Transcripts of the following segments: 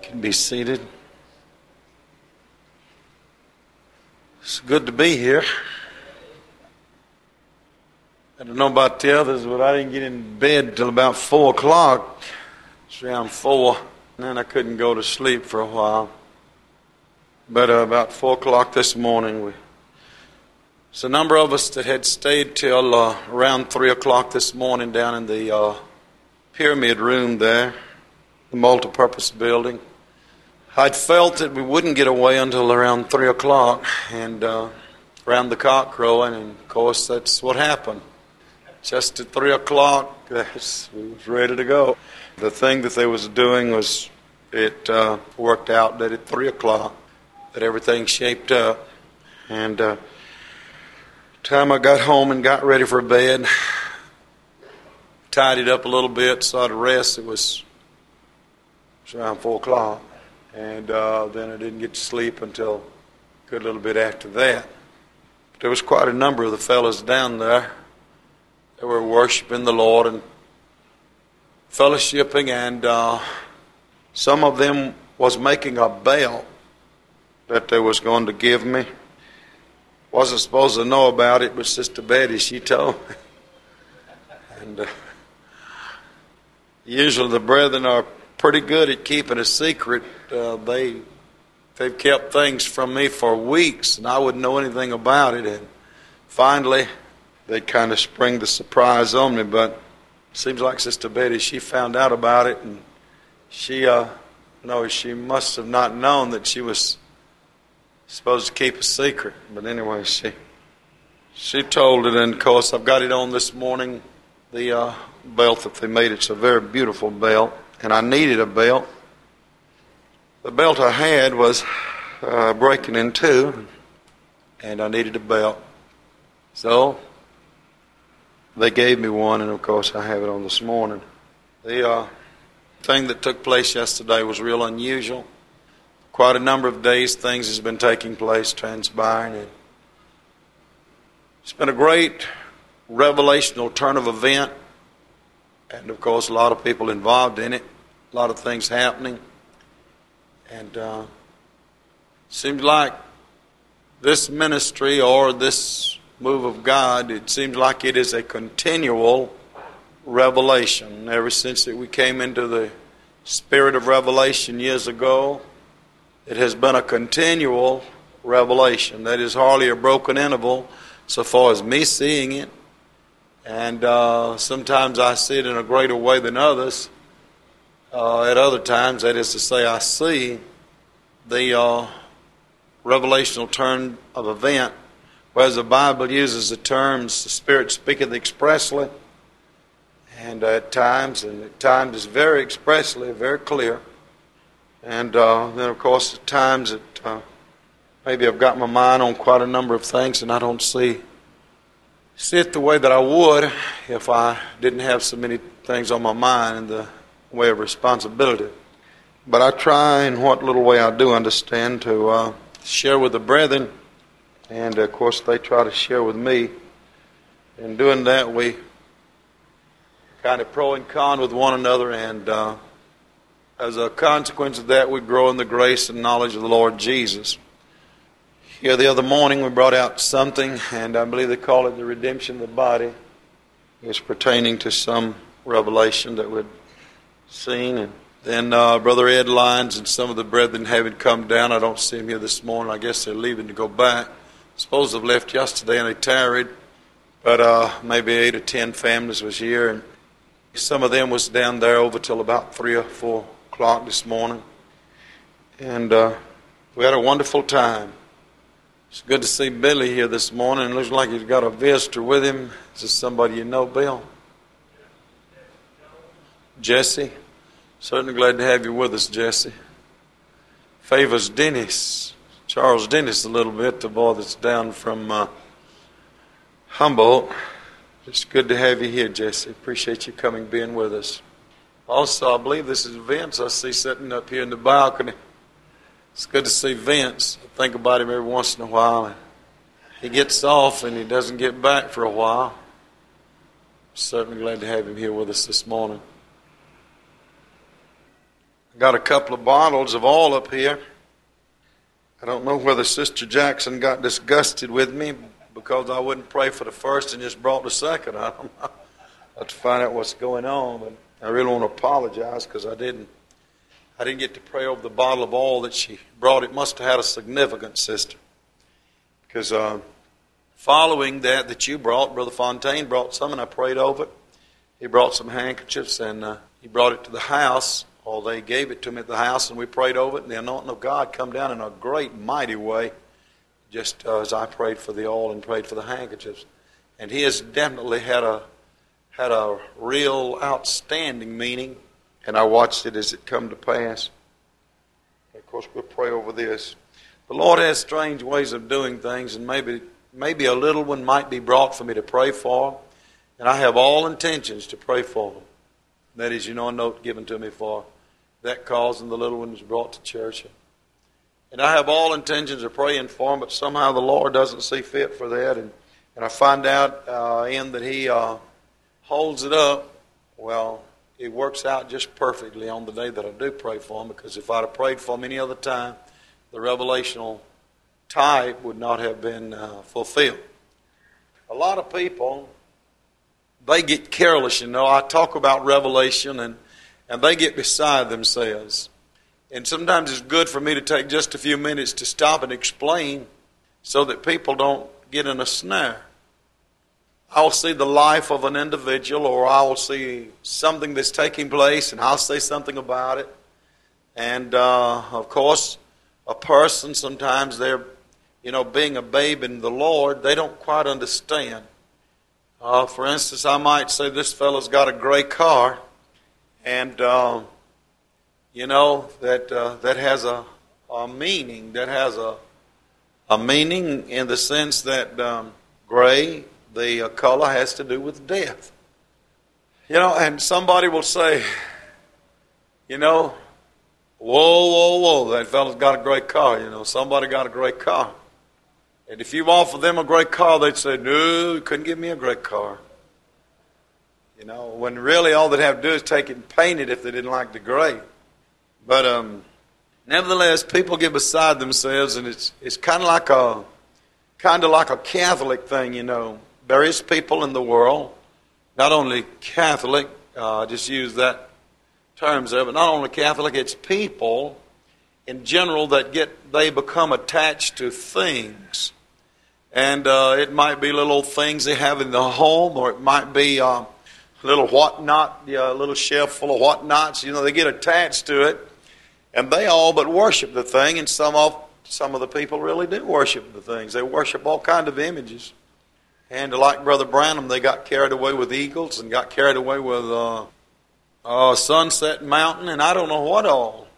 Can be seated. It's good to be here. I don't know about the others, but I didn't get in bed till about 4 o'clock. It's around 4, and then I couldn't go to sleep for a while. But about 4 o'clock this morning, there's a number of us that had stayed till around 3 o'clock this morning down in the pyramid room there, the multipurpose building. I'd felt that we wouldn't get away until around 3 o'clock, and around the cock crowing, and of course that's what happened. Just at 3 o'clock, we was ready to go. The thing that they was doing was, it worked out that at 3 o'clock, that everything shaped up. And time I got home and got ready for bed, tidied up a little bit, so I'd rest. It was around 4 o'clock. And then I didn't get to sleep until a good little bit after that. But there was quite a number of the fellas down there that were worshiping the Lord and fellowshipping, and some of them was making a belt that they was going to give me. Wasn't supposed to know about it, but Sister Betty, she told me. And usually the brethren are pretty good at keeping a secret. They've kept things from me for weeks, and I wouldn't know anything about it. And finally, they kind of spring the surprise on me. But it seems like Sister Betty, she found out about it, and she must have not known that she was supposed to keep a secret. But anyway, she told it, and of course I've got it on this morning. The belt that they made, it's a very beautiful belt, and I needed a belt. The belt I had was breaking in two, and I needed a belt. So they gave me one, and of course I have it on this morning. The thing that took place yesterday was real unusual. Quite a number of days things has been taking place, transpiring, and it's been a great revelational turn of event, and of course a lot of people involved in it, a lot of things happening. And seems like this ministry or this move of God, it seems like it is a continual revelation. Ever since that we came into the spirit of revelation years ago, it has been a continual revelation. That is hardly a broken interval so far as me seeing it. And sometimes I see it in a greater way than others. At other times, that is to say, I see the revelational turn of event, whereas the Bible uses the terms, the Spirit speaketh expressly, and at times it's very expressly, very clear. And then, of course, at times maybe I've got my mind on quite a number of things, and I don't see it the way that I would if I didn't have so many things on my mind in the way of responsibility. But I try, in what little way I do understand, to share with the brethren, and of course they try to share with me. In doing that, we kind of pro and con with one another, and as a consequence of that, we grow in the grace and knowledge of the Lord Jesus. Here the other morning we brought out something, and I believe they call it the redemption of the body. It's pertaining to some revelation that we'd seen. And then Brother Ed Lyons and some of the brethren haven't come down. I don't see them here this morning. I guess they're leaving to go back. I suppose they've left yesterday and they tarried. But maybe 8 or 10 families was here. And some of them was down there over till about 3 or 4 o'clock this morning. And we had a wonderful time. It's good to see Billy here this morning. It looks like he's got a visitor with him. Is this somebody you know, Bill? Jesse? Certainly glad to have you with us, Jesse. Favors Dennis. Charles Dennis a little bit, the boy that's down from Humboldt. It's good to have you here, Jesse. Appreciate you coming, being with us. Also, I believe this is Vince I see sitting up here in the balcony. It's good to see Vince. I think about him every once in a while. He gets off and he doesn't get back for a while. Certainly glad to have him here with us this morning. I got a couple of bottles of oil up here. I don't know whether Sister Jackson got disgusted with me because I wouldn't pray for the first and just brought the second. I don't know. I'll have to find out what's going on, but I really want to apologize because I didn't get to pray over the bottle of oil that she brought. It must have had a significance, sister. Because following that you brought, Brother Fontaine brought some and I prayed over it. He brought some handkerchiefs and he brought it to the house. Or they gave it to me at the house and we prayed over it. And the anointing of God come down in a great, mighty way. Just as I prayed for the oil and prayed for the handkerchiefs. And he has definitely had a real outstanding meaning. And I watched it as it come to pass. Of course, we'll pray over this. The Lord has strange ways of doing things, and maybe a little one might be brought for me to pray for. And I have all intentions to pray for them. That is, a note given to me for that cause, and the little one was brought to church. And I have all intentions of praying for them, but somehow the Lord doesn't see fit for that. And I find out that He holds it up. Well, it works out just perfectly on the day that I do pray for them, because if I'd have prayed for them any other time, the revelational type would not have been fulfilled. A lot of people, they get careless, I talk about revelation and they get beside themselves. And sometimes it's good for me to take just a few minutes to stop and explain so that people don't get in a snare. I'll see the life of an individual, or I'll see something that's taking place and I'll say something about it. And of course, a person, sometimes they're, being a babe in the Lord, they don't quite understand. For instance, I might say this fellow's got a gray car, and that has a meaning. That has a meaning in the sense that gray, the color, has to do with death. And somebody will say, whoa, that fellow's got a gray car. Somebody got a gray car. And if you offer them a great car, they'd say, no, you couldn't give me a great car. When really all they'd have to do is take it and paint it if they didn't like the gray. But nevertheless, people get beside themselves, and it's kind of like a Catholic thing, There is people in the world, not only Catholic, just use that terms there, but not only Catholic, it's people in general that they become attached to things. And it might be little things they have in the home, or it might be a little whatnot, a little shelf full of whatnots. They get attached to it, and they all but worship the thing. And some of the people really do worship the things. They worship all kind of images. And like Brother Branham, they got carried away with eagles and got carried away with Sunset Mountain, and I don't know what all.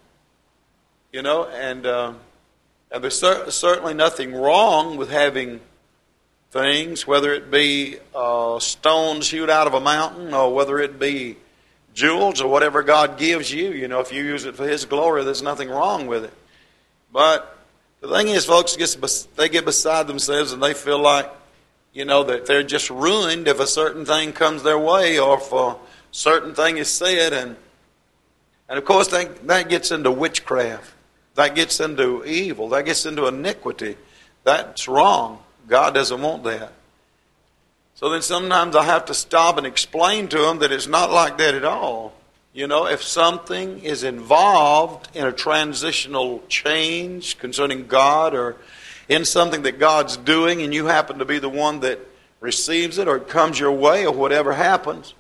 And there's certainly nothing wrong with having things, whether it be stones hewed out of a mountain, or whether it be jewels, or whatever God gives you. If you use it for His glory, there's nothing wrong with it. But the thing is, folks, they get beside themselves and they feel like, that they're just ruined if a certain thing comes their way, or if a certain thing is said. And of course, that gets into witchcraft. That gets into evil. That gets into iniquity. That's wrong. God doesn't want that. So then sometimes I have to stop and explain to them that it's not like that at all. If something is involved in a transitional change concerning God, or in something that God's doing, and you happen to be the one that receives it, or it comes your way, or whatever happens,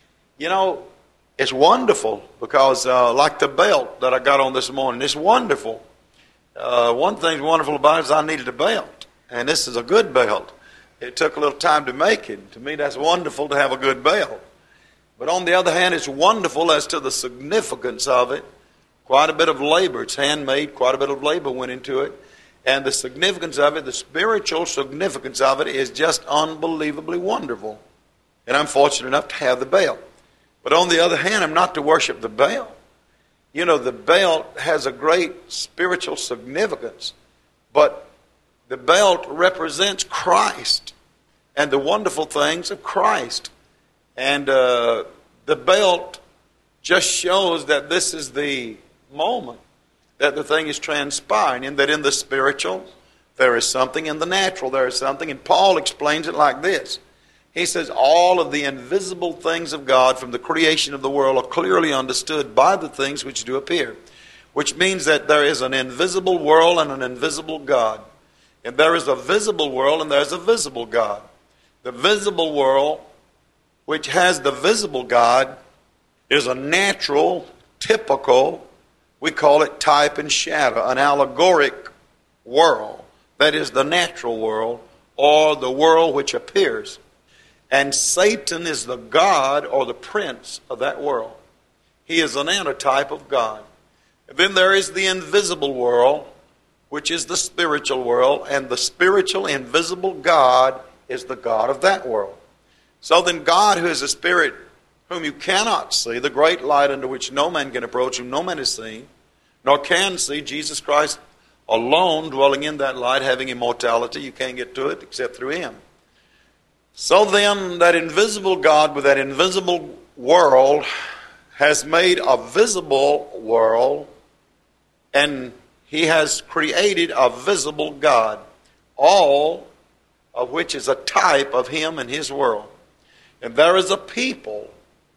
it's wonderful, because like the belt that I got on this morning, it's wonderful. One thing wonderful about it is I needed a belt. And this is a good belt. It took a little time to make it. To me, that's wonderful to have a good belt. But on the other hand, it's wonderful as to the significance of it. Quite a bit of labor. It's handmade. Quite a bit of labor went into it. And the significance of it, the spiritual significance of it, is just unbelievably wonderful. And I'm fortunate enough to have the belt. But on the other hand, I'm not to worship the belt. The belt has a great spiritual significance. But the belt represents Christ and the wonderful things of Christ. And the belt just shows that this is the moment that the thing is transpiring, and that in the spiritual there is something, in the natural there is something. And Paul explains it like this. He says, all of the invisible things of God from the creation of the world are clearly understood by the things which do appear. Which means that there is an invisible world and an invisible God. And there is a visible world and there is a visible God. The visible world, which has the visible God, is a natural, typical, we call it type and shadow, an allegoric world. That is the natural world, or the world which appears. And Satan is the god or the prince of that world. He is an antitype of God. And then there is the invisible world, which is the spiritual world, and the spiritual, invisible God is the God of that world. So then God, who is a spirit whom you cannot see, the great light under which no man can approach, whom no man has seen, nor can see, Jesus Christ alone dwelling in that light, having immortality. You can't get to it except through Him. So then, that invisible God with that invisible world has made a visible world, and He has created a visible God, all of which is a type of Him and His world. And there is a people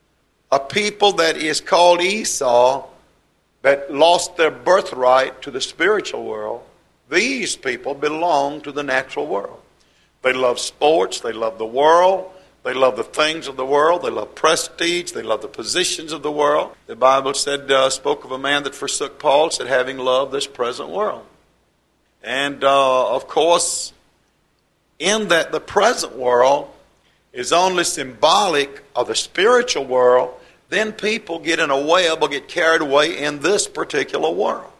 that is called Esau, that lost their birthright to the spiritual world. These people belong to the natural world. They love sports, they love the world, they love the things of the world, they love prestige, they love the positions of the world. The Bible said, spoke of a man that forsook Paul, said, having loved this present world. And of course, in that the present world is only symbolic of the spiritual world, then people get in a web or get carried away in this particular world.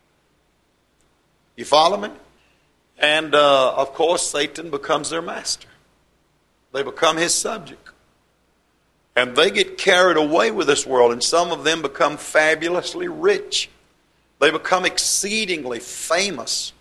You follow me? And of course, Satan becomes their master. They become his subject. And they get carried away with this world, and some of them become fabulously rich. They become exceedingly famous.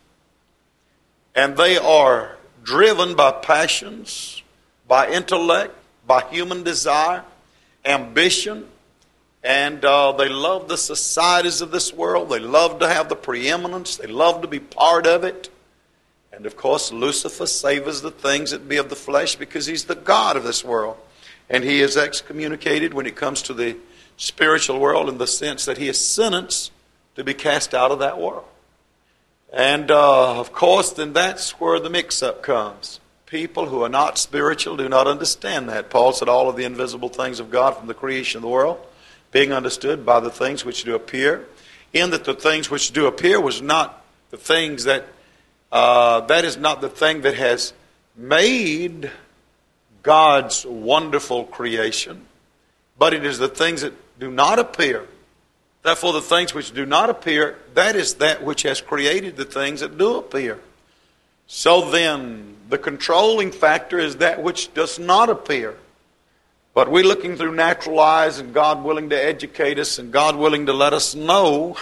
And they are driven by passions, by intellect, by human desire, ambition, and they love the societies of this world. They love to have the preeminence. They love to be part of it. And of course, Lucifer savors the things that be of the flesh because he's the god of this world. And he is excommunicated when it comes to the spiritual world in the sense that he is sentenced to be cast out of that world. And of course, then that's where the mix-up comes. People who are not spiritual do not understand that. Paul said all of the invisible things of God from the creation of the world, being understood by the things which do appear. In that the things which do appear was not the things that, that is not the thing that has made God's wonderful creation, but it is the things that do not appear. Therefore, the things which do not appear, that is that which has created the things that do appear. So then, the controlling factor is that which does not appear. But we're looking through natural eyes, and God willing to educate us, and God willing to let us know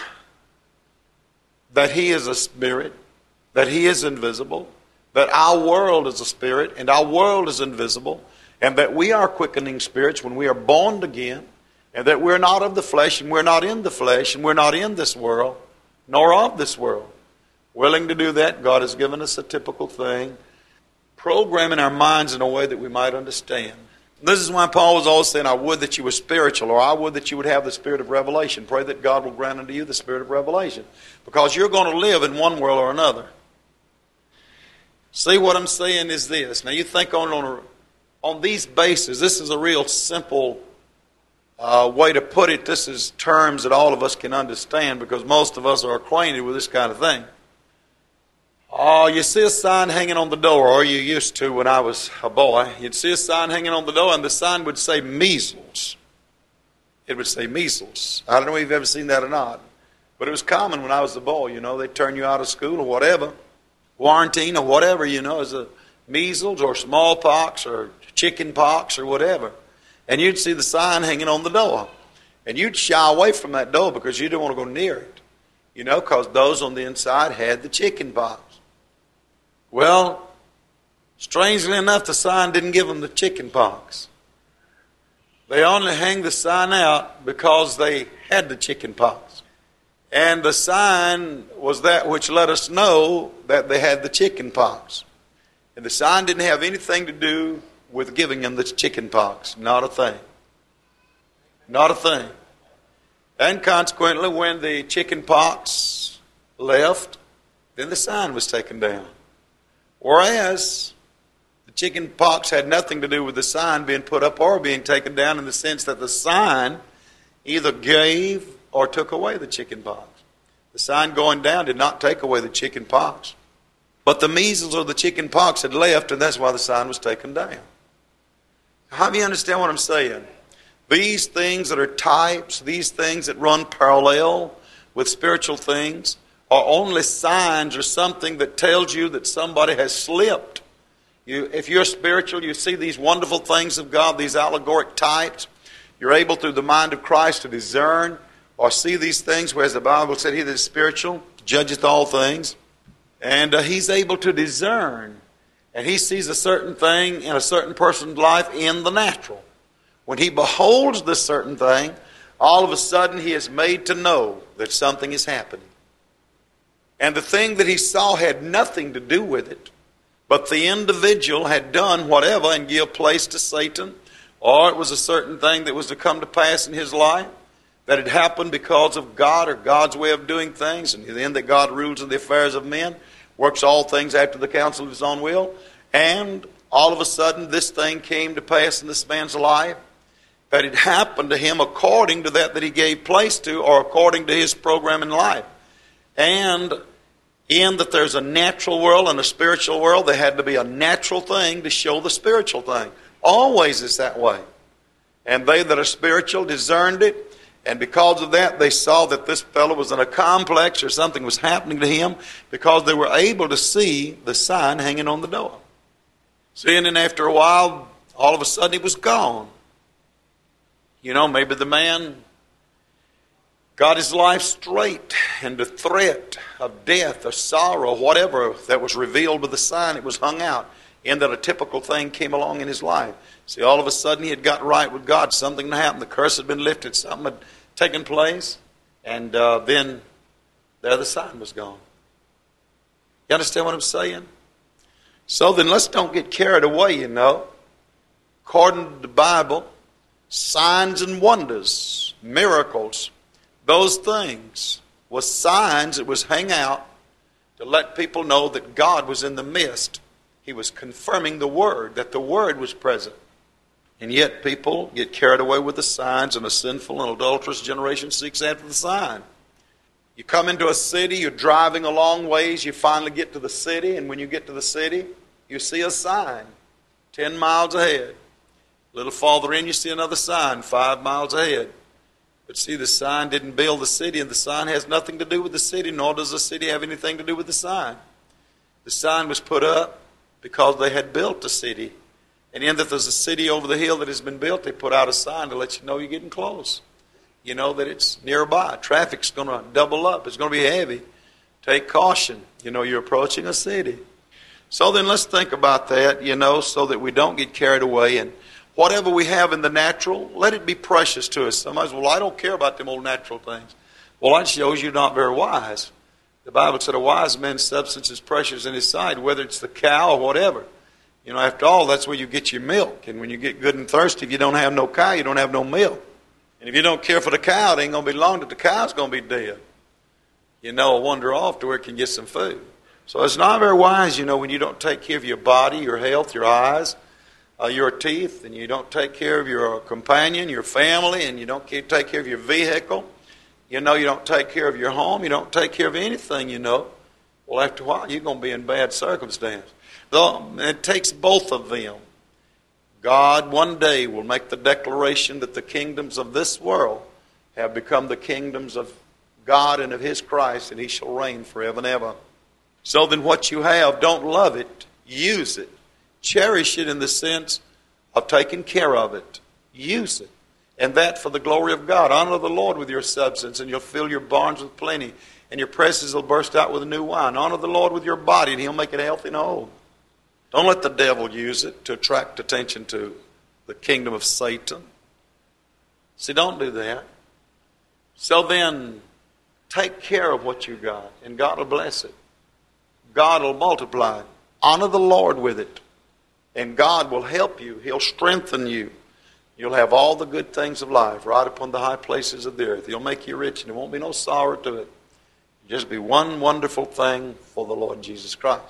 that He is a spirit, that He is invisible, that our world is a spirit, and our world is invisible, and that we are quickening spirits when we are born again, and that we're not of the flesh, and we're not in the flesh, and we're not in this world, nor of this world. Willing to do that, God has given us a typical thing, programming our minds in a way that we might understand. This is why Paul was always saying, I would that you were spiritual, or I would that you would have the spirit of revelation. Pray that God will grant unto you the spirit of revelation. Because you're going to live in one world or another. See, what I'm saying is this. Now you think on these bases, this is a real simple way to put it. This is terms that all of us can understand because most of us are acquainted with this kind of thing. Oh, you see a sign hanging on the door, or you used to when I was a boy. You'd see a sign hanging on the door, and the sign would say measles. It would say measles. I don't know if you've ever seen that or not. But it was common when I was a boy, you know. They'd turn you out of school or whatever. Quarantine or whatever, you know, as a measles or smallpox or chicken pox or whatever. And you'd see the sign hanging on the door. And you'd shy away from that door because you didn't want to go near it. You know, because those on the inside had the chicken pox. Well, strangely enough, the sign didn't give them the chicken pox. They only hang the sign out because they had the chicken pox. And the sign was that which let us know that they had the chicken pox. And the sign didn't have anything to do with giving them the chicken pox. Not a thing. Not a thing. And consequently, when the chicken pox left, then the sign was taken down. Whereas the chicken pox had nothing to do with the sign being put up or being taken down, in the sense that the sign either gave or took away the chicken pox. The sign going down did not take away the chicken pox. But the measles or the chicken pox had left, and that's why the sign was taken down. How do you understand what I'm saying? These things that are types, these things that run parallel with spiritual things, are only signs or something that tells you that somebody has slipped. If you're spiritual, you see these wonderful things of God, these allegoric types. You're able through the mind of Christ to discern or see these things, whereas the Bible said he that is spiritual judgeth all things. And he's able to discern. And he sees a certain thing in a certain person's life in the natural. When he beholds this certain thing, all of a sudden he is made to know that something is happening. And the thing that he saw had nothing to do with it, but the individual had done whatever and give place to Satan, or it was a certain thing that was to come to pass in his life, that had happened because of God or God's way of doing things, and then that God rules in the affairs of men, works all things after the counsel of his own will, and all of a sudden this thing came to pass in this man's life, that it happened to him according to that he gave place to, or according to his program in life. And in that there's a natural world and a spiritual world, there had to be a natural thing to show the spiritual thing. Always is that way. And they that are spiritual discerned it, and because of that they saw that this fellow was in a complex or something was happening to him, because they were able to see the sign hanging on the door. See, and then after a while, all of a sudden he was gone. You know, maybe the man got his life straight, and the threat of death or sorrow, whatever that was revealed with the sign, it was hung out, in that a typical thing came along in his life. See, all of a sudden he had got right with God. Something had happened. The curse had been lifted. Something had taken place. And then there the sign was gone. You understand what I'm saying? So then let's don't get carried away, you know. According to the Bible, signs and wonders, miracles, those things was signs that was hung out to let people know that God was in the midst. He was confirming the Word, that the Word was present. And yet people get carried away with the signs, and a sinful and adulterous generation seeks after the sign. You come into a city, you're driving a long ways, you finally get to the city, and when you get to the city, you see a sign 10 miles ahead. A little farther in, you see another sign 5 miles ahead. But see, the sign didn't build the city, and the sign has nothing to do with the city, nor does the city have anything to do with the sign. The sign was put up because they had built the city. And in that there's a city over the hill that has been built, they put out a sign to let you know you're getting close. You know that it's nearby. Traffic's going to double up. It's going to be heavy. Take caution. You know you're approaching a city. So then let's think about that, you know, so that we don't get carried away. And whatever we have in the natural, let it be precious to us. Somebody says, well, I don't care about them old natural things. Well, that shows you're not very wise. The Bible said a wise man's substance is precious in his sight, whether it's the cow or whatever. You know, after all, that's where you get your milk. And when you get good and thirsty, if you don't have no cow, you don't have no milk. And if you don't care for the cow, it ain't going to be long that the cow's going to be dead. You know, wander off to where it can get some food. So it's not very wise, you know, when you don't take care of your body, your health, your eyes, your teeth, and you don't take care of your companion, your family, and you don't take care of your vehicle. You know, you don't take care of your home. You don't take care of anything, you know. Well, after a while, you're going to be in bad circumstance. Though it takes both of them. God one day will make the declaration that the kingdoms of this world have become the kingdoms of God and of His Christ, and He shall reign forever and ever. So then what you have, don't love it, use it. Cherish it in the sense of taking care of it. Use it. And that for the glory of God. Honor the Lord with your substance, and you'll fill your barns with plenty, and your presses will burst out with new wine. Honor the Lord with your body, and He'll make it healthy and whole. Don't let the devil use it to attract attention to the kingdom of Satan. See, don't do that. So then, take care of what you got, and God will bless it. God will multiply it. Honor the Lord with it, and God will help you. He'll strengthen you. You'll have all the good things of life right upon the high places of the earth. He'll make you rich, and there won't be no sorrow to it. Just be one wonderful thing for the Lord Jesus Christ.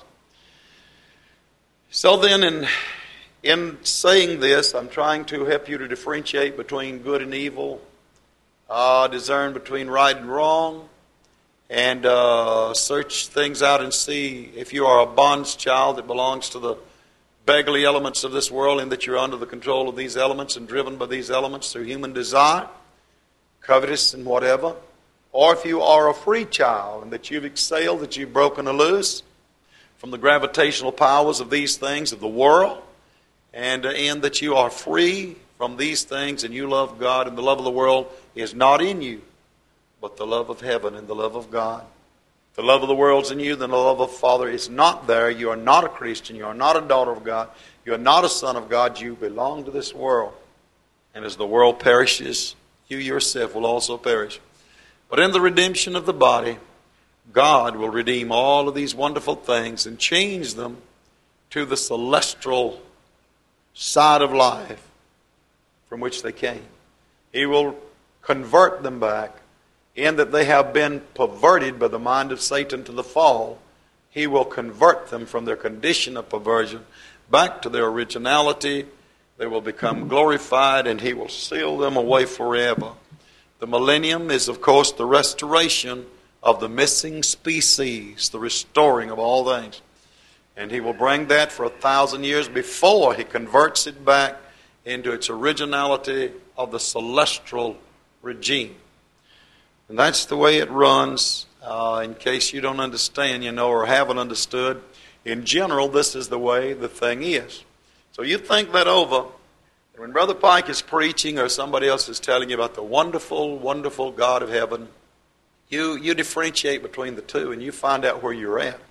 So then, in saying this, I'm trying to help you to differentiate between good and evil, discern between right and wrong, and search things out and see if you are a bond's child that belongs to the beggarly elements of this world, and that you're under the control of these elements and driven by these elements through human desire, covetous and whatever. Or if you are a free child and that you've excelled, that you've broken loose from the gravitational powers of these things of the world, and in that you are free from these things and you love God, and the love of the world is not in you, but the love of heaven and the love of God. The love of the world's in you, then the love of the Father is not there. You are not a Christian. You are not a daughter of God. You are not a son of God. You belong to this world. And as the world perishes, you yourself will also perish. But in the redemption of the body, God will redeem all of these wonderful things and change them to the celestial side of life from which they came. He will convert them back, in that they have been perverted by the mind of Satan to the fall. He will convert them from their condition of perversion back to their originality. They will become glorified, and He will seal them away forever. The millennium is, of course, the restoration of the missing species, the restoring of all things. And He will bring that for 1,000 years before He converts it back into its originality of the celestial regime. And that's the way it runs. In case you don't understand, or haven't understood, in general, this is the way the thing is. So you think that over. When Brother Pike is preaching or somebody else is telling you about the wonderful, wonderful God of heaven, you differentiate between the two and you find out where you're at.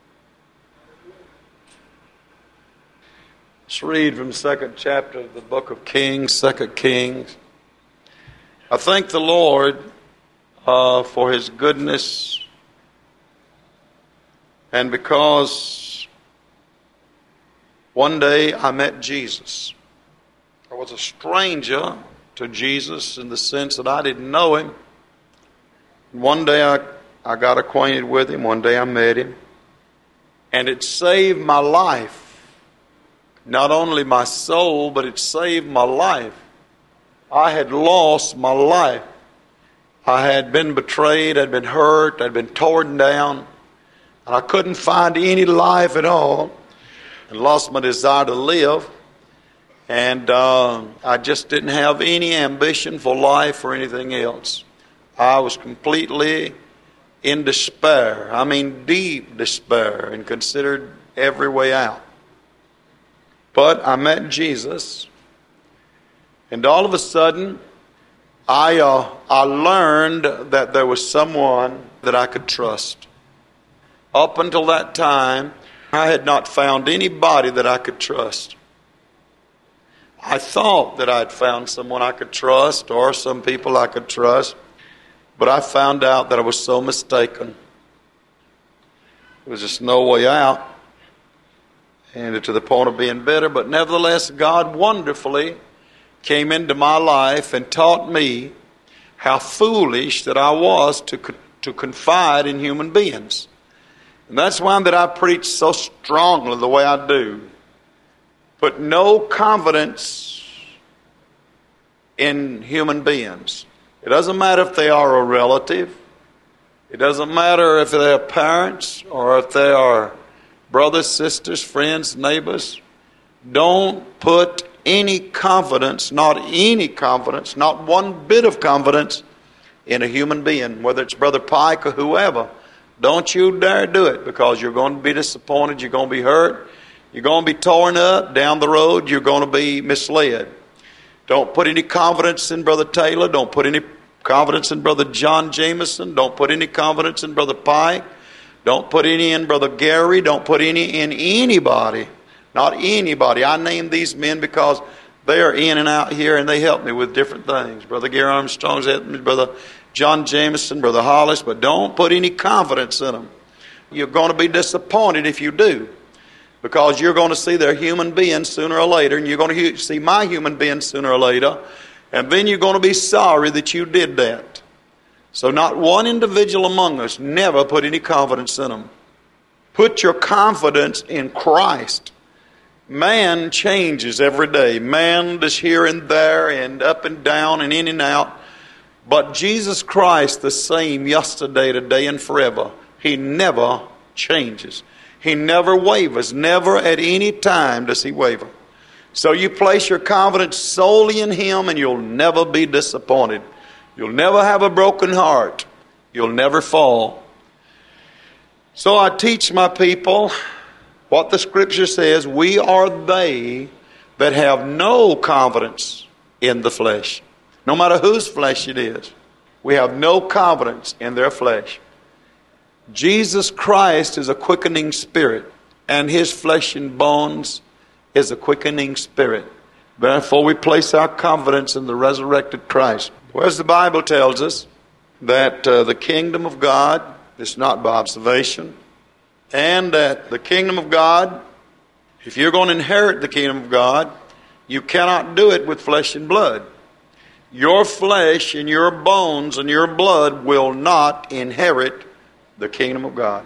Let's read from the 2nd chapter of the book of Kings, 2 Kings. I thank the Lord for His goodness, and because one day I met Jesus. I was a stranger to Jesus in the sense that I didn't know Him. One day I got acquainted with Him. One day I met Him. And it saved my life. Not only my soul, but it saved my life. I had lost my life. I had been betrayed, I'd been hurt, I'd been torn down, and I couldn't find any life at all, and lost my desire to live, and I just didn't have any ambition for life or anything else. I was completely in despair, deep despair, and considered every way out. But I met Jesus, and all of a sudden, I learned that there was someone that I could trust. Up until that time, I had not found anybody that I could trust. I thought that I'd found someone I could trust, or some people I could trust, but I found out that I was so mistaken. There was just no way out, and to the point of being bitter. But nevertheless, God wonderfully came into my life and taught me how foolish that I was to confide in human beings. And that's why that I preach so strongly the way I do. Put no confidence in human beings. It doesn't matter if they are a relative. It doesn't matter if they're parents or if they are brothers, sisters, friends, neighbors. Don't put any confidence, not one bit of confidence in a human being, whether it's Brother Pike or whoever. Don't you dare do it, because you're going to be disappointed, you're going to be hurt, you're going to be torn up down the road, you're going to be misled. Don't put any confidence in Brother Taylor, don't put any confidence in Brother John Jameson, don't put any confidence in Brother Pike, don't put any in Brother Gary, don't put any in anybody. Not anybody. I name these men because they are in and out here, and they help me with different things. Brother Gary Armstrong's helped me. Brother John Jameson, Brother Hollis, but don't put any confidence in them. You're going to be disappointed if you do, because you're going to see their human beings sooner or later, and you're going to see my human being sooner or later, and then you're going to be sorry that you did that. So not one individual among us never put any confidence in them. Put your confidence in Christ. Man changes every day. Man is here and there and up and down and in and out. But Jesus Christ, the same yesterday, today, and forever. He never changes. He never wavers. Never at any time does he waver. So you place your confidence solely in him and you'll never be disappointed. You'll never have a broken heart. You'll never fall. So I teach my people what the Scripture says. We are they that have no confidence in the flesh. No matter whose flesh it is. We have no confidence in their flesh. Jesus Christ is a quickening spirit, and his flesh and bones is a quickening spirit. Therefore we place our confidence in the resurrected Christ. Whereas the Bible tells us that the kingdom of God is not by observation, and that the kingdom of God, if you're going to inherit the kingdom of God, you cannot do it with flesh and blood. Your flesh and your bones and your blood will not inherit the kingdom of God.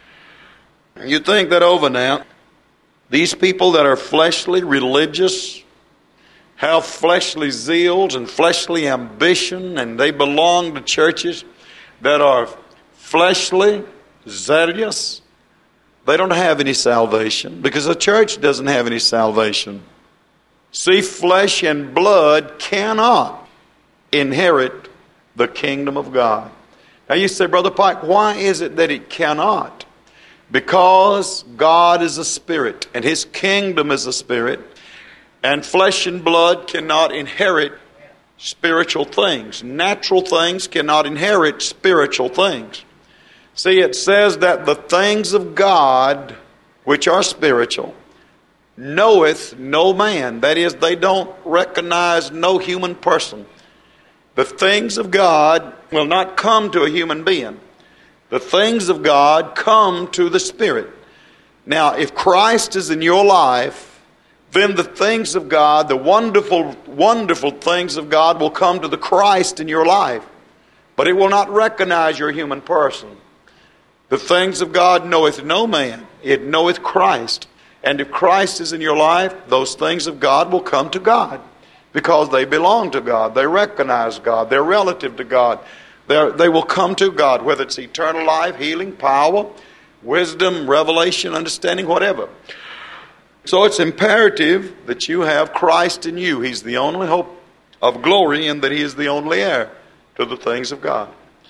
You think that over now. These people that are fleshly, religious, have fleshly zeals and fleshly ambition, and they belong to churches that are fleshly, zealous, they don't have any salvation, because the church doesn't have any salvation. See, flesh and blood cannot inherit the kingdom of God. Now you say, Brother Pike, why is it that it cannot? Because God is a spirit, and his kingdom is a spirit, and flesh and blood cannot inherit spiritual things. Natural things cannot inherit spiritual things. See, it says that the things of God, which are spiritual, knoweth no man. That is, they don't recognize no human person. The things of God will not come to a human being. The things of God come to the Spirit. Now, if Christ is in your life, then the things of God, the wonderful, wonderful things of God will come to the Christ in your life. But it will not recognize your human person. The things of God knoweth no man. It knoweth Christ. And if Christ is in your life, those things of God will come to God, because they belong to God. They recognize God. They're relative to God. They will come to God, whether it's eternal life, healing, power, wisdom, revelation, understanding, whatever. So it's imperative that you have Christ in you. He's the only hope of glory, and that he is the only heir to the things of God.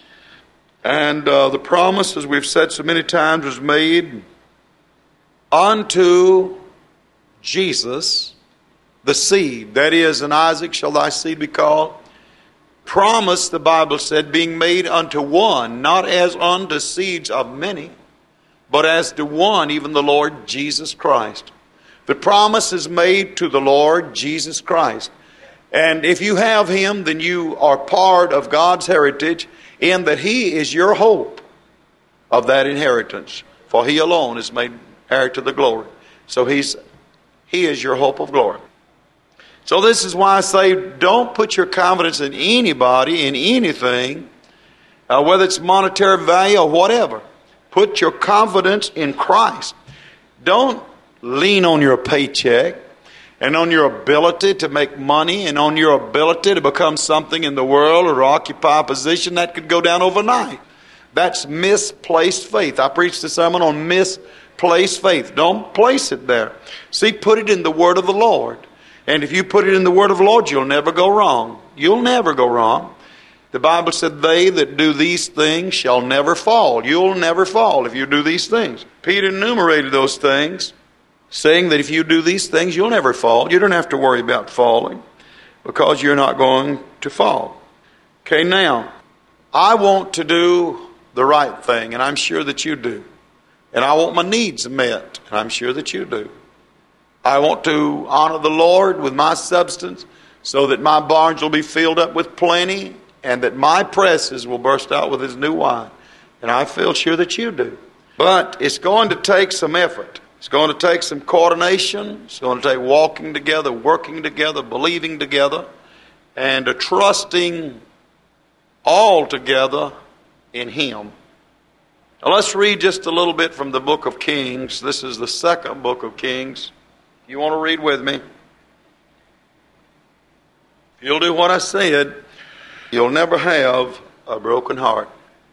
And the promise, as we've said so many times, was made unto Jesus, the seed. That is, in Isaac shall thy seed be called. Promise, the Bible said, being made unto one, not as unto seeds of many, but as to one, even the Lord Jesus Christ. The promise is made to the Lord Jesus Christ. And if you have him, then you are part of God's heritage, in that he is your hope of that inheritance. For he alone is made heir to the glory. So he is your hope of glory. So this is why I say, don't put your confidence in anybody, in anything, whether it's monetary value or whatever. Put your confidence in Christ. Don't lean on your paycheck and on your ability to make money and on your ability to become something in the world or occupy a position that could go down overnight. That's misplaced faith. I preached a sermon on misplaced faith. Don't place it there. See, put it in the Word of the Lord. And if you put it in the Word of the Lord, you'll never go wrong. You'll never go wrong. The Bible said, they that do these things shall never fall. You'll never fall if you do these things. Peter enumerated those things, saying that if you do these things, you'll never fall. You don't have to worry about falling, because you're not going to fall. Okay, now, I want to do the right thing, and I'm sure that you do. And I want my needs met, and I'm sure that you do. I want to honor the Lord with my substance, so that my barns will be filled up with plenty, and that my presses will burst out with his new wine. And I feel sure that you do. But it's going to take some effort. It's going to take some coordination. It's going to take walking together, working together, believing together, and trusting all together in him. Now let's read just a little bit from the book of Kings. This is the second book of Kings. You want to read with me? If you'll do what I said, you'll never have a broken heart.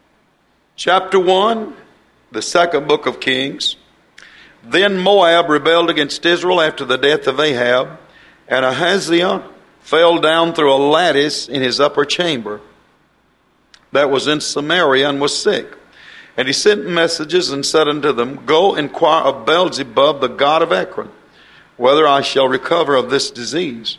Chapter 1, the second book of Kings. Then Moab rebelled against Israel after the death of Ahab, and Ahaziah fell down through a lattice in his upper chamber that was in Samaria and was sick. And he sent messages and said unto them, Go inquire of Beelzebub, the god of Ekron, whether I shall recover of this disease.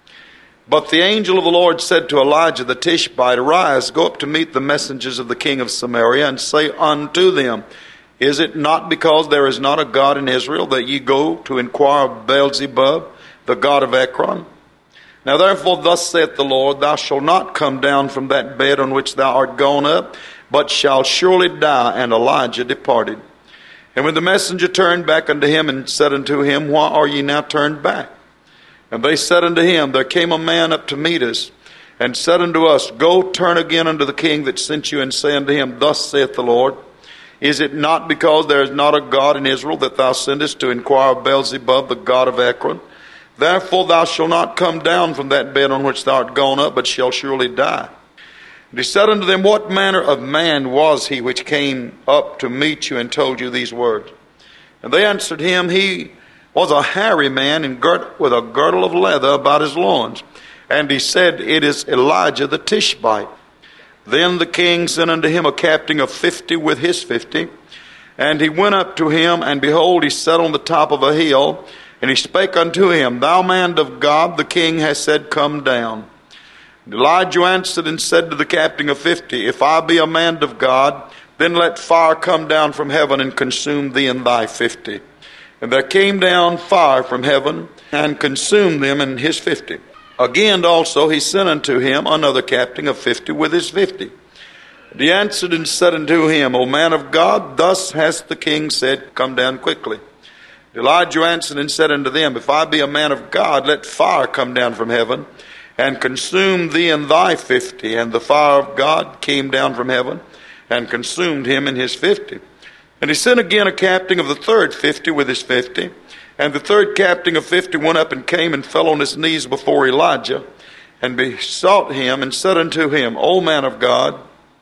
But the angel of the Lord said to Elijah the Tishbite, Arise, go up to meet the messengers of the king of Samaria, and say unto them, Is it not because there is not a God in Israel that ye go to inquire of Beelzebub, the god of Ekron? Now therefore thus saith the Lord, Thou shalt not come down from that bed on which thou art gone up, but shalt surely die. And Elijah departed. And when the messenger turned back unto him and said unto him, Why are ye now turned back? And they said unto him, There came a man up to meet us, and said unto us, Go turn again unto the king that sent you, and say unto him, Thus saith the Lord, Is it not because there is not a God in Israel that thou sendest to inquire of Beelzebub, the god of Ekron? Therefore thou shalt not come down from that bed on which thou art gone up, but shalt surely die. And he said unto them, What manner of man was he which came up to meet you and told you these words? And they answered him, He was a hairy man and girt with a girdle of leather about his loins. And he said, It is Elijah the Tishbite. Then the king sent unto him a captain of 50 with his 50. And he went up to him, and behold, he sat on the top of a hill. And he spake unto him, Thou man of God, the king has said, Come down. And Elijah answered and said to the captain of 50, If I be a man of God, then let fire come down from heaven and consume thee and thy 50. And there came down fire from heaven and consumed them and his 50. Again also he sent unto him another captain of 50 with his 50. And he answered and said unto him, O man of God, thus hath the king said, Come down quickly. Elijah answered and said unto them, If I be a man of God, let fire come down from heaven and consume thee and thy 50. And the fire of God came down from heaven and consumed him and his 50. And he sent again a captain of the third 50 with his 50. And the third captain of 50 went up and came and fell on his knees before Elijah and besought him and said unto him, O man of God,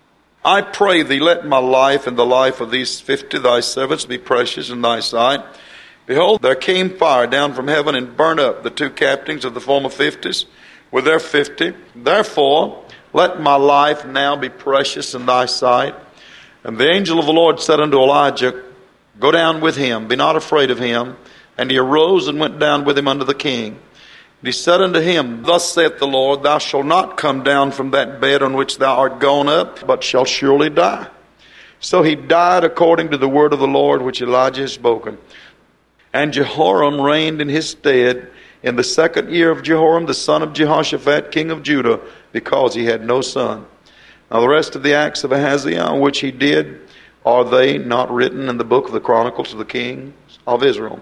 I pray thee, let my life and the life of these 50 thy servants be precious in thy sight. Behold, there came fire down from heaven and burnt up the two captains of the former 50s with their 50. Therefore, let my life now be precious in thy sight. And the angel of the Lord said unto Elijah, Go down with him, be not afraid of him. And he arose and went down with him unto the king. And he said unto him, Thus saith the Lord, Thou shalt not come down from that bed on which thou art gone up, but shalt surely die. So he died according to the word of the Lord which Elijah had spoken. And Jehoram reigned in his stead in the second year of Jehoram, the son of Jehoshaphat, king of Judah, because he had no son. Now the rest of the acts of Ahaziah, which he did, are they not written in the book of the Chronicles of the kings of Israel?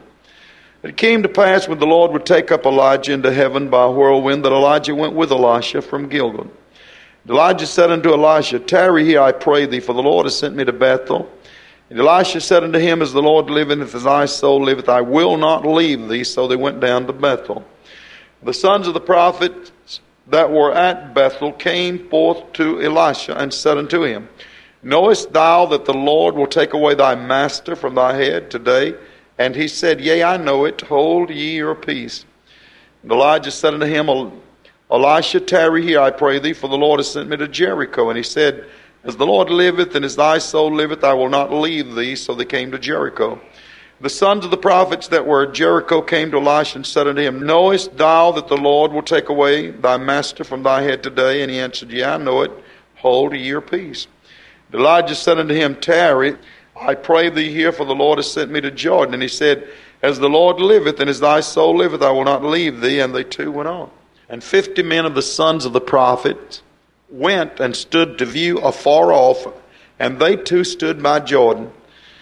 It came to pass when the Lord would take up Elijah into heaven by a whirlwind, that Elijah went with Elisha from Gilgal. And Elijah said unto Elisha, Tarry here, I pray thee, for the Lord has sent me to Bethel. And Elisha said unto him, As the Lord liveth, as thy soul liveth, I will not leave thee. So they went down to Bethel. The sons of the prophets that were at Bethel came forth to Elisha and said unto him, Knowest thou that the Lord will take away thy master from thy head today? And he said, Yea, I know it. Hold ye your peace. And Elijah said unto him, Elisha, tarry here, I pray thee, for the Lord has sent me to Jericho. And he said, As the Lord liveth, and as thy soul liveth, I will not leave thee. So they came to Jericho. The sons of the prophets that were at Jericho came to Elisha and said unto him, Knowest thou that the Lord will take away thy master from thy head today? And he answered, Yea, I know it. Hold ye your peace. And Elijah said unto him, Tarry, I pray thee here, for the Lord has sent me to Jordan. And he said, As the Lord liveth, and as thy soul liveth, I will not leave thee. And they two went on. And 50 men of the sons of the prophets went and stood to view afar off, and they two stood by Jordan.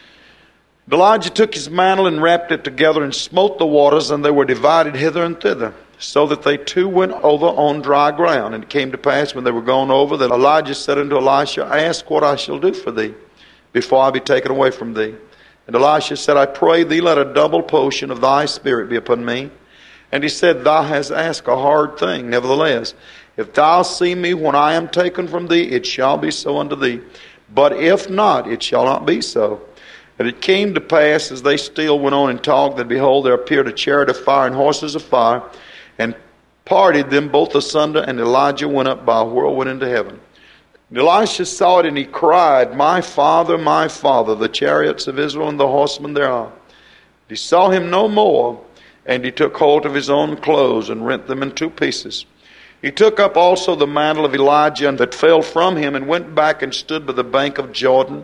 Elijah took his mantle and wrapped it together and smote the waters, and they were divided hither and thither, so that they two went over on dry ground. And it came to pass, when they were gone over, that Elijah said unto Elisha, Ask what I shall do for thee, before I be taken away from thee. And Elisha said, I pray thee, let a double portion of thy spirit be upon me. And he said, Thou hast asked a hard thing. Nevertheless, if thou see me when I am taken from thee, it shall be so unto thee. But if not, it shall not be so. And it came to pass, as they still went on and talked, that behold, there appeared a chariot of fire and horses of fire, and parted them both asunder, and Elijah went up by a whirlwind into heaven. And Elisha saw it, and he cried, my father, the chariots of Israel and the horsemen thereof. He saw him no more, and he took hold of his own clothes, and rent them in two pieces. He took up also the mantle of Elijah that fell from him, and went back and stood by the bank of Jordan.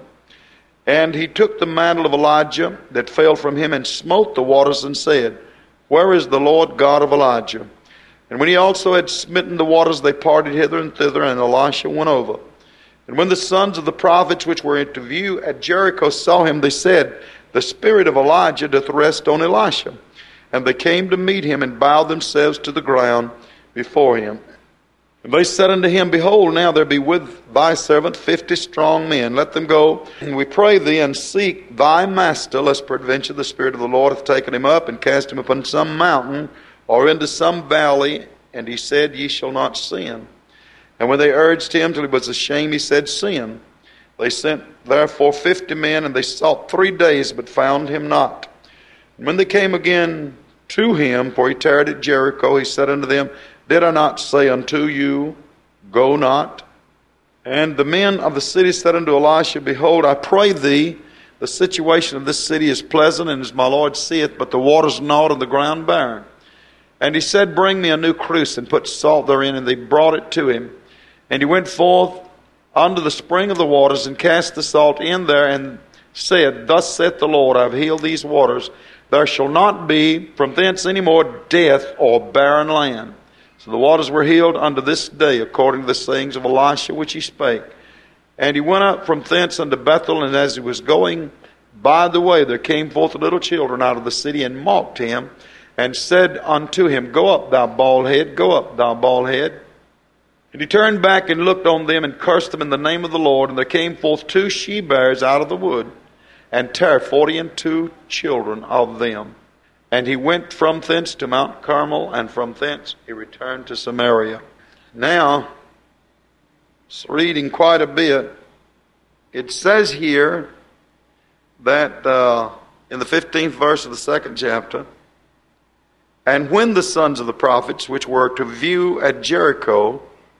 And he took the mantle of Elijah that fell from him, and smote the waters, and said, Where is the Lord God of Elijah? And when he also had smitten the waters, they parted hither and thither, and Elisha went over. And when the sons of the prophets which were to view at Jericho saw him, they said, The spirit of Elijah doth rest on Elisha. And they came to meet him, and bowed themselves to the ground before him. And they said unto him, Behold, now there be with thy servant 50 strong men. Let them go, and we pray thee, and seek thy master, lest peradventure the Spirit of the Lord hath taken him up, and cast him upon some mountain, or into some valley. And he said, Ye shall not sin. And when they urged him till he was ashamed, he said, Sin. They sent therefore 50 men, and they sought 3 days, but found him not. And when they came again to him, for he tarried at Jericho, he said unto them, Did I not say unto you, Go not? And the men of the city said unto Elisha, Behold, I pray thee, the situation of this city is pleasant, and as my Lord seeth, but the waters gnawed and the ground barren. And he said, Bring me a new cruse, and put salt therein. And they brought it to him. And he went forth unto the spring of the waters, and cast the salt in there, and said, Thus saith the Lord, I have healed these waters. There shall not be from thence any more death or barren land. So the waters were healed unto this day, according to the sayings of Elisha which he spake. And he went up from thence unto Bethel, and as he was going by the way, there came forth little children out of the city, and mocked him, and said unto him, Go up, thou bald head, go up, thou bald head. And he turned back and looked on them, and cursed them in the name of the Lord. And there came forth 2 she-bears out of the wood, and tare 42 children of them. And he went from thence to Mount Carmel, and from thence he returned to Samaria. Now, it's reading quite a bit. It says here that in the 15th verse of the 2nd chapter, And when the sons of the prophets which were to view at Jericho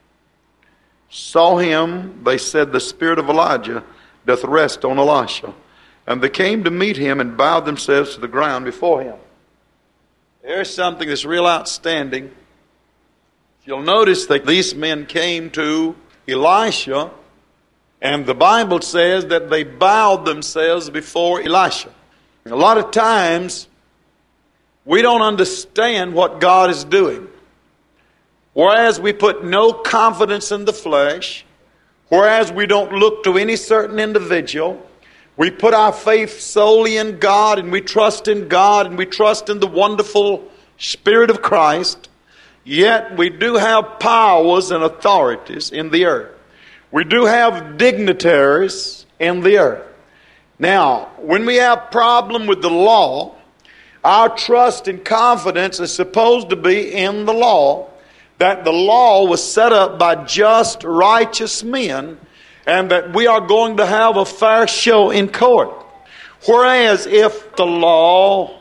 saw him, they said, The spirit of Elijah doth rest on Elisha. And they came to meet him, and bowed themselves to the ground before him. Here's something that's real outstanding. You'll notice that these men came to Elisha, and the Bible says that they bowed themselves before Elisha. A lot of times, we don't understand what God is doing. Whereas we put no confidence in the flesh, whereas we don't look to any certain individual, we put our faith solely in God, and we trust in God, and we trust in the wonderful Spirit of Christ. Yet we do have powers and authorities in the earth. We do have dignitaries in the earth. Now, when we have problem with the law, our trust and confidence is supposed to be in the law, that the law was set up by just, righteous men, and that we are going to have a fair show in court. Whereas if the law,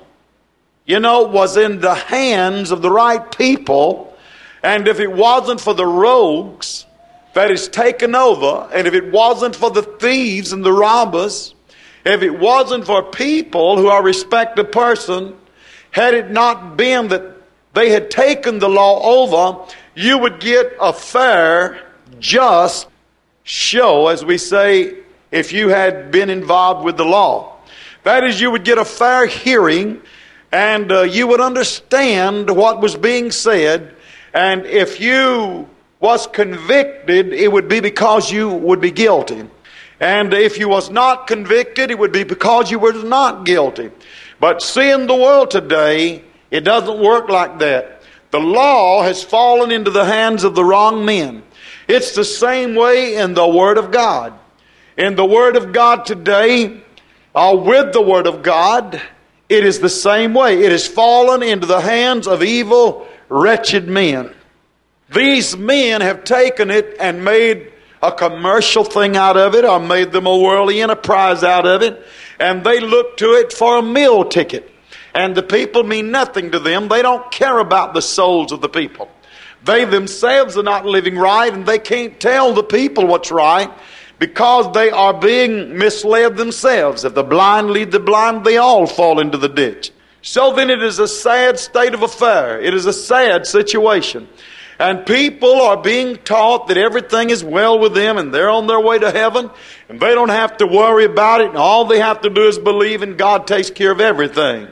was in the hands of the right people, and if it wasn't for the rogues that is taken over, and if it wasn't for the thieves and the robbers, if it wasn't for people who are respected person, had it not been that they had taken the law over, you would get a fair, just show, as we say, if you had been involved with the law. That is, you would get a fair hearing, and you would understand what was being said. And if you was convicted, it would be because you would be guilty. And if you was not convicted, it would be because you were not guilty. But see, in the world today, it doesn't work like that. The law has fallen into the hands of the wrong men. It's the same way in the Word of God. In the Word of God today, or with the Word of God, it is the same way. It has fallen into the hands of evil, wretched men. These men have taken it and made a commercial thing out of it, or made them a worldly enterprise out of it, and they look to it for a meal ticket. And the people mean nothing to them. They don't care about the souls of the people. They themselves are not living right, and they can't tell the people what's right because they are being misled themselves. If the blind lead the blind, they all fall into the ditch. So then it is a sad state of affair. It is a sad situation. And people are being taught that everything is well with them and they're on their way to heaven and they don't have to worry about it, and all they have to do is believe, and God takes care of everything.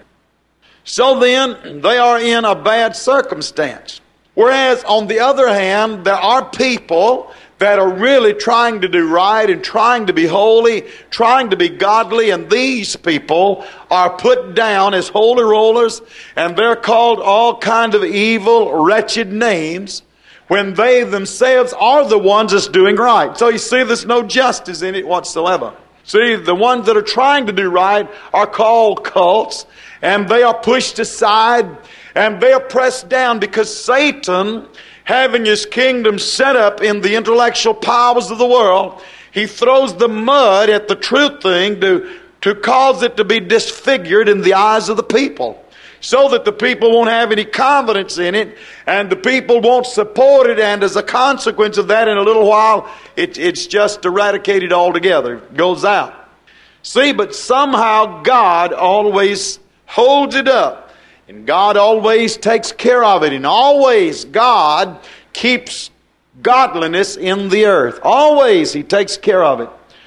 So then they are in a bad circumstance. Whereas on the other hand, there are people that are really trying to do right and trying to be holy, trying to be godly, and these people are put down as holy rollers, and they're called all kind of evil, wretched names when they themselves are the ones that's doing right. So you see, there's no justice in it whatsoever. See, the ones that are trying to do right are called cults, and they are pushed aside, and they are pressed down because Satan, having his kingdom set up in the intellectual powers of the world, he throws the mud at the true thing to cause it to be disfigured in the eyes of the people, so that the people won't have any confidence in it, and the people won't support it, and as a consequence of that, in a little while, it's just eradicated altogether. It goes out. See, but somehow God always holds it up. And God always takes care of it. And always God keeps godliness in the earth. Always He takes care of it.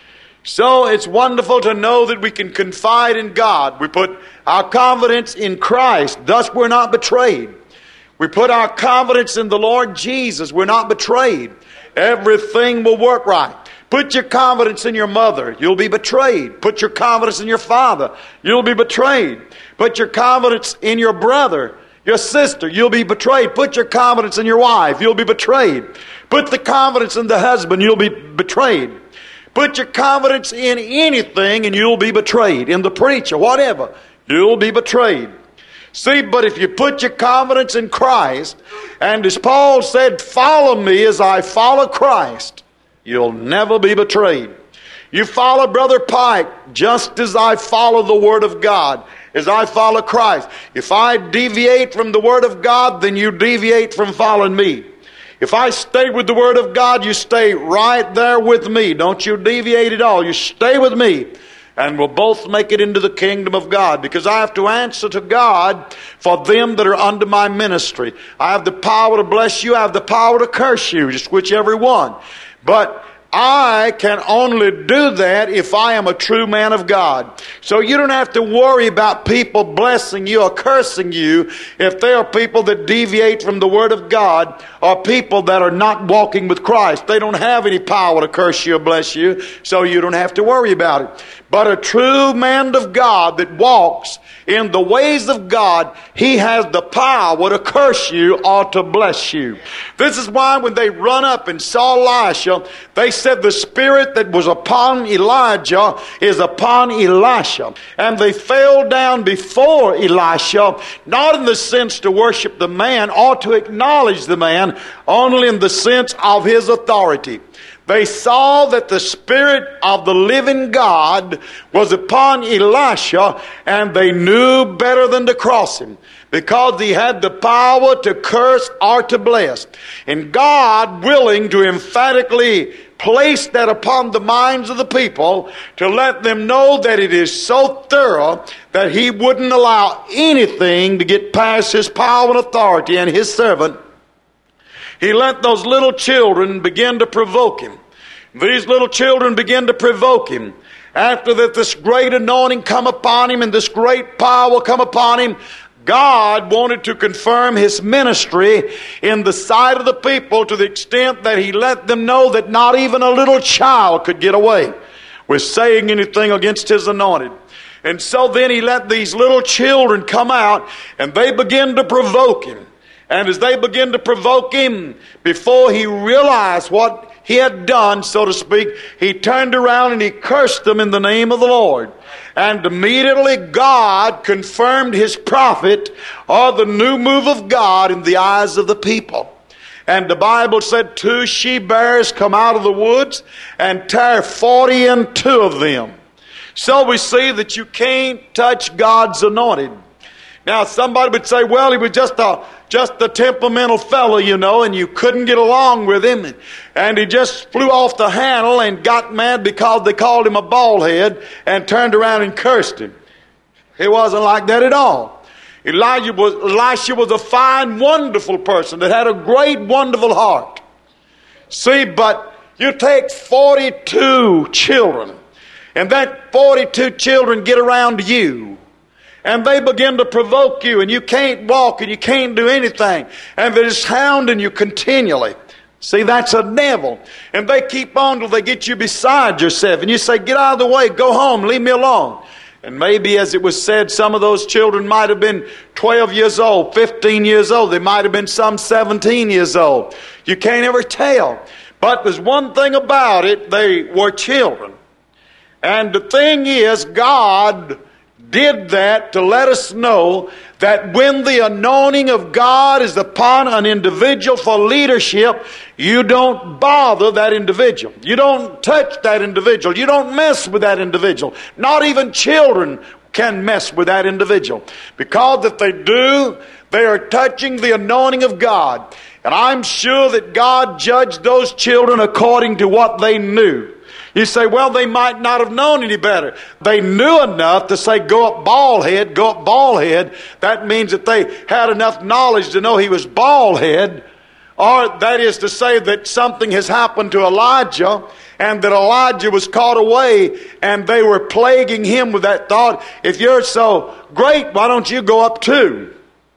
So it's wonderful to know that we can confide in God. We put our confidence in Christ. Thus we're not betrayed. We put our confidence in the Lord Jesus. We're not betrayed. Everything will work right. Put your confidence in your mother. You'll be betrayed. Put your confidence in your father. You'll be betrayed. Put your confidence in your brother, your sister. You'll be betrayed. Put your confidence in your wife. You'll be betrayed. Put the confidence in the husband. You'll be betrayed. Put your confidence in anything and you'll be betrayed. In the preacher, whatever, you'll be betrayed. See, but if you put your confidence in Christ, and as Paul said, follow me as I follow Christ, you'll never be betrayed. You follow Brother Pike just as I follow the Word of God, as I follow Christ. If I deviate from the Word of God, then you deviate from following me. If I stay with the Word of God, you stay right there with me. Don't you deviate at all. You stay with me. And we'll both make it into the kingdom of God. Because I have to answer to God for them that are under my ministry. I have the power to bless you. I have the power to curse you. Just whichever one. But I can only do that if I am a true man of God. So you don't have to worry about people blessing you or cursing you if they are people that deviate from the Word of God or people that are not walking with Christ. They don't have any power to curse you or bless you, so you don't have to worry about it. But a true man of God that walks in the ways of God, he has the power to curse you or to bless you. This is why when they run up and saw Elisha, they said the spirit that was upon Elijah is upon Elisha. And they fell down before Elisha, not in the sense to worship the man or to acknowledge the man, only in the sense of his authority. They saw that the Spirit of the living God was upon Elisha, and they knew better than to cross him, because he had the power to curse or to bless. And God, willing to emphatically place that upon the minds of the people, to let them know that it is so thorough that He wouldn't allow anything to get past His power and authority and His servant, He let those little children begin to provoke him. These little children begin to provoke him. After that this great anointing come upon him and this great power come upon him, God wanted to confirm His ministry in the sight of the people to the extent that He let them know that not even a little child could get away with saying anything against His anointed. And so then He let these little children come out, and they began to provoke Him. And as they began to provoke Him, before He realized what He had done, so to speak, He turned around and He cursed them in the name of the Lord. And immediately God confirmed His prophet, or the new move of God, in the eyes of the people. And the Bible said 2 she-bears come out of the woods and tear 40 in 2 of them. So we see that you can't touch God's anointed. Now somebody would say, well, he was just a temperamental fellow, you know, and you couldn't get along with him. And he just flew off the handle and got mad because they called him a bald head and turned around and cursed him. It wasn't like that at all. Elisha was a fine, wonderful person that had a great, wonderful heart. See, but you take 42 children, and that 42 children get around you, and they begin to provoke you, and you can't walk, and you can't do anything, and they're just hounding you continually. See, that's a devil. And they keep on till they get you beside yourself, and you say, get out of the way, go home, leave me alone. And maybe, as it was said, some of those children might have been 12 years old, 15 years old. They might have been some 17 years old. You can't ever tell. But there's one thing about it, they were children. And the thing is, God did that to let us know that when the anointing of God is upon an individual for leadership, you don't bother that individual. You don't touch that individual. You don't mess with that individual. Not even children can mess with that individual. Because if they do, they are touching the anointing of God. And I'm sure that God judged those children according to what they knew. You say, well, they might not have known any better. They knew enough to say, go up bald head, go up bald head. That means that they had enough knowledge to know he was bald head. Or that is to say that something has happened to Elijah, and that Elijah was caught away, and they were plaguing him with that thought, if you're so great, why don't you go up too?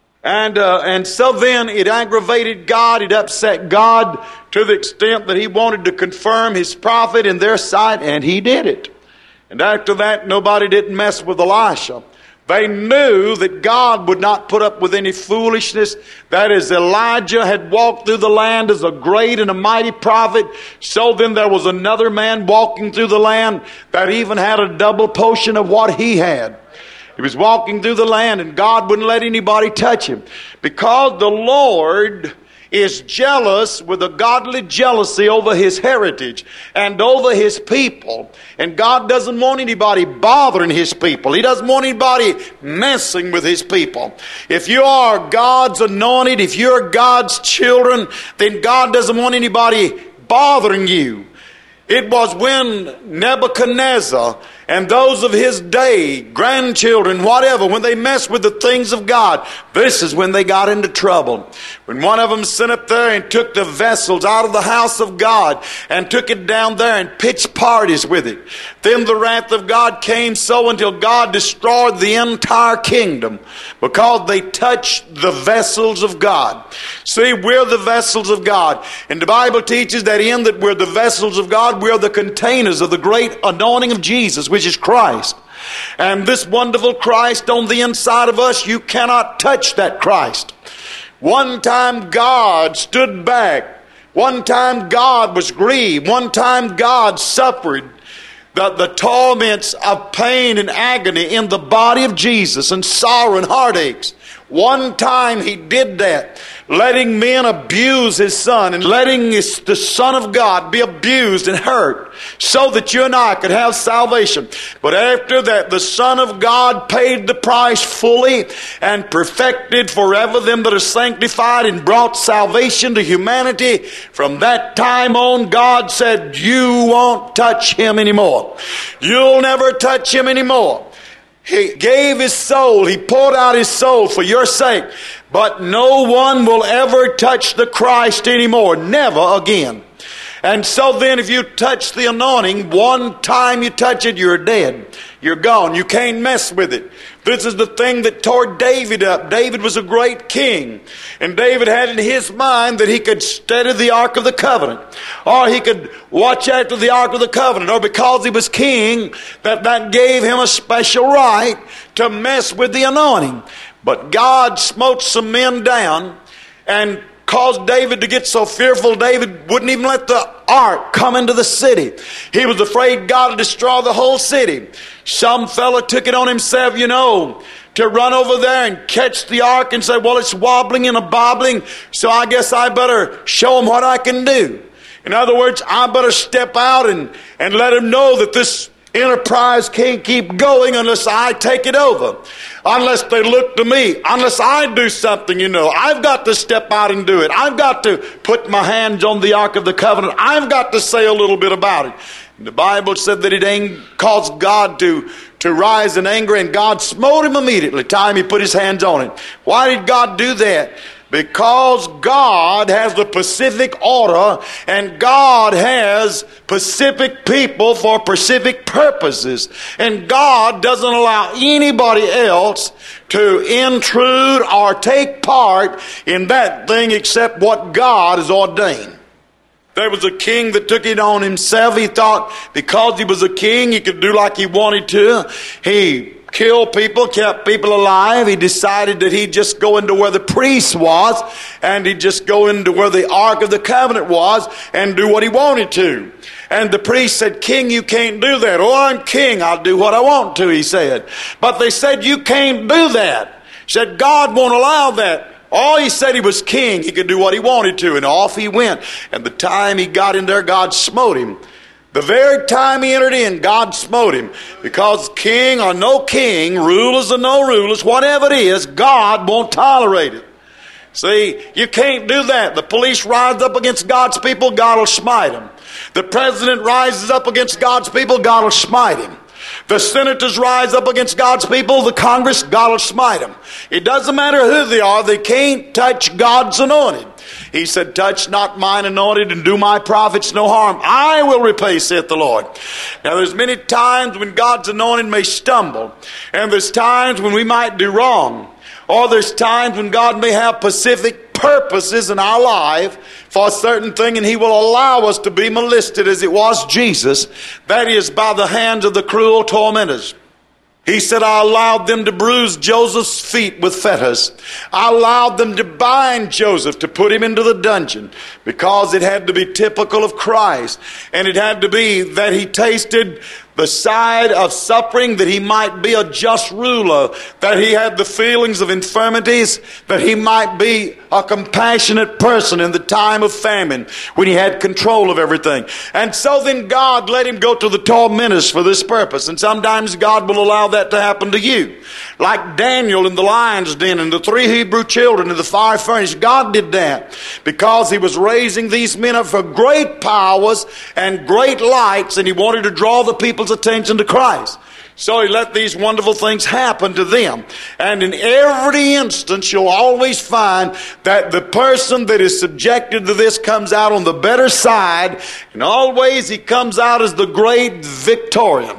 And so then it aggravated God, it upset God to the extent that He wanted to confirm His prophet in their sight, and He did it. And after that, nobody didn't mess with Elisha. They knew that God would not put up with any foolishness. That as Elijah had walked through the land as a great and a mighty prophet, so then there was another man walking through the land that even had a double portion of what he had. He was walking through the land, and God wouldn't let anybody touch him. Because the Lord is jealous with a godly jealousy over His heritage and over His people. And God doesn't want anybody bothering His people. He doesn't want anybody messing with His people. If you are God's anointed, if you're God's children, then God doesn't want anybody bothering you. It was when Nebuchadnezzar and those of his day, grandchildren, whatever, when they messed with the things of God, this is when they got into trouble. When one of them sent up there and took the vessels out of the house of God and took it down there and pitched parties with it, then the wrath of God came so until God destroyed the entire kingdom because they touched the vessels of God. See, we're the vessels of God. And the Bible teaches that in that we're the vessels of God, we're the containers of the great anointing of Jesus, which is Christ. And this wonderful Christ on the inside of us, you cannot touch that Christ. One time God stood back. One time God was grieved. One time God suffered the torments of pain and agony in the body of Jesus and sorrow and heartaches. One time He did that, letting men abuse His Son and letting the Son of God be abused and hurt so that you and I could have salvation. But after that, the Son of God paid the price fully and perfected forever them that are sanctified and brought salvation to humanity. From that time on, God said, you won't touch Him anymore. You'll never touch Him anymore. He gave His soul. He poured out His soul for your sake. But no one will ever touch the Christ anymore. Never again. And so then if you touch the anointing, one time you touch it, you're dead. You're gone. You can't mess with it. This is the thing that tore David up. David was a great king. And David had in his mind that he could steady the Ark of the Covenant, or he could watch after the Ark of the Covenant, or because he was king, that gave him a special right to mess with the anointing. But God smote some men down and caused David to get so fearful, David wouldn't even let the ark come into the city. He was afraid God would destroy the whole city. Some fella took it on himself, to run over there and catch the ark and say, well, it's wobbling and a bobbling, so I guess I better show him what I can do. In other words, I better step out and let him know that this enterprise can't keep going unless I take it over, unless they look to me, unless I do something. I've got to step out and do it. I've got to put my hands on the Ark of the Covenant. I've got to say a little bit about it. And the Bible said that it caused God to rise in anger, and God smote him immediately the time he put his hands on it. Why did God do that? Because God has the Pacific order, and God has Pacific people for Pacific purposes. And God doesn't allow anybody else to intrude or take part in that thing except what God has ordained. There was a king that took it on himself. He thought because he was a king, he could do like he wanted to. He killed people, kept people alive. He decided that he'd just go into where the priest was, and he'd just go into where the Ark of the Covenant was and do what he wanted to. And the priest said, King, you can't do that. Oh, I'm king. I'll do what I want to, he said. But they said, you can't do that. He said, God won't allow that. Oh, he said he was king. He could do what he wanted to. And off he went. And the time he got in there, God smote him. The very time he entered in, God smote him. Because king or no king, rulers or no rulers, whatever it is, God won't tolerate it. See, you can't do that. The police rise up against God's people, God will smite them. The president rises up against God's people, God will smite him. The senators rise up against God's people, the Congress, God will smite them. It doesn't matter who they are, they can't touch God's anointed. He said, touch not mine anointed and do my prophets no harm. I will repay, saith the Lord. Now there's many times when God's anointed may stumble, and there's times when we might do wrong, or there's times when God may have specific purposes in our life for a certain thing, and he will allow us to be molested as it was Jesus, that is by the hands of the cruel tormentors. He said, I allowed them to bruise Joseph's feet with fetters. I allowed them to bind Joseph, to put him into the dungeon, because it had to be typical of Christ. And it had to be that he tasted the side of suffering, that he might be a just ruler, that he had the feelings of infirmities, that he might be a compassionate person in the time of famine when he had control of everything. And so then God let him go to the tormentors for this purpose. And sometimes God will allow that to happen to you. Like Daniel in the lion's den and the 3 Hebrew children in the fire furnace. God did that because he was raising these men up for great powers and great lights, and he wanted to draw the people's attention to Christ. So he let these wonderful things happen to them. And in every instance, you'll always find that the person that is subjected to this comes out on the better side. And always he comes out as the great victorian.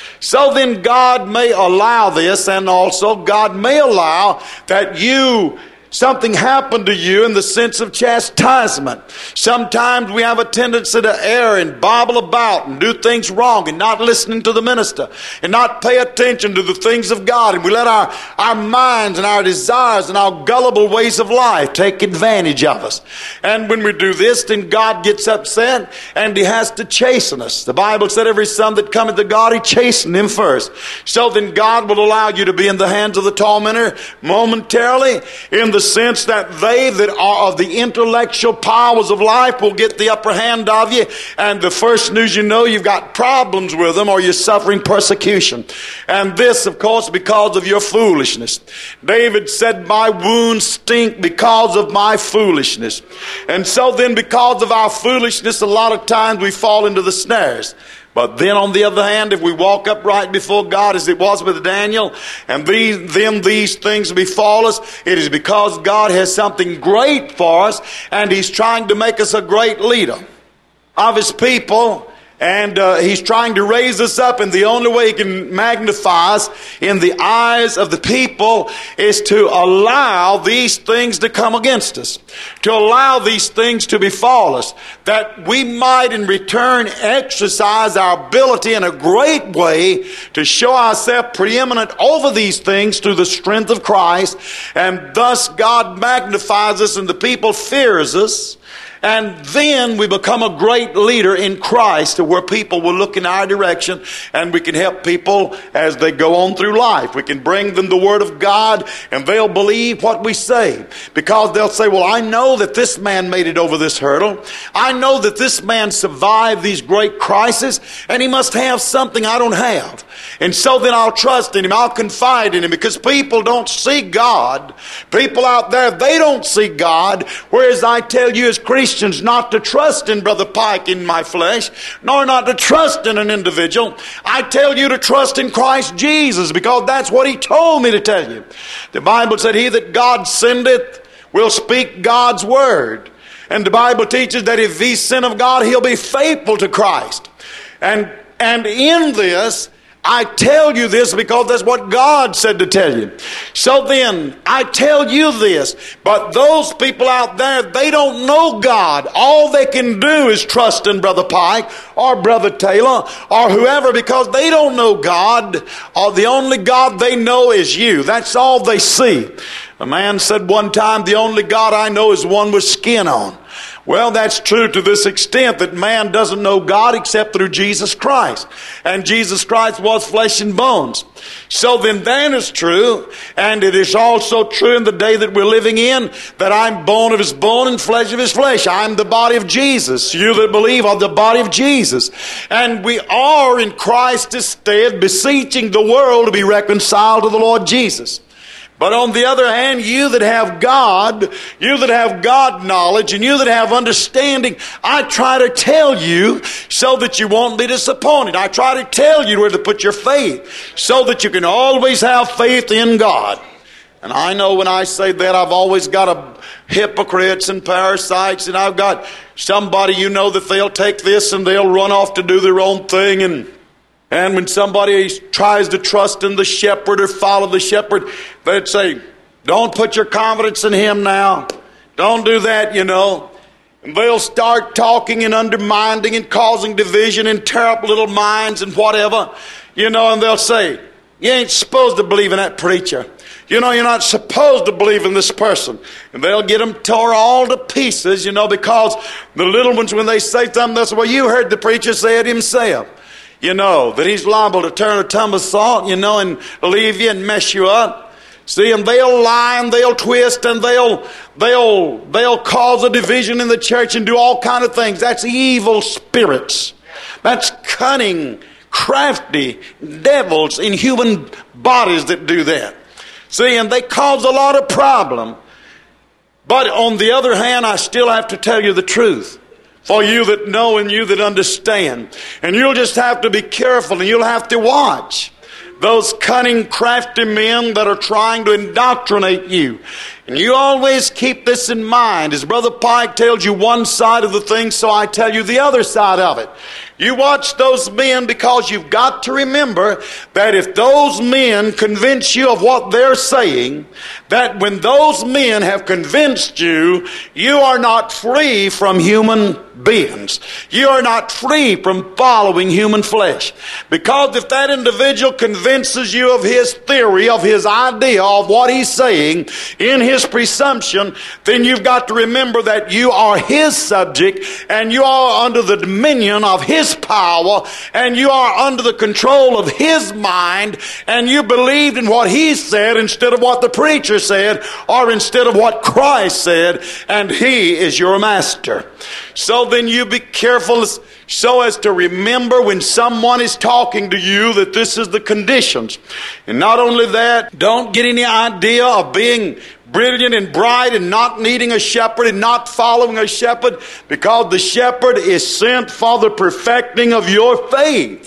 So then God may allow this, and also God may allow that something happened to you in the sense of chastisement. Sometimes we have a tendency to err and bobble about and do things wrong and not listening to the minister and not pay attention to the things of God. And we let our minds and our desires and our gullible ways of life take advantage of us. And when we do this, then God gets upset and he has to chasten us. The Bible said every son that cometh to God, he chastened him first. So then God will allow you to be in the hands of the tormentor momentarily, in the sense that they that are of the intellectual powers of life will get the upper hand of you, and the first news you know, you've got problems with them or you're suffering persecution. And this, of course, because of your foolishness. David said, my wounds stink because of my foolishness. And so then, because of our foolishness, a lot of times we fall into the snares. But then on the other hand, if we walk upright before God as it was with Daniel, and these things befall us, it is because God has something great for us, and he's trying to make us a great leader of his people And he's trying to raise us up, and the only way he can magnify us in the eyes of the people is to allow these things to come against us, to allow these things to befall us, that we might in return exercise our ability in a great way to show ourselves preeminent over these things through the strength of Christ. And thus God magnifies us and the people fears us. And then we become a great leader in Christ to where people will look in our direction, and we can help people as they go on through life. We can bring them the Word of God, and they'll believe what we say, because they'll say, well, I know that this man made it over this hurdle. I know that this man survived these great crises, and he must have something I don't have. And so then I'll trust in him. I'll confide in him, because people don't see God. People out there, they don't see God. Whereas I tell you as Christians not to trust in Brother Pike in my flesh, nor not to trust in an individual. I tell you to trust in Christ Jesus, because that's what he told me to tell you. The Bible said, he that God sendeth will speak God's word. And the Bible teaches that if he's sent of God, he'll be faithful to Christ. And in this, I tell you this because that's what God said to tell you. So then, I tell you this, but those people out there, they don't know God. All they can do is trust in Brother Pike or Brother Taylor or whoever, because they don't know God, or the only God they know is you. That's all they see. A man said one time, the only God I know is one with skin on. Well, that's true to this extent, that man doesn't know God except through Jesus Christ. And Jesus Christ was flesh and bones. So then that is true. And it is also true in the day that we're living in, that I'm bone of his bone and flesh of his flesh. I'm the body of Jesus. You that believe are the body of Jesus. And we are in Christ's stead beseeching the world to be reconciled to the Lord Jesus. But on the other hand, you that have God knowledge, and you that have understanding, I try to tell you so that you won't be disappointed. I try to tell you where to put your faith so that you can always have faith in God. And I know when I say that, I've always got hypocrites and parasites, and I've got somebody, that they'll take this and they'll run off to do their own thing. And when somebody tries to trust in the shepherd or follow the shepherd, they'd say, don't put your confidence in him now. Don't do that, And they'll start talking and undermining and causing division and tear up little minds and whatever, and they'll say, you ain't supposed to believe in that preacher. You're not supposed to believe in this person. And they'll get them tore all to pieces, because the little ones, when they say something, they'll say, well, you heard the preacher say it himself. That he's liable to turn a tumble salt, and leave you and mess you up. See, and they'll lie and they'll twist and they'll cause a division in the church and do all kind of things. That's evil spirits. That's cunning, crafty devils in human bodies that do that. See, and they cause a lot of problem. But on the other hand, I still have to tell you the truth. For you that know and you that understand. And you'll just have to be careful, and you'll have to watch those cunning, crafty men that are trying to indoctrinate you. And you always keep this in mind. As Brother Pike tells you one side of the thing, so I tell you the other side of it. You watch those men, because you've got to remember that if those men convince you of what they're saying, that when those men have convinced you, you are not free from human beings. You are not free from following human flesh. Because if that individual convinces you of his theory, of his idea, of what he's saying, in his presumption, then you've got to remember that you are his subject, and you are under the dominion of his power, and you are under the control of his mind, and you believed in what he said instead of what the preacher said, or instead of what Christ said, and he is your master. So then you be careful so as to remember when someone is talking to you that this is the conditions. And not only that, don't get any idea of being brilliant and bright and not needing a shepherd and not following a shepherd, because the shepherd is sent for the perfecting of your faith.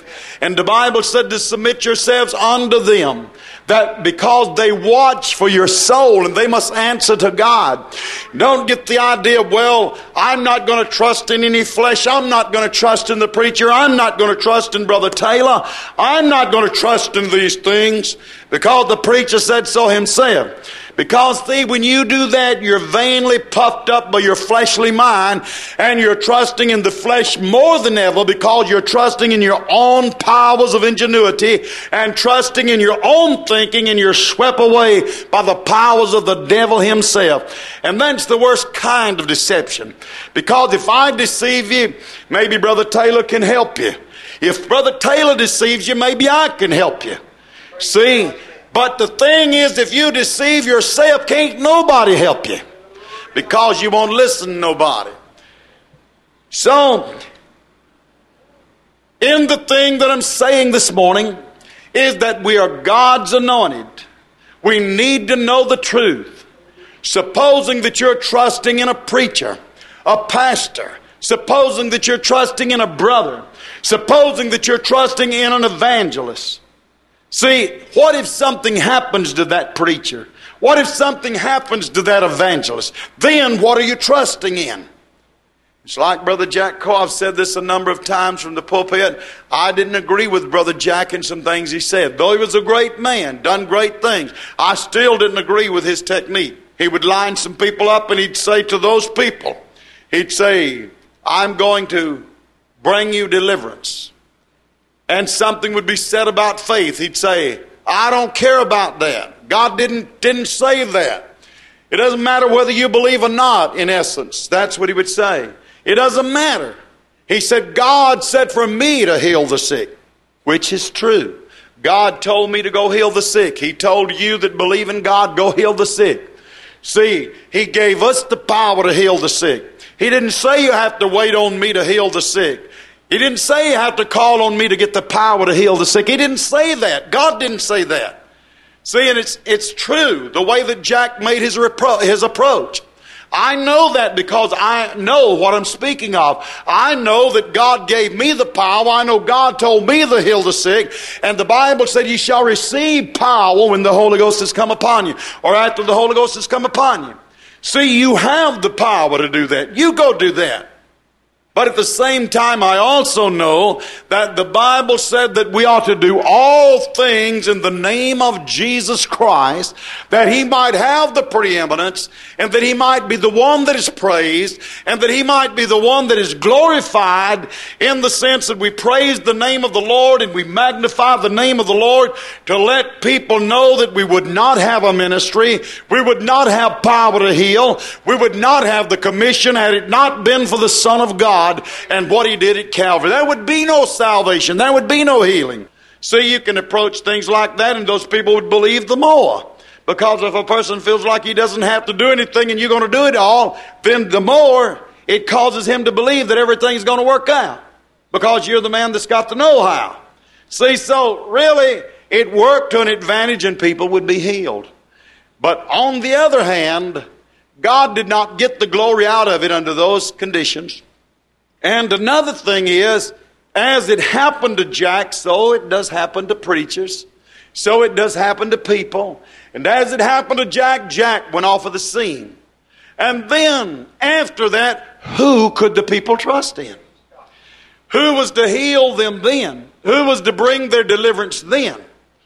And the Bible said to submit yourselves unto them, that because they watch for your soul and they must answer to God. Don't get the idea, well, I'm not going to trust in any flesh. I'm not going to trust in the preacher. I'm not going to trust in Brother Taylor. I'm not going to trust in these things because the preacher said so himself. Because, see, when you do that, you're vainly puffed up by your fleshly mind, and you're trusting in the flesh more than ever because you're trusting in your own powers of ingenuity and trusting in your own thinking, and you're swept away by the powers of the devil himself. And that's the worst kind of deception. Because if I deceive you, maybe Brother Taylor can help you. If Brother Taylor deceives you, maybe I can help you. See? But the thing is, if you deceive yourself, can't nobody help you because you won't listen to nobody. So, in the thing that I'm saying this morning is that we are God's anointed. We need to know the truth. Supposing that you're trusting in a preacher, a pastor, supposing that you're trusting in a brother, supposing that you're trusting in an evangelist. See, what if something happens to that preacher? What if something happens to that evangelist? Then what are you trusting in? It's like Brother Jack Coe. I've said this a number of times from the pulpit. I didn't agree with Brother Jack in some things he said. Though he was a great man, done great things, I still didn't agree with his technique. He would line some people up and he'd say to those people, he'd say, I'm going to bring you deliverance. And something would be said about faith. He'd say, I don't care about that. God didn't say that. It doesn't matter whether you believe or not, in essence. That's what he would say. It doesn't matter. He said, God said for me to heal the sick, which is true. God told me to go heal the sick. He told you that believe in God, go heal the sick. See, He gave us the power to heal the sick. He didn't say you have to wait on me to heal the sick. He didn't say you have to call on me to get the power to heal the sick. He didn't say that. God didn't say that. See, and it's true, the way that Jack made his approach. I know that because I know what I'm speaking of. I know that God gave me the power. I know God told me to heal the sick. And the Bible said you shall receive power when the Holy Ghost has come upon you, or after the Holy Ghost has come upon you. See, you have the power to do that. You go do that. But at the same time, I also know that the Bible said that we ought to do all things in the name of Jesus Christ, that He might have the preeminence, and that He might be the one that is praised, and that He might be the one that is glorified, in the sense that we praise the name of the Lord and we magnify the name of the Lord to let people know that we would not have a ministry, we would not have power to heal, we would not have the commission had it not been for the Son of God and what He did at Calvary. There would be no salvation. There would be no healing. See, you can approach things like that and those people would believe the more. Because if a person feels like he doesn't have to do anything and you're going to do it all, then the more it causes him to believe that everything's going to work out. Because you're the man that's got the know-how. See, so really it worked to an advantage and people would be healed. But on the other hand, God did not get the glory out of it under those conditions. And another thing is, as it happened to Jack, so it does happen to preachers. So it does happen to people. And as it happened to Jack, Jack went off of the scene. And then, after that, who could the people trust in? Who was to heal them then? Who was to bring their deliverance then?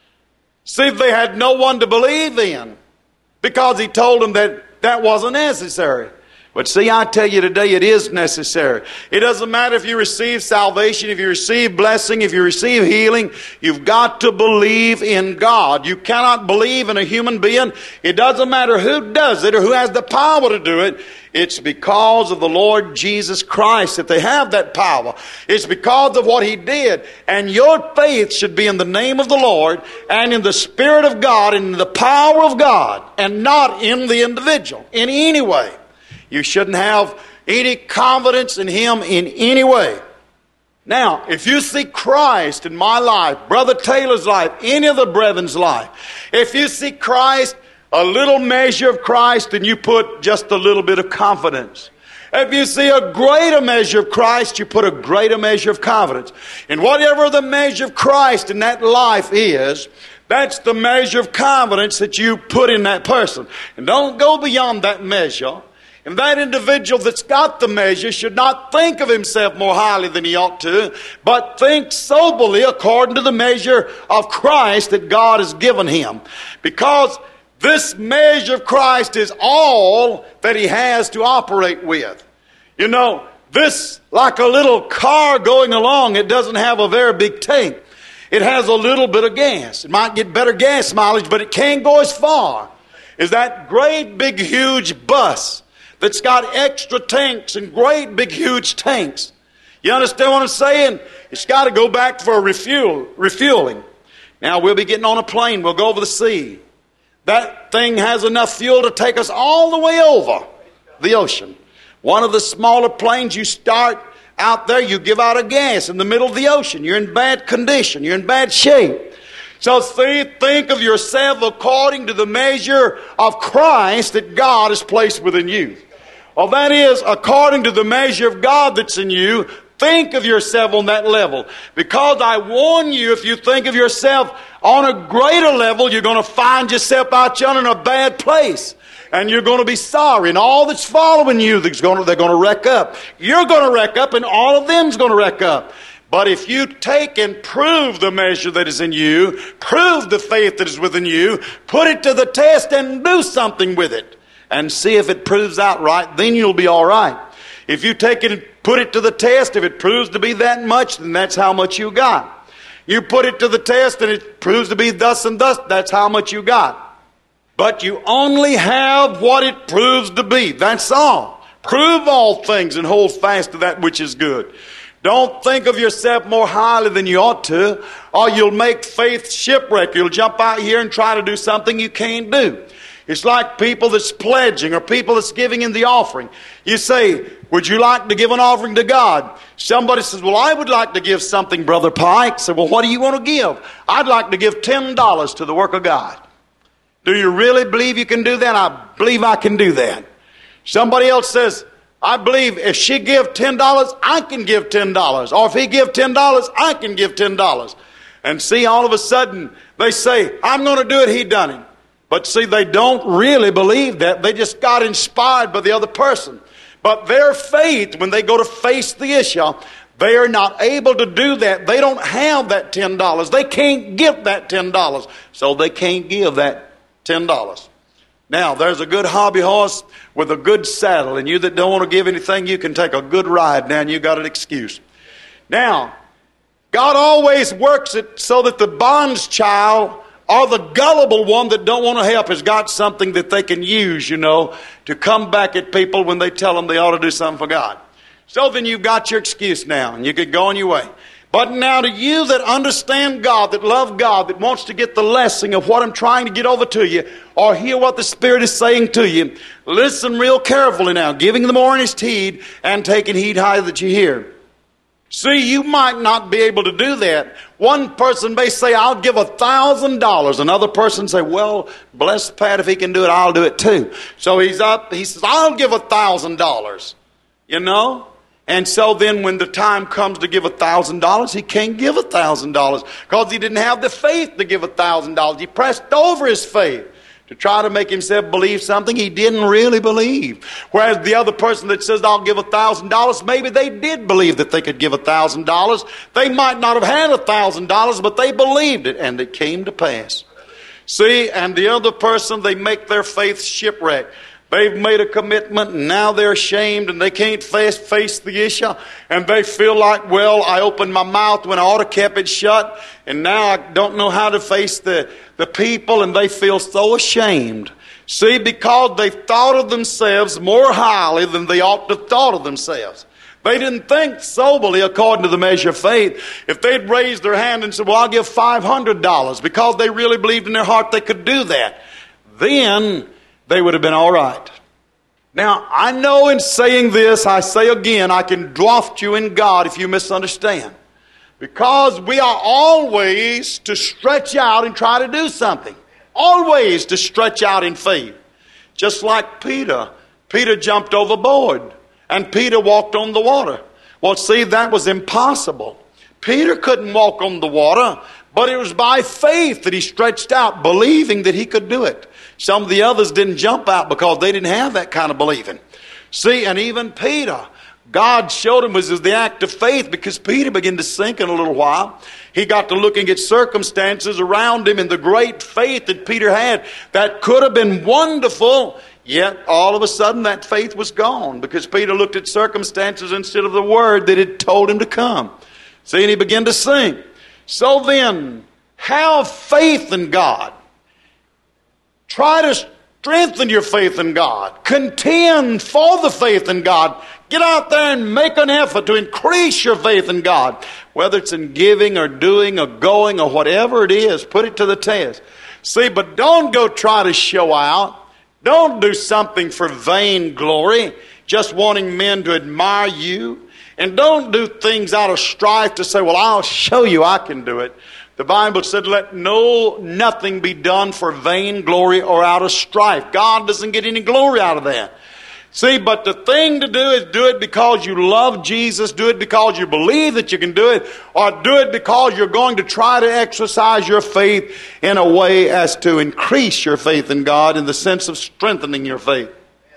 See, they had no one to believe in, because He told them that that wasn't necessary. But see, I tell you today, it is necessary. It doesn't matter if you receive salvation, if you receive blessing, if you receive healing. You've got to believe in God. You cannot believe in a human being. It doesn't matter who does it or who has the power to do it. It's because of the Lord Jesus Christ that they have that power. It's because of what He did. And your faith should be in the name of the Lord and in the Spirit of God and in the power of God, and not in the individual in any way. You shouldn't have any confidence in Him in any way. Now, if you see Christ in my life, Brother Taylor's life, any of the brethren's life, if you see Christ, a little measure of Christ, then you put just a little bit of confidence. If you see a greater measure of Christ, you put a greater measure of confidence. And whatever the measure of Christ in that life is, that's the measure of confidence that you put in that person. And don't go beyond that measure. And that individual that's got the measure should not think of himself more highly than he ought to, but think soberly according to the measure of Christ that God has given him. Because this measure of Christ is all that he has to operate with. You know, this, like a little car going along, it doesn't have a very big tank. It has a little bit of gas. It might get better gas mileage, but it can't go as far as that great big huge bus that's got extra tanks and great big huge tanks. You understand what I'm saying? It's got to go back for a refueling. Now, we'll be getting on a plane. We'll go over the sea. That thing has enough fuel to take us all the way over the ocean. One of the smaller planes, you start out there, you give out a gas in the middle of the ocean. You're in bad condition. You're in bad shape. So think of yourself according to the measure of Christ that God has placed within you. Well, that is, according to the measure of God that's in you, think of yourself on that level. Because I warn you, if you think of yourself on a greater level, you're going to find yourself out yonder in a bad place. And you're going to be sorry. And all that's following you, they're going to wreck up. You're going to wreck up, and all of them's going to wreck up. But if you take and prove the measure that is in you, prove the faith that is within you, put it to the test and do something with it, and see if it proves out right, then you'll be all right. If you take it and put it to the test, if it proves to be that much, then that's how much you got. You put it to the test and it proves to be thus and thus, that's how much you got. But you only have what it proves to be. That's all. Prove all things and hold fast to that which is good. Don't think of yourself more highly than you ought to, or you'll make faith shipwreck. You'll jump out here and try to do something you can't do. It's like people that's pledging or people that's giving in the offering. You say, would you like to give an offering to God? Somebody says, well, I would like to give something, Brother Pike. Say, well, what do you want to give? I'd like to give $10 to the work of God. Do you really believe you can do that? I believe I can do that. Somebody else says, I believe if she give $10, I can give $10. Or if he give $10, I can give $10. And see, all of a sudden, they say, I'm going to do it, he done it. But see, they don't really believe that. They just got inspired by the other person. But their faith, when they go to face the issue, they are not able to do that. They don't have that $10. They can't give that $10. So they can't give that $10. Now, there's a good hobby horse with a good saddle. And you that don't want to give anything, you can take a good ride now and you got an excuse. Now, God always works it so that the bonds child or the gullible one that don't want to help has got something that they can use, to come back at people when they tell them they ought to do something for God. So then you've got your excuse now, and you could go on your way. But now to you that understand God, that love God, that wants to get the lesson of what I'm trying to get over to you, or hear what the Spirit is saying to you, listen real carefully now, giving the more earnest heed and taking heed high that you hear. See, you might not be able to do that. One person may say, I'll give $1,000. Another person say, well, bless Pat, if he can do it, I'll do it too. So he's up, he says, I'll give $1,000. And so then when the time comes to give $1,000, he can't give $1,000 because he didn't have the faith to give $1,000. He pressed over his faith to try to make himself believe something he didn't really believe. Whereas the other person that says, I'll give $1,000, maybe they did believe that they could give $1,000. They might not have had $1,000, but they believed it, and it came to pass. See, and the other person, they make their faith shipwreck. They've made a commitment, and now they're ashamed, and they can't face the issue. And they feel like, well, I opened my mouth when I ought to kept it shut, and now I don't know how to face the people, and they feel so ashamed. See, because they thought of themselves more highly than they ought to have thought of themselves. They didn't think soberly according to the measure of faith. If they'd raised their hand and said, well, I'll give $500, because they really believed in their heart they could do that, then they would have been all right. Now, I know in saying this, I say again, I can dwaft you in God if you misunderstand. Because we are always to stretch out and try to do something. Always to stretch out in faith. Just like Peter. Peter jumped overboard. and Peter walked on the water. Well, see, that was impossible. Peter couldn't walk on the water, but it was by faith that he stretched out, believing that he could do it. Some of the others didn't jump out because they didn't have that kind of believing. See, and even Peter, God showed him was the act of faith, because Peter began to sink in a little while. He got to looking at circumstances around him and the great faith that Peter had that could have been wonderful, yet all of a sudden that faith was gone because Peter looked at circumstances instead of the word that had told him to come. See, and he began to sink. So then, have faith in God. Try to strengthen your faith in God. Contend for the faith in God. Get out there and make an effort to increase your faith in God. Whether it's in giving or doing or going or whatever it is, put it to the test. See, but don't go try to show out. Don't do something for vain glory, just wanting men to admire you. And don't do things out of strife to say, well, I'll show you I can do it. The Bible said, let nothing be done for vain glory or out of strife. God doesn't get any glory out of that. See, but the thing to do is do it because you love Jesus, do it because you believe that you can do it, or do it because you're going to try to exercise your faith in a way as to increase your faith in God in the sense of strengthening your faith.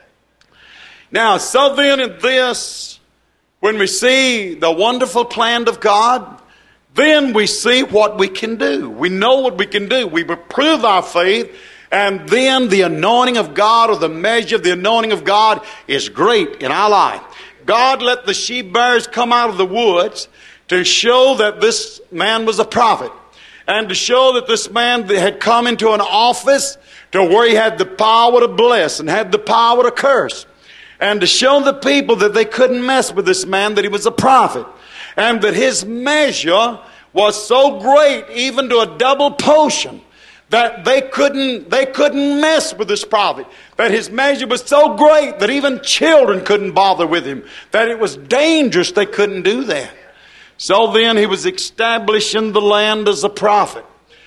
Now, so then in this, when we see the wonderful plan of God, then we see what we can do. We know what we can do. We prove our faith. And then the anointing of God, or the measure of the anointing of God, is great in our life. God let the she-bears come out of the woods to show that this man was a prophet. And to show that this man had come into an office to where he had the power to bless and had the power to curse. And to show the people that they couldn't mess with this man, that he was a prophet. And that his measure was so great, even to a double potion, that they couldn't mess with this prophet. That his measure was so great that even children couldn't bother with him. That it was dangerous, they couldn't do that. So then he was established in the land as a prophet.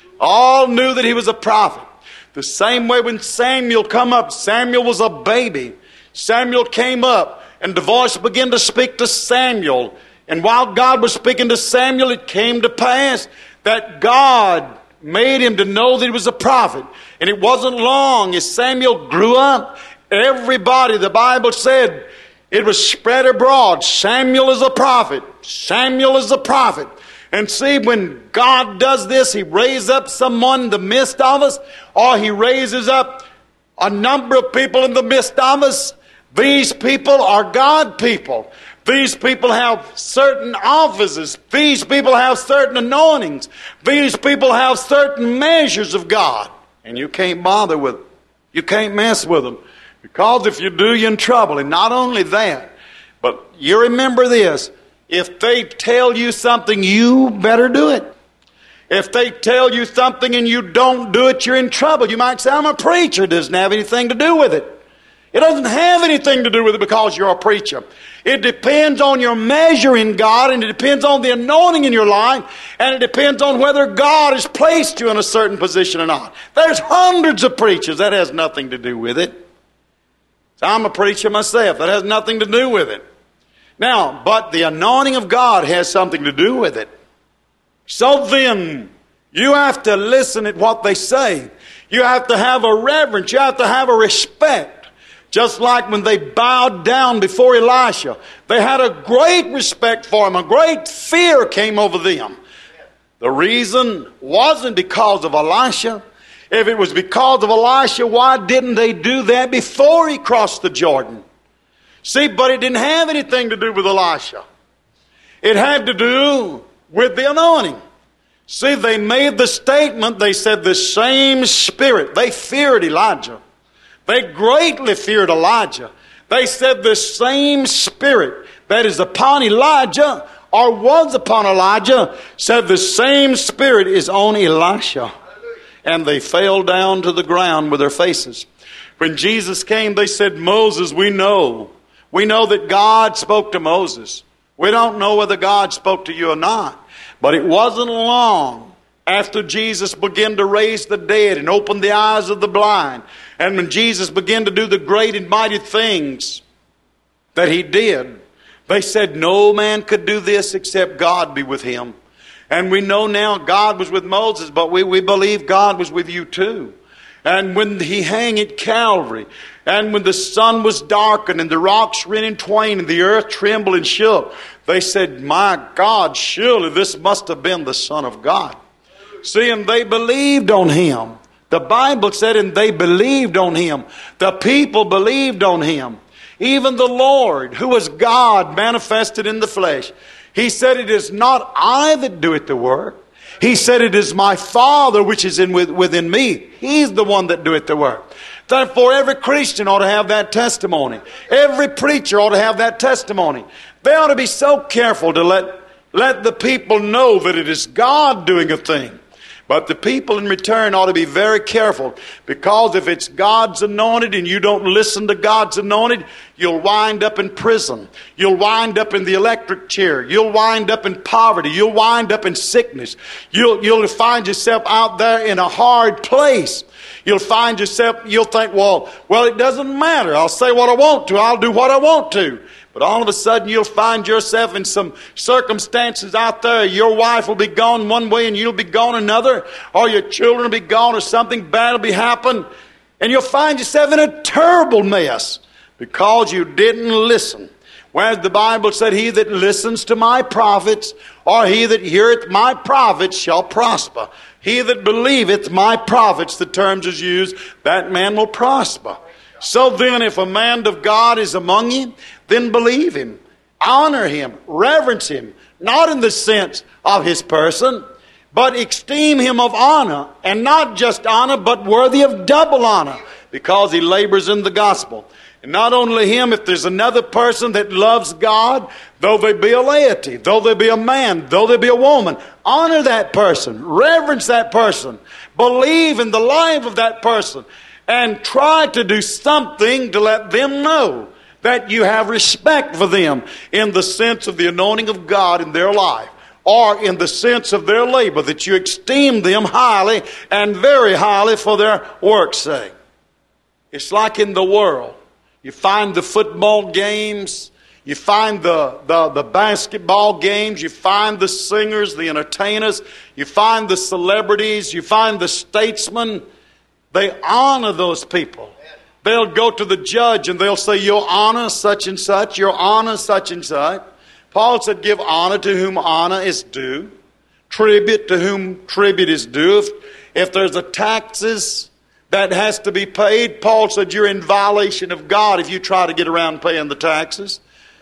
All knew that he was a prophet. The same way when Samuel come up, Samuel was a baby. Samuel came up and the voice began to speak to Samuel. And while God was speaking to Samuel, it came to pass that God made him to know that he was a prophet. And it wasn't long as Samuel grew up, everybody, the Bible said, it was spread abroad. Samuel is a prophet. Samuel is a prophet. And see, when God does this, he raises up someone in the midst of us, or he raises up a number of people in the midst of us. These people are God people. These people have certain offices. These people have certain anointings. These people have certain measures of God. And you can't bother with them. You can't mess with them. Because if you do, you're in trouble. And not only that, but you remember this. If they tell you something, you better do it. If they tell you something and you don't do it, you're in trouble. You might say, I'm a preacher. It doesn't have anything to do with it. It doesn't have anything to do with it because you're a preacher. It depends on your measure in God, and it depends on the anointing in your life, and it depends on whether God has placed you in a certain position or not. There's hundreds of preachers. That has nothing to do with it. So I'm a preacher myself. That has nothing to do with it. Now, but the anointing of God has something to do with it. So then, you have to listen at what they say. You have to have a reverence. You have to have a respect. Just like when they bowed down before Elisha, they had a great respect for him. A great fear came over them. The reason wasn't because of Elisha. If it was because of Elisha, why didn't they do that before he crossed the Jordan? See, but it didn't have anything to do with Elisha. It had to do with the anointing. See, they made the statement, they said the same Spirit. They feared Elijah. They greatly feared Elijah. They said the same Spirit that is upon Elijah, or was upon Elijah, said the same Spirit is on Elisha. And they fell down to the ground with their faces. When Jesus came, they said, Moses, we know. We know that God spoke to Moses. We don't know whether God spoke to you or not. But it wasn't long after Jesus began to raise the dead and open the eyes of the blind. And when Jesus began to do the great and mighty things, that he did. They said no man could do this except God be with him. And we know now God was with Moses, but we believe God was with you too. And when he hung at Calvary, and when the sun was darkened, and the rocks rent in twain, and the earth trembled and shook, they said, my God, surely this must have been the Son of God. See, and they believed on him. The Bible said, and they believed on him. The people believed on him. Even the Lord, who was God manifested in the flesh, he said, it is not I that doeth the work. He said, it is my Father which is within me. He's the one that doeth the work. Therefore, every Christian ought to have that testimony. Every preacher ought to have that testimony. They ought to be so careful to let the people know that it is God doing a thing. But the people in return ought to be very careful, because if it's God's anointed and you don't listen to God's anointed, you'll wind up in prison. You'll wind up in the electric chair. You'll wind up in poverty. You'll wind up in sickness. You'll find yourself out there in a hard place. You'll find yourself, you'll think, well, it doesn't matter. I'll say what I want to. I'll do what I want to. But all of a sudden you'll find yourself in some circumstances out there. Your wife will be gone one way and you'll be gone another. Or your children will be gone, or something bad will be happen. And you'll find yourself in a terrible mess because you didn't listen. Whereas the Bible said, he that listens to my prophets, or he that heareth my prophets, shall prosper. He that believeth my prophets, the terms is used, that man will prosper. So then, if a man of God is among you, then believe him, honor him, reverence him, not in the sense of his person, but esteem him of honor, and not just honor, but worthy of double honor, because he labors in the gospel. And not only him, if there's another person that loves God, though they be a laity, though they be a man, though they be a woman, honor that person, reverence that person, believe in the life of that person, and try to do something to let them know that you have respect for them in the sense of the anointing of God in their life, or in the sense of their labor, that you esteem them highly and very highly for their work's sake. It's like in the world. You find the football games, you find the basketball games, you find the singers, the entertainers, you find the celebrities, you find the statesmen. They honor those people. They'll go to the judge and they'll say, your honor such and such, your honor such and such. Paul said, give honor to whom honor is due, tribute to whom tribute is due. If there's a taxes that has to be paid, Paul said, you're in violation of God if you try to get around paying the taxes.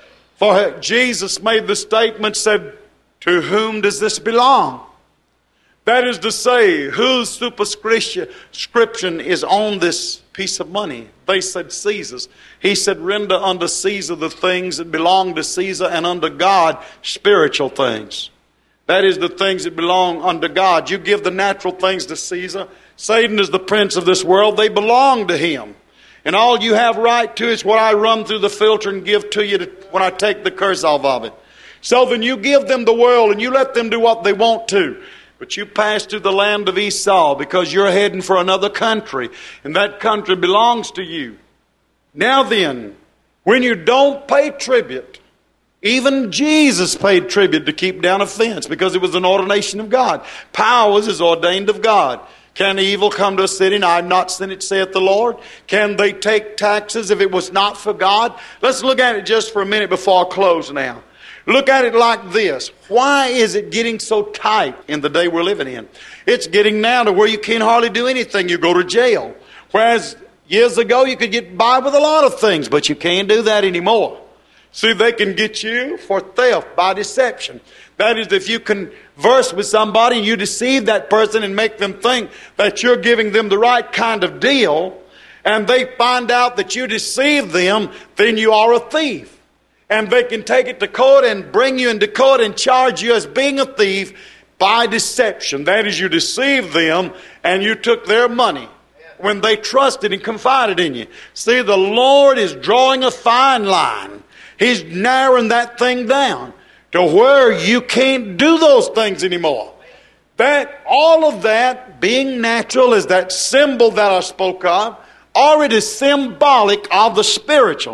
For Jesus made the statement, said, to whom does this belong? That is to say, whose superscription is on this piece of money? They said Caesar's. He said, render unto Caesar the things that belong to Caesar, and unto God spiritual things. That is the things that belong unto God. You give the natural things to Caesar. Satan is the prince of this world. They belong to him. And all you have right to is what I run through the filter and give to you when I take the curse off of it. So then you give them the world and you let them do what they want to. But you pass through the land of Esau because you're heading for another country, and that country belongs to you. Now then, when you don't pay tribute, even Jesus paid tribute to keep down offense because it was an ordination of God. Powers is ordained of God. Can evil come to a city and I have not sent it, saith the Lord? Can they take taxes if it was not for God? Let's look at it just for a minute before I close now. Look at it like this. Why is it getting so tight in the day we're living in? It's getting now to where you can't hardly do anything. You go to jail. Whereas years ago you could get by with a lot of things, but you can't do that anymore. See, they can get you for theft by deception. That is, if you converse with somebody and you deceive that person and make them think that you're giving them the right kind of deal, and they find out that you deceived them, then you are a thief. And they can take it to court and bring you into court and charge you as being a thief by deception. That is, you deceived them and you took their money when they trusted and confided in you. See, the Lord is drawing a fine line. He's narrowing that thing down to where you can't do those things anymore. That all of that being natural is that symbol that I spoke of, or it is symbolic of the spiritual.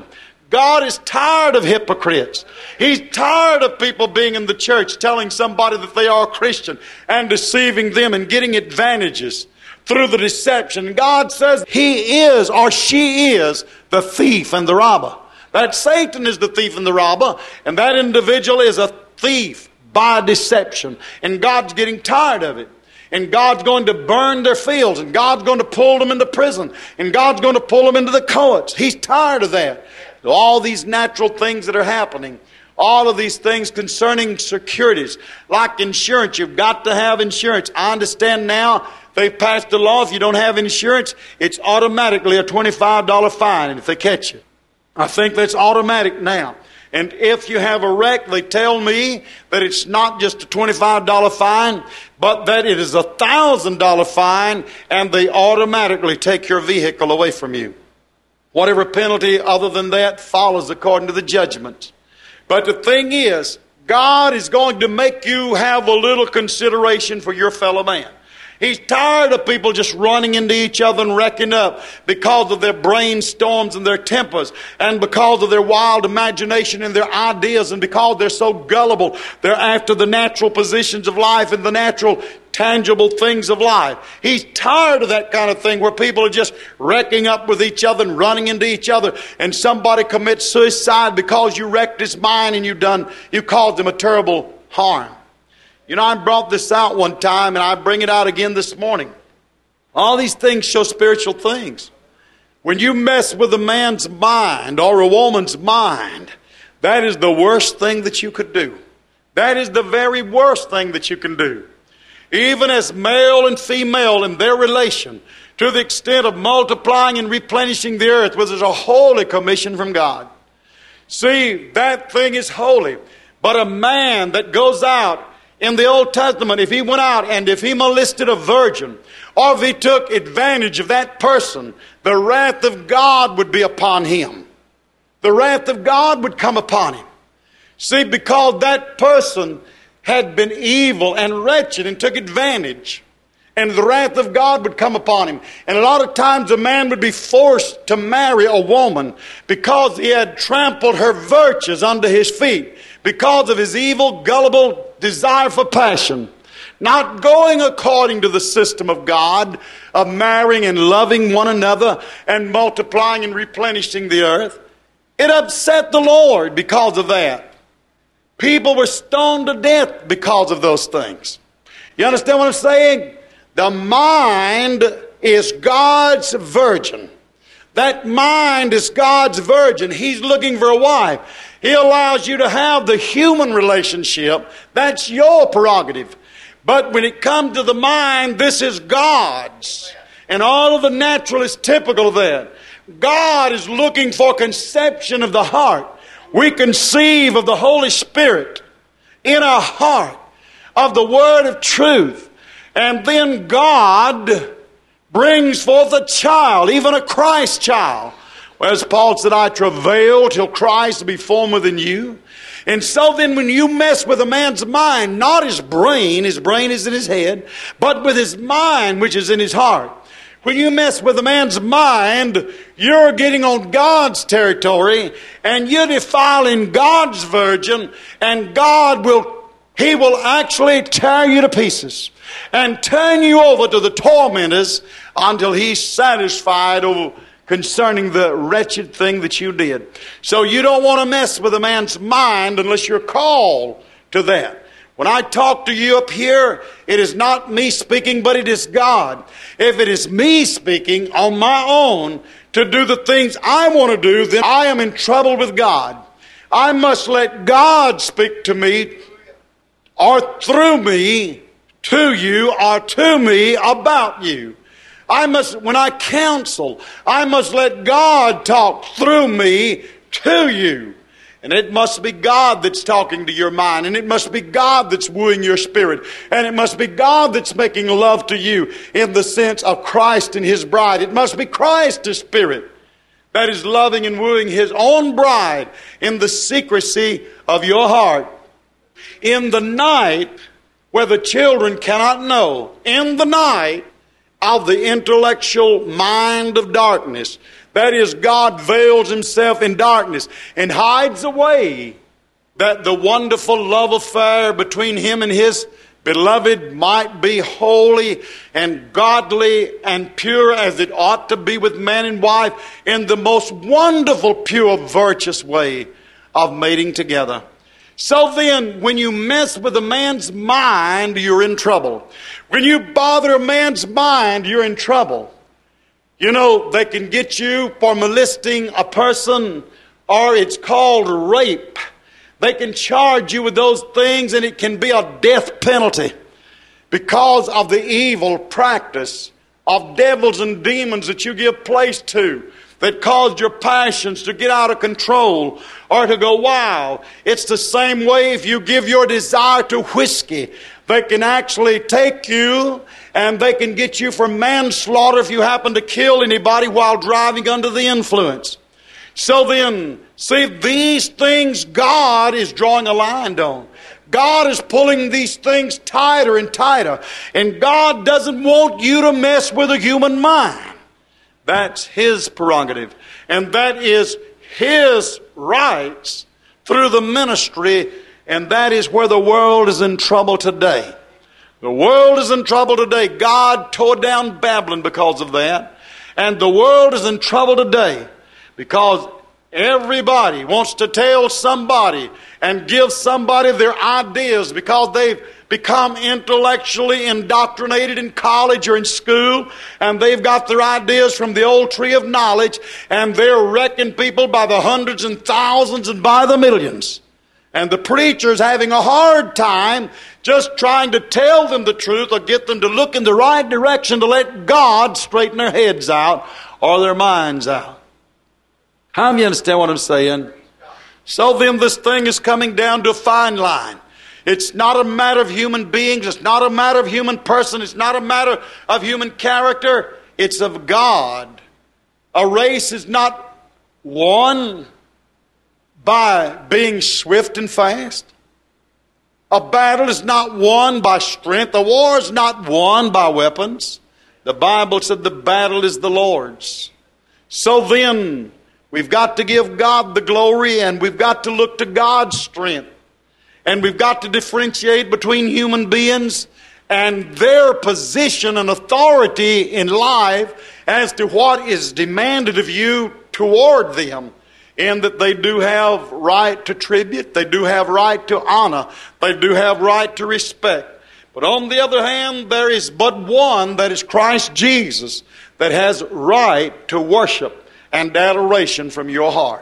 God is tired of hypocrites. He's tired of people being in the church telling somebody that they are a Christian and deceiving them and getting advantages through the deception. And God says he is, or she is, the thief and the robber. That Satan is the thief and the robber, and that individual is a thief by deception. And God's getting tired of it. And God's going to burn their fields, and God's going to pull them into prison, and God's going to pull them into the courts. He's tired of that. All these natural things that are happening, all of these things concerning securities, like insurance. You've got to have insurance. I understand now they've passed a law, if you don't have insurance, it's automatically a $25 fine, and if they catch you. I think that's automatic now. And if you have a wreck, they tell me that it's not just a $25 fine, but that it is a $1,000 fine, and they automatically take your vehicle away from you. Whatever penalty other than that follows according to the judgment. But the thing is, God is going to make you have a little consideration for your fellow man. He's tired of people just running into each other and wrecking up because of their brainstorms and their tempers, and because of their wild imagination and their ideas, and because they're so gullible. They're after the natural positions of life and the natural tangible things of life. He's tired of that kind of thing where people are just wrecking up with each other and running into each other, and somebody commits suicide because you wrecked his mind and you caused him a terrible harm. You know, I brought this out one time, and I bring it out again this morning. All these things show spiritual things. When you mess with a man's mind or a woman's mind, that is the worst thing that you could do. That is the very worst thing that you can do. Even as male and female in their relation, to the extent of multiplying and replenishing the earth, which is a holy commission from God. See, that thing is holy. But a man that goes out in the Old Testament, if he went out and if he molested a virgin, or if he took advantage of that person, the wrath of God would be upon him. The wrath of God would come upon him. See, because that person had been evil and wretched and took advantage, and the wrath of God would come upon him. And a lot of times a man would be forced to marry a woman because he had trampled her virtues under his feet, because of his evil, gullible desire for passion, not going according to the system of God of marrying and loving one another and multiplying and replenishing the earth. It upset the Lord because of that. People were stoned to death because of those things. You understand what I'm saying? The mind is God's virgin. That mind is God's virgin. He's looking for a wife. He allows you to have the human relationship. That's your prerogative. But when it comes to the mind, this is God's. And all of the natural is typical of that. God is looking for conception of the heart. We conceive of the Holy Spirit in our heart, of the word of truth. And then God brings forth a child, even a Christ child. As Paul said, I travail till Christ be formed within you. And so then when you mess with a man's mind, not his brain is in his head, but with his mind, which is in his heart. When you mess with a man's mind, you're getting on God's territory, and you're defiling God's virgin, and He will actually tear you to pieces and turn you over to the tormentors until He's satisfied concerning the wretched thing that you did. So you don't want to mess with a man's mind unless you're called to that. When I talk to you up here, it is not me speaking, but it is God. If it is me speaking on my own to do the things I want to do, then I am in trouble with God. I must let God speak to me, or through me to you, or to me about you. When I counsel, I must let God talk through me to you. And it must be God that's talking to your mind. And it must be God that's wooing your spirit. And it must be God that's making love to you in the sense of Christ and His bride. It must be Christ, His Spirit, that is loving and wooing His own bride in the secrecy of your heart. In the night where the children cannot know. In the night of the intellectual mind of darkness. That is, God veils himself in darkness and hides away that the wonderful love affair between him and his beloved might be holy and godly and pure as it ought to be with man and wife in the most wonderful, pure, virtuous way of mating together. So then, when you mess with a man's mind, you're in trouble. When you bother a man's mind, you're in trouble. You know, they can get you for molesting a person, or it's called rape. They can charge you with those things, and it can be a death penalty because of the evil practice of devils and demons that you give place to, that caused your passions to get out of control or to go wild. It's the same way if you give your desire to whiskey. They can actually take you and they can get you for manslaughter if you happen to kill anybody while driving under the influence. So then, see, these things God is drawing a line on. God is pulling these things tighter and tighter. And God doesn't want you to mess with a human mind. That's His prerogative. And that is His rights through the ministry. And that is where the world is in trouble today. The world is in trouble today. God tore down Babylon because of that. And the world is in trouble today because everybody wants to tell somebody and give somebody their ideas because they've become intellectually indoctrinated in college or in school, and they've got their ideas from the old tree of knowledge, and they're wrecking people by the hundreds and thousands and by the millions. And the preacher's having a hard time just trying to tell them the truth or get them to look in the right direction to let God straighten their heads out or their minds out. How many understand what I'm saying? So then this thing is coming down to a fine line. It's not a matter of human beings. It's not a matter of human person. It's not a matter of human character. It's of God. A race is not won by being swift and fast. A battle is not won by strength. A war is not won by weapons. The Bible said the battle is the Lord's. So then, we've got to give God the glory, and we've got to look to God's strength. And we've got to differentiate between human beings and their position and authority in life as to what is demanded of you toward them. In that they do have right to tribute, they do have right to honor, they do have right to respect. But on the other hand, there is but one, that is Christ Jesus, that has right to worship and adoration from your heart.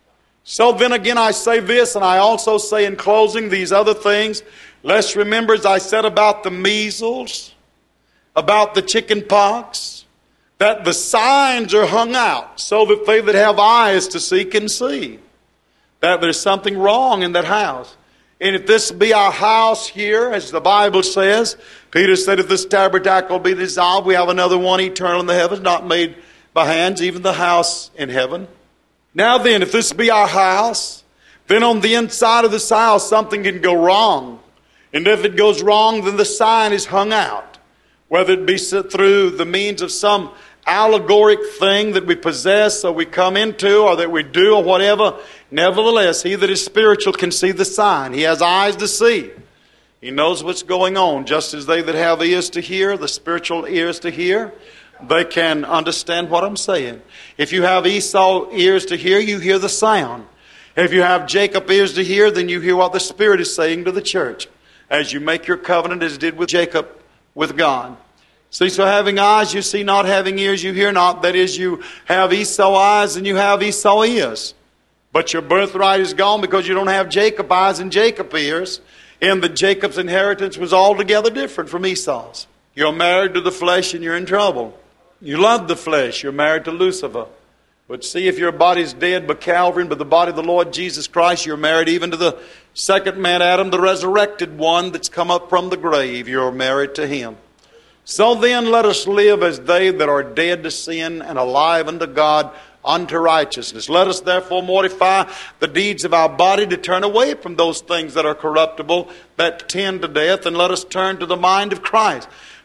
So then again I say this, and I also say in closing these other things. Let's remember, as I said about the measles, about the chicken pox, that the signs are hung out so that they that have eyes to see can see. That there's something wrong in that house. And if this be our house here, as the Bible says, Peter said, if this tabernacle be dissolved, we have another one eternal in the heavens, not made by hands, even the house in heaven. Now then, if this be our house, then on the inside of this house something can go wrong. And if it goes wrong, then the sign is hung out. Whether it be through the means of some allegoric thing that we possess or we come into or that we do or whatever. Nevertheless, he that is spiritual can see the sign. He has eyes to see. He knows what's going on. Just as they that have ears to hear, the spiritual ears to hear, they can understand what I'm saying. If you have Esau ears to hear, you hear the sound. If you have Jacob ears to hear, then you hear what the Spirit is saying to the church as you make your covenant as it did with Jacob with God. See, so having eyes you see not, having ears you hear not. That is, you have Esau eyes and you have Esau ears. But your birthright is gone because you don't have Jacob eyes and Jacob ears. And that Jacob's inheritance was altogether different from Esau's. You're married to the flesh and you're in trouble. You love the flesh. You're married to Lucifer. But see, if your body's dead by Calvary, but the body of the Lord Jesus Christ, you're married even to the second man, Adam, the resurrected one that's come up from the grave. You're married to him. So then let us live as they that are dead to sin and alive unto God, unto righteousness. Let us therefore mortify the deeds of our body to turn away from those things that are corruptible, that tend to death, and let us turn to the mind of Christ.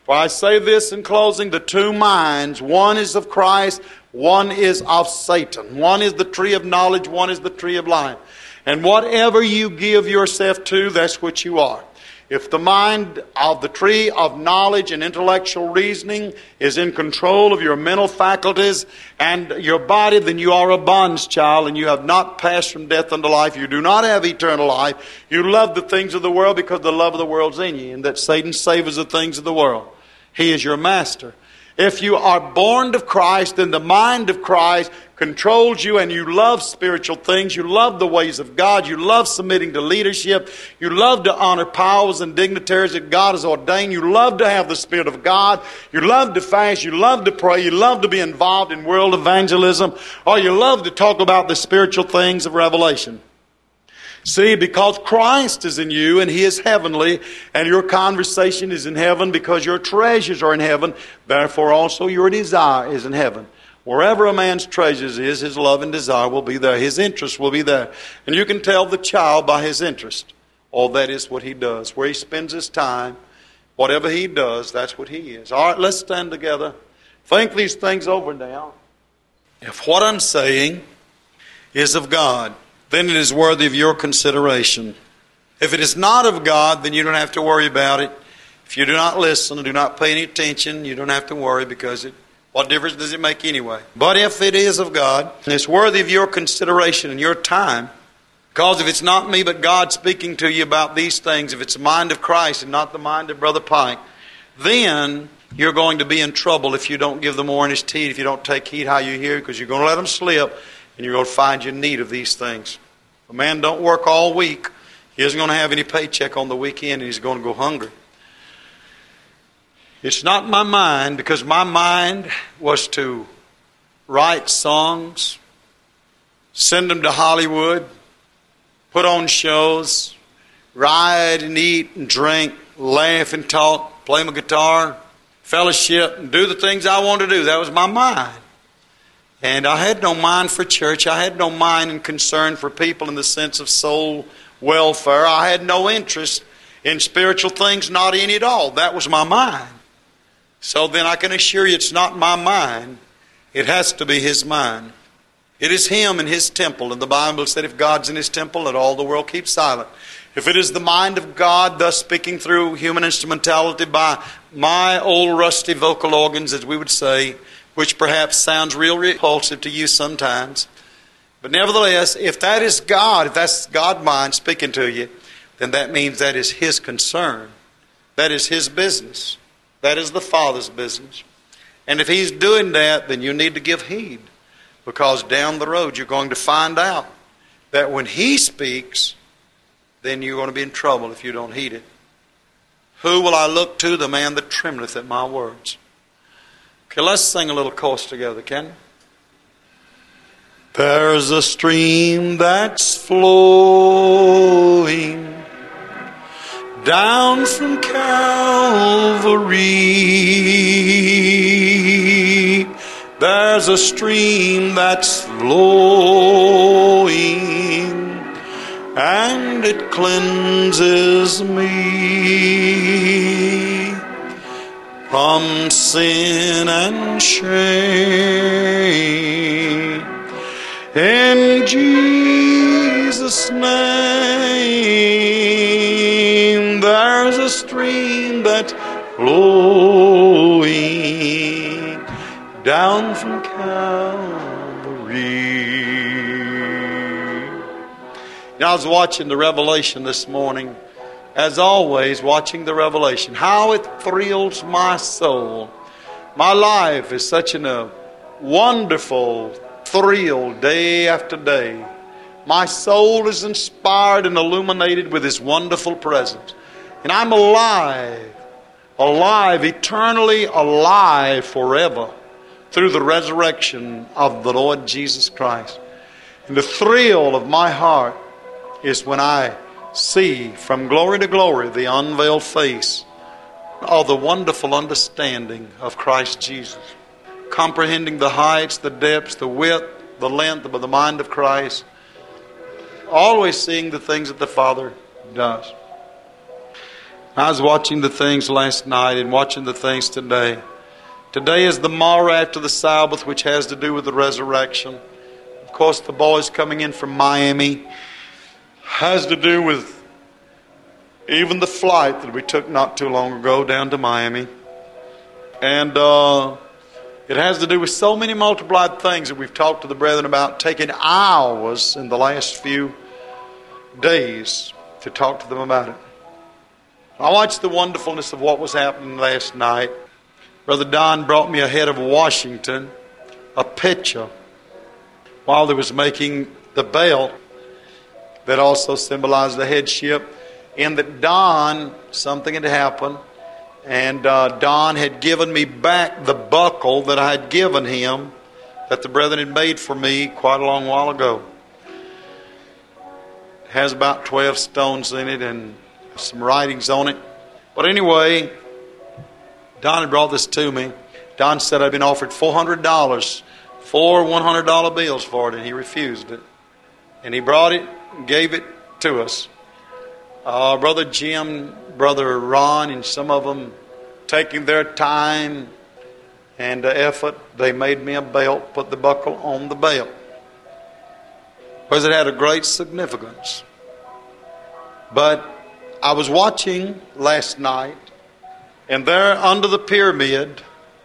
For I say this in closing, the two minds, one is of Christ, one is of Satan. One is the tree of knowledge, one is the tree of life. And whatever you give yourself to, that's what you are. If the mind of the tree of knowledge and intellectual reasoning is in control of your mental faculties and your body, then you are a bond's child and you have not passed from death unto life. You do not have eternal life. You love the things of the world because the love of the world's in you, and that Satan savors the things of the world. He is your master. If you are born of Christ, then the mind of Christ controls you, and you love spiritual things. You love the ways of God. You love submitting to leadership. You love to honor powers and dignitaries that God has ordained. You love to have the Spirit of God. You love to fast. You love to pray. You love to be involved in world evangelism. Or you love to talk about the spiritual things of Revelation. See, because Christ is in you and He is heavenly, and your conversation is in heaven because your treasures are in heaven, therefore also your desire is in heaven. Wherever a man's treasures is, his love and desire will be there. His interest will be there. And you can tell the child by his interest. Oh, that is what he does. Where he spends his time, whatever he does, that's what he is. All right, let's stand together. Think these things over now. If what I'm saying is of God, then it is worthy of your consideration. If it is not of God, then you don't have to worry about it. If you do not listen, do not pay any attention, you don't have to worry, because what difference does it make anyway? But if it is of God, and it's worthy of your consideration and your time, because if it's not me but God speaking to you about these things, if it's the mind of Christ and not the mind of Brother Pike, then you're going to be in trouble if you don't give the more in his teeth, if you don't take heed how you hear, because you're going to let them slip. And you're going to find you in need of these things. A man don't work all week. He isn't going to have any paycheck on the weekend, and he's going to go hungry. It's not my mind, because my mind was to write songs, send them to Hollywood, put on shows, ride and eat and drink, laugh and talk, play my guitar, fellowship, and do the things I wanted to do. That was my mind. And I had no mind for church. I had no mind and concern for people in the sense of soul welfare. I had no interest in spiritual things, not any at all. That was my mind. So then I can assure you it's not my mind. It has to be His mind. It is Him and His temple. And the Bible said if God's in His temple, let all the world keep silent. If it is the mind of God, thus speaking through human instrumentality by my old rusty vocal organs, as we would say, which perhaps sounds real repulsive to you sometimes. But nevertheless, if that is God, if that's God's mind speaking to you, then that means that is His concern. That is His business. That is the Father's business. And if He's doing that, then you need to give heed. Because down the road you're going to find out that when He speaks, then you're going to be in trouble if you don't heed it. Who will I look to? The man that trembleth at my words. Okay, let's sing a little chorus together, can we? There's a stream that's flowing down from Calvary. There's a stream that's flowing and it cleanses me from sin and shame. In Jesus' name, there's a stream that's flowing down from Calvary. Now, I was watching the Revelation this morning. As always, watching the Revelation, how it thrills my soul. My life is such a wonderful thrill day after day. My soul is inspired and illuminated with His wonderful presence. And I'm alive, eternally alive forever through the resurrection of the Lord Jesus Christ. And the thrill of my heart is when I see from glory to glory the unveiled face of the wonderful understanding of Christ Jesus, comprehending the heights, the depths, the width, the length of the mind of Christ, always seeing the things that the Father does. I was watching the things last night and watching the things today. Today is the morrow after the Sabbath, which has to do with the resurrection. Of course, the boys coming in from Miami has to do with even the flight that we took not too long ago down to Miami. And it has to do with so many multiplied things that we've talked to the brethren about, taking hours in the last few days to talk to them about it. I watched the wonderfulness of what was happening last night. Brother Don brought me ahead of Washington a picture while they was making the belt that also symbolized the headship. In that Don, something had happened, and Don had given me back the buckle that I had given him, that the brethren had made for me quite a long while ago. It has about 12 stones in it and some writings on it. But anyway, Don had brought this to me. Don said I'd been offered $400 for $100 bills for it, and he refused it. And he brought it and gave it to us. Brother Jim, Brother Ron, and some of them taking their time and effort, they made me a belt, put the buckle on the belt. Because it had a great significance. But I was watching last night, and there under the pyramid,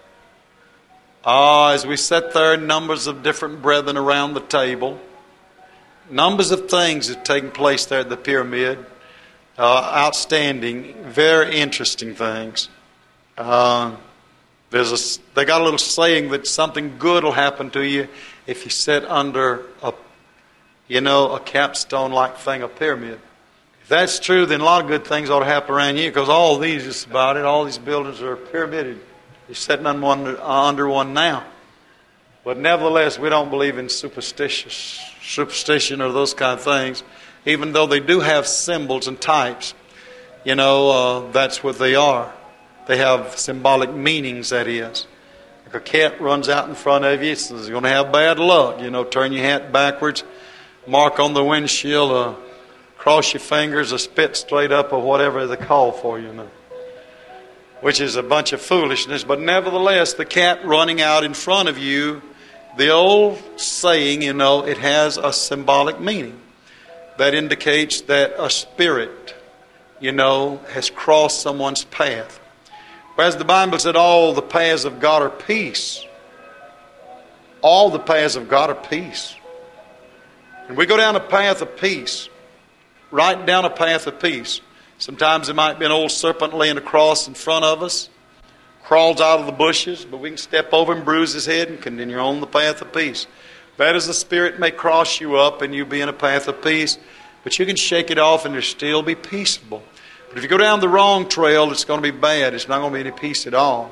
as we sat there, numbers of different brethren around the table, numbers of things have taken place there at the pyramid. Outstanding, very interesting things. They got a little saying that something good will happen to you if you sit under a capstone-like thing, a pyramid. If that's true, then a lot of good things ought to happen around you, because all these, just about it, all these buildings are pyramided. You're sitting under one now. But nevertheless, we don't believe in superstition or those kind of things. Even though they do have symbols and types, that's what they are. They have symbolic meanings, that is. Like a cat runs out in front of you, so it's going to have bad luck. Turn your hat backwards, mark on the windshield, cross your fingers, or spit straight up, or whatever they call for you, which is a bunch of foolishness. But nevertheless, the cat running out in front of you, the old saying, it has a symbolic meaning. That indicates that a spirit, has crossed someone's path. Whereas the Bible said all the paths of God are peace. All the paths of God are peace. And we go down a path of peace. Right down a path of peace. Sometimes there might be an old serpent laying across in front of us. Crawls out of the bushes, but we can step over and bruise his head and continue on the path of peace. That is, the Spirit may cross you up and you be in a path of peace, but you can shake it off and there still be peaceable. But if you go down the wrong trail, it's going to be bad. It's not going to be any peace at all.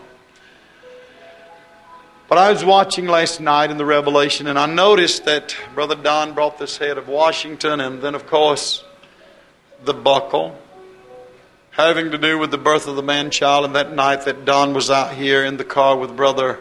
But I was watching last night in the Revelation, and I noticed that Brother Don brought this head of Washington, and then, of course, the buckle, having to do with the birth of the man-child, and that night that Don was out here in the car with Brother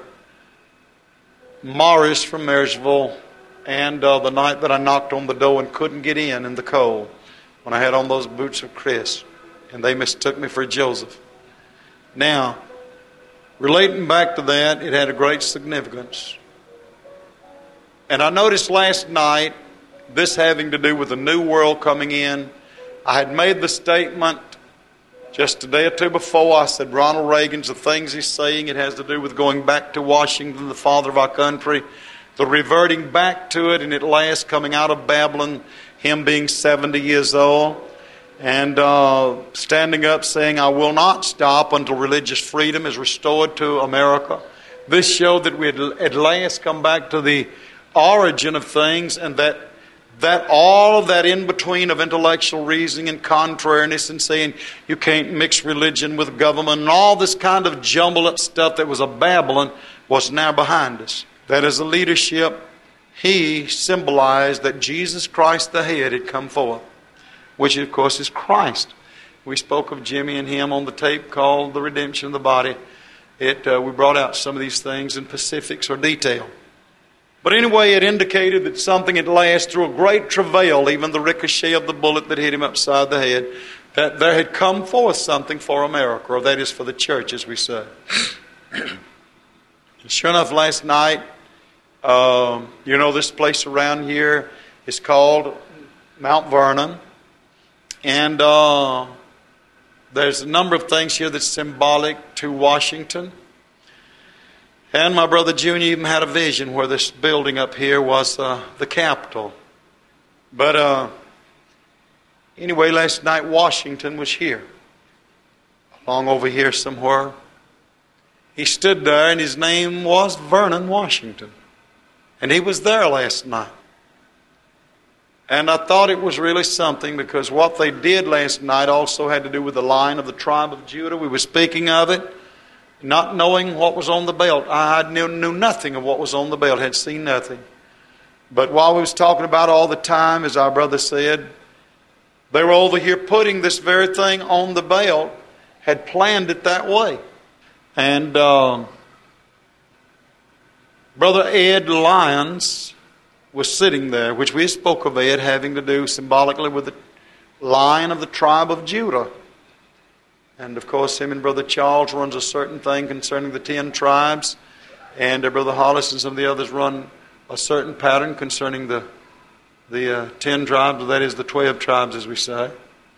Morris from Marysville, and the night that I knocked on the door and couldn't get in the cold, when I had on those boots of Chris, and they mistook me for Joseph. Now, relating back to that, it had a great significance. And I noticed last night, this having to do with the new world coming in, I had made the statement just a day or two before. I said Ronald Reagan's, the things he's saying, it has to do with going back to Washington, the father of our country, the reverting back to it, and at last coming out of Babylon, him being 70 years old, and standing up saying, I will not stop until religious freedom is restored to America. This showed that we had at last come back to the origin of things, and that all of that in between of intellectual reasoning and contrariness and saying you can't mix religion with government and all this kind of jumbled up stuff that was of Babylon was now behind us. That as a leadership, he symbolized that Jesus Christ the head had come forth, which of course is Christ. We spoke of Jimmy and him on the tape called The Redemption of the Body. We brought out some of these things in specifics or detail. But anyway, it indicated that something at last, through a great travail, even the ricochet of the bullet that hit him upside the head, that there had come forth something for America, or that is for the church, as we say. And sure enough, last night, this place around here is called Mount Vernon. And there's a number of things here that's symbolic to Washington. And my brother Junior even had a vision where this building up here was the Capitol. But anyway, last night Washington was here, along over here somewhere. He stood there, and his name was Vernon Washington. And he was there last night. And I thought it was really something, because what they did last night also had to do with the Lion of the tribe of Judah. We were speaking of it, not knowing what was on the belt. I knew nothing of what was on the belt, had seen nothing. But while we was talking about all the time, as our brother said, they were over here putting this very thing on the belt, had planned it that way. And Brother Ed Lyons was sitting there, which we spoke of Ed having to do symbolically with the Lion of the tribe of Judah. And of course, him and Brother Charles runs a certain thing concerning the 10 tribes. And Brother Hollis and some of the others run a certain pattern concerning the 10 tribes, that is the 12 tribes, as we say.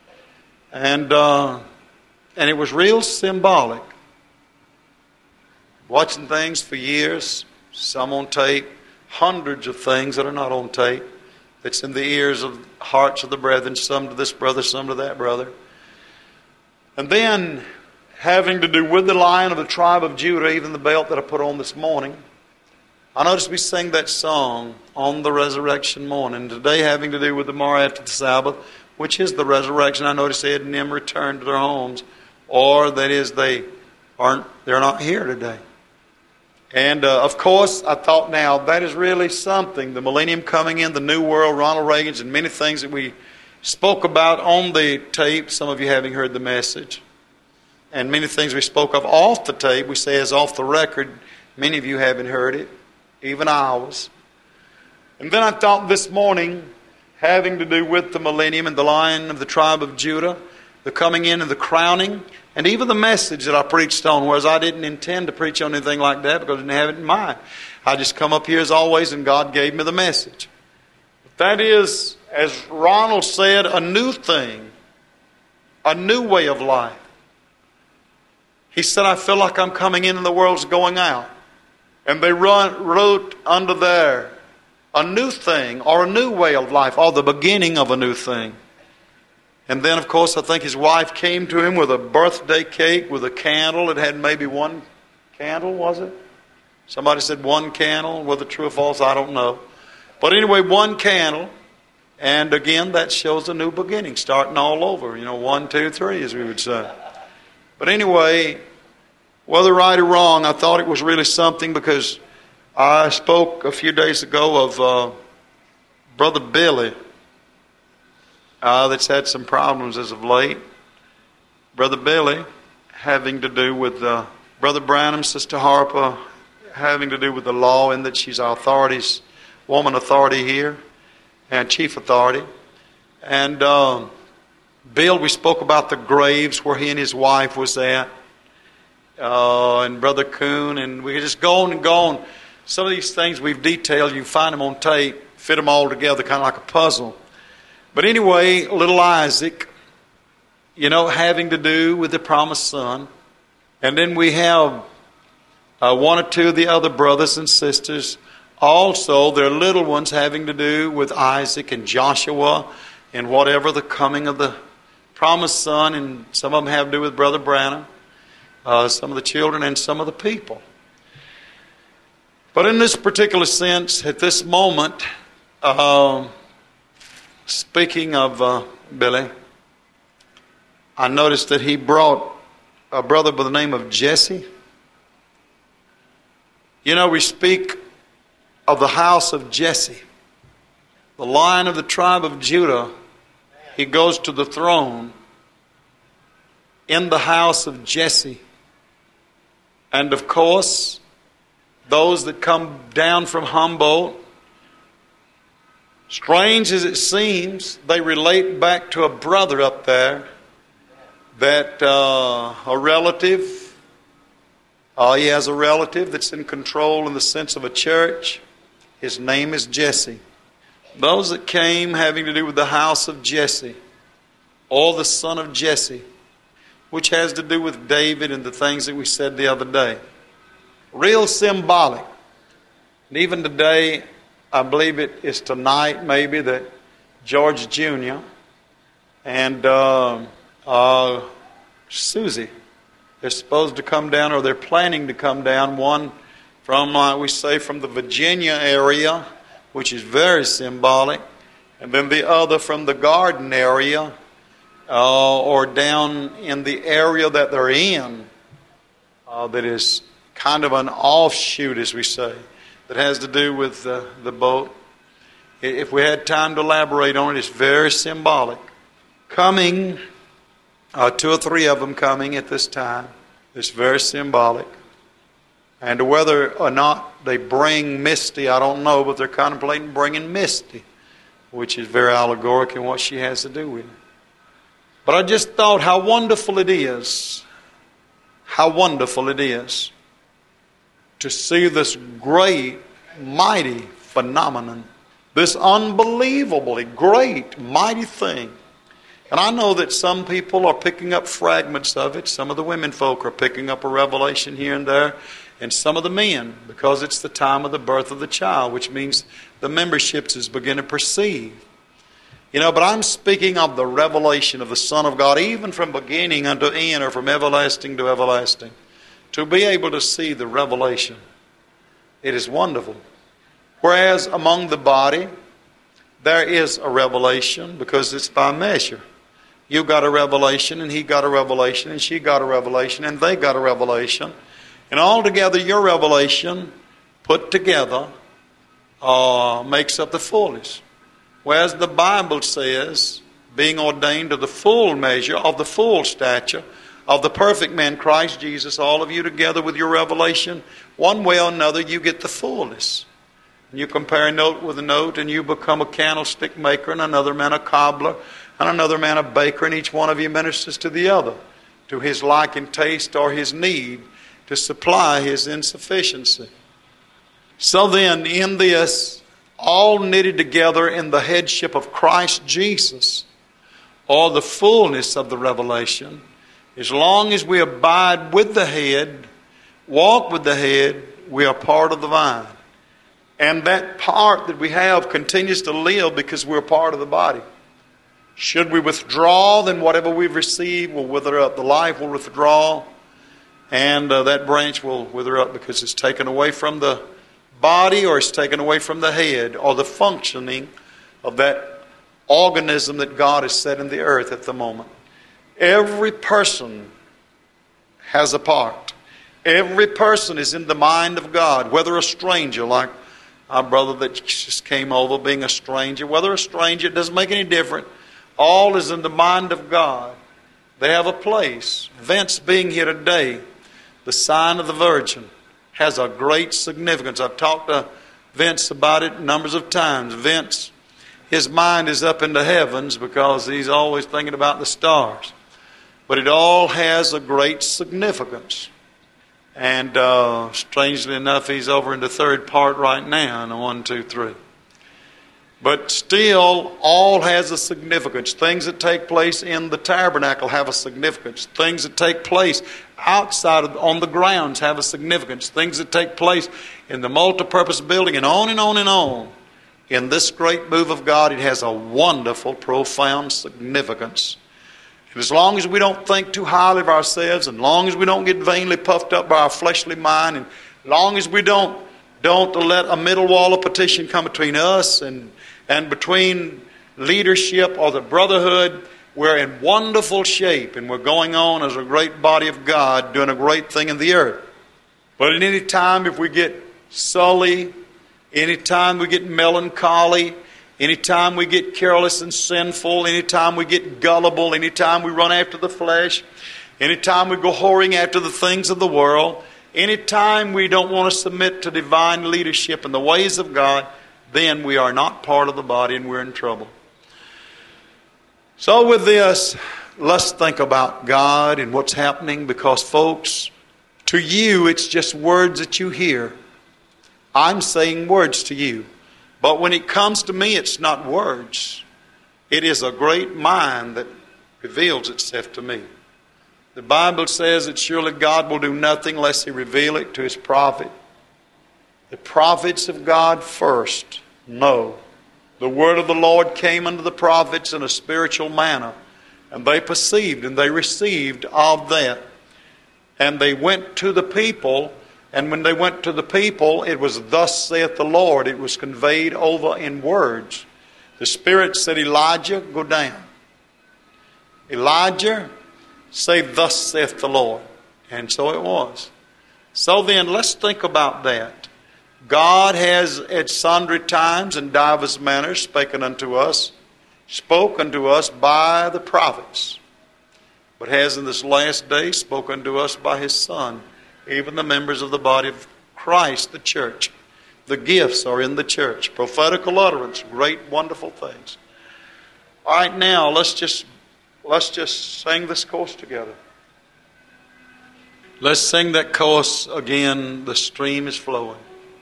And it was real symbolic. Watching things for years, some on tape, hundreds of things that are not on tape, that's in the ears of hearts of the brethren, some to this brother, some to that brother. And then, having to do with the Lion of the tribe of Judah, even the belt that I put on this morning, I noticed we sang that song on the resurrection morning. Today having to do with the morrow after the Sabbath, which is the resurrection. I noticed Ed and them returned to their homes, or that is, they're not here today. And of course, I thought, now that is really something. The millennium coming in, the new world, Ronald Reagan's, and many things that we spoke about on the tape. Some of you having heard the message, and many things we spoke of off the tape. We say as off the record. Many of you haven't heard it. Even ours. And then I thought this morning, having to do with the millennium and the Lion of the tribe of Judah, the coming in and the crowning, and even the message that I preached on, whereas I didn't intend to preach on anything like that because I didn't have it in mind. I just come up here as always, and God gave me the message. That is, as Ronald said, a new thing, a new way of life. He said, I feel like I'm coming in and the world's going out. And they wrote under there, a new thing, or a new way of life, or the beginning of a new thing. And then, of course, I think his wife came to him with a birthday cake with a candle. It had maybe one candle, was it? Somebody said one candle. Whether true or false, I don't know. But anyway, one candle. And again, that shows a new beginning, starting all over. 1, 2, 3, as we would say. But anyway, whether right or wrong, I thought it was really something, because I spoke a few days ago of Brother Billy that's had some problems as of late. Brother Billy having to do with Brother Branham, Sister Harper, having to do with the law, in that she's our woman authority here, and chief authority. And Bill, we spoke about the graves where he and his wife was at. And Brother Coon, and we could just go on and go on. Some of these things we've detailed, you find them on tape, fit them all together, kind of like a puzzle. But anyway, little Isaac, having to do with the promised son. And then we have one or two of the other brothers and sisters, also their little ones having to do with Isaac and Joshua and whatever the coming of the promised son, and some of them have to do with Brother Branham. Some of the children and some of the people. But in this particular sense, at this moment, speaking of Billy, I noticed that he brought a brother by the name of Jesse. We speak of the house of Jesse, the Lion of the tribe of Judah. He goes to the throne in the house of Jesse. And of course, those that come down from Humboldt, strange as it seems, they relate back to a brother up there that a relative, he has a relative that's in control in the sense of a church. His name is Jesse. Those that came having to do with the house of Jesse, or the son of Jesse, which has to do with David and the things that we said the other day. Real symbolic. And even today, I believe it is tonight maybe, that George Jr. and Susie, they're supposed to come down, or they're planning to come down, one from, we say, from the Virginia area, which is very symbolic, and then the other from the Garden area, or down in the area that they're in, that is kind of an offshoot, as we say, that has to do with the boat. If we had time to elaborate on it, it's very symbolic. Coming, 2 or 3 of them coming at this time, it's very symbolic. And whether or not they bring Misty, I don't know, but they're contemplating bringing Misty, which is very allegoric in what she has to do with it. But I just thought how wonderful it is to see this great, mighty phenomenon, this unbelievably great, mighty thing. And I know that some people are picking up fragments of it. Some of the women folk are picking up a revelation here and there. And some of the men, because it's the time of the birth of the child, which means the memberships is beginning to perceive. But I'm speaking of the revelation of the Son of God, even from beginning unto end, or from everlasting to everlasting. To be able to see the revelation, it is wonderful. Whereas among the body, there is a revelation, because it's by measure. You got a revelation, and he got a revelation, and she got a revelation, and they got a revelation. And altogether, your revelation put together makes up the fullness. Whereas the Bible says, being ordained to the full measure of the full stature of the perfect man, Christ Jesus, all of you together with your revelation, one way or another, you get the fullness. And you compare a note with a note, and you become a candlestick maker, and another man a cobbler, and another man a baker, and each one of you ministers to the other, to his like and taste or his need, to supply his insufficiency. So then, in this, all knitted together in the headship of Christ Jesus, or the fullness of the revelation, as long as we abide with the head, walk with the head, we are part of the vine. And that part that we have continues to live because we're part of the body. Should we withdraw, then whatever we've received will wither up. The life will withdraw, and that branch will wither up because it's taken away from the body, or it's taken away from the head, or the functioning of that organism that God has set in the earth at the moment. Every person has a part. Every person is in the mind of God, whether a stranger, like our brother that just came over being a stranger, whether a stranger, it doesn't make any difference. All is in the mind of God. They have a place. Vince being here today, the sign of the Virgin, has a great significance. I've talked to Vince about it numbers of times. Vince, his mind is up in the heavens because he's always thinking about the stars. But it all has a great significance. And strangely enough, he's over in the third part right now in the 1, 2, 3. But still, all has a significance. Things that take place in the tabernacle have a significance. Things that take place outside on the grounds have a significance. Things that take place in the multipurpose building, and on and on and on. In this great move of God, it has a wonderful, profound significance. And as long as we don't think too highly of ourselves, and as long as we don't get vainly puffed up by our fleshly mind, and as long as we don't let a middle wall of partition come between us and between leadership or the brotherhood, we're in wonderful shape, and we're going on as a great body of God doing a great thing in the earth. But at any time, if we get sully, any time we get melancholy, any time we get careless and sinful, any time we get gullible, any time we run after the flesh, any time we go whoring after the things of the world, any time we don't want to submit to divine leadership and the ways of God, then we are not part of the body and we're in trouble. So with this, let's think about God and what's happening, because, folks, to you it's just words that you hear. I'm saying words to you. But when it comes to me, it's not words. It is a great mind that reveals itself to me. The Bible says that surely God will do nothing lest He reveal it to His prophet. The prophets of God first know. The word of the Lord came unto the prophets in a spiritual manner, and they perceived and they received of that. And they went to the people, and when they went to the people, it was thus saith the Lord. It was conveyed over in words. The Spirit said, Elijah, go down. Elijah, say, thus saith the Lord. And so it was. So then, let's think about that. God has at sundry times and divers manners spoke unto us by the prophets, but has in this last day spoken unto us by His Son, even the members of the body of Christ, the church. The gifts are in the church. Prophetical utterance, great, wonderful things. All right, now let's just sing this chorus together. Let's sing that chorus again. The stream is flowing.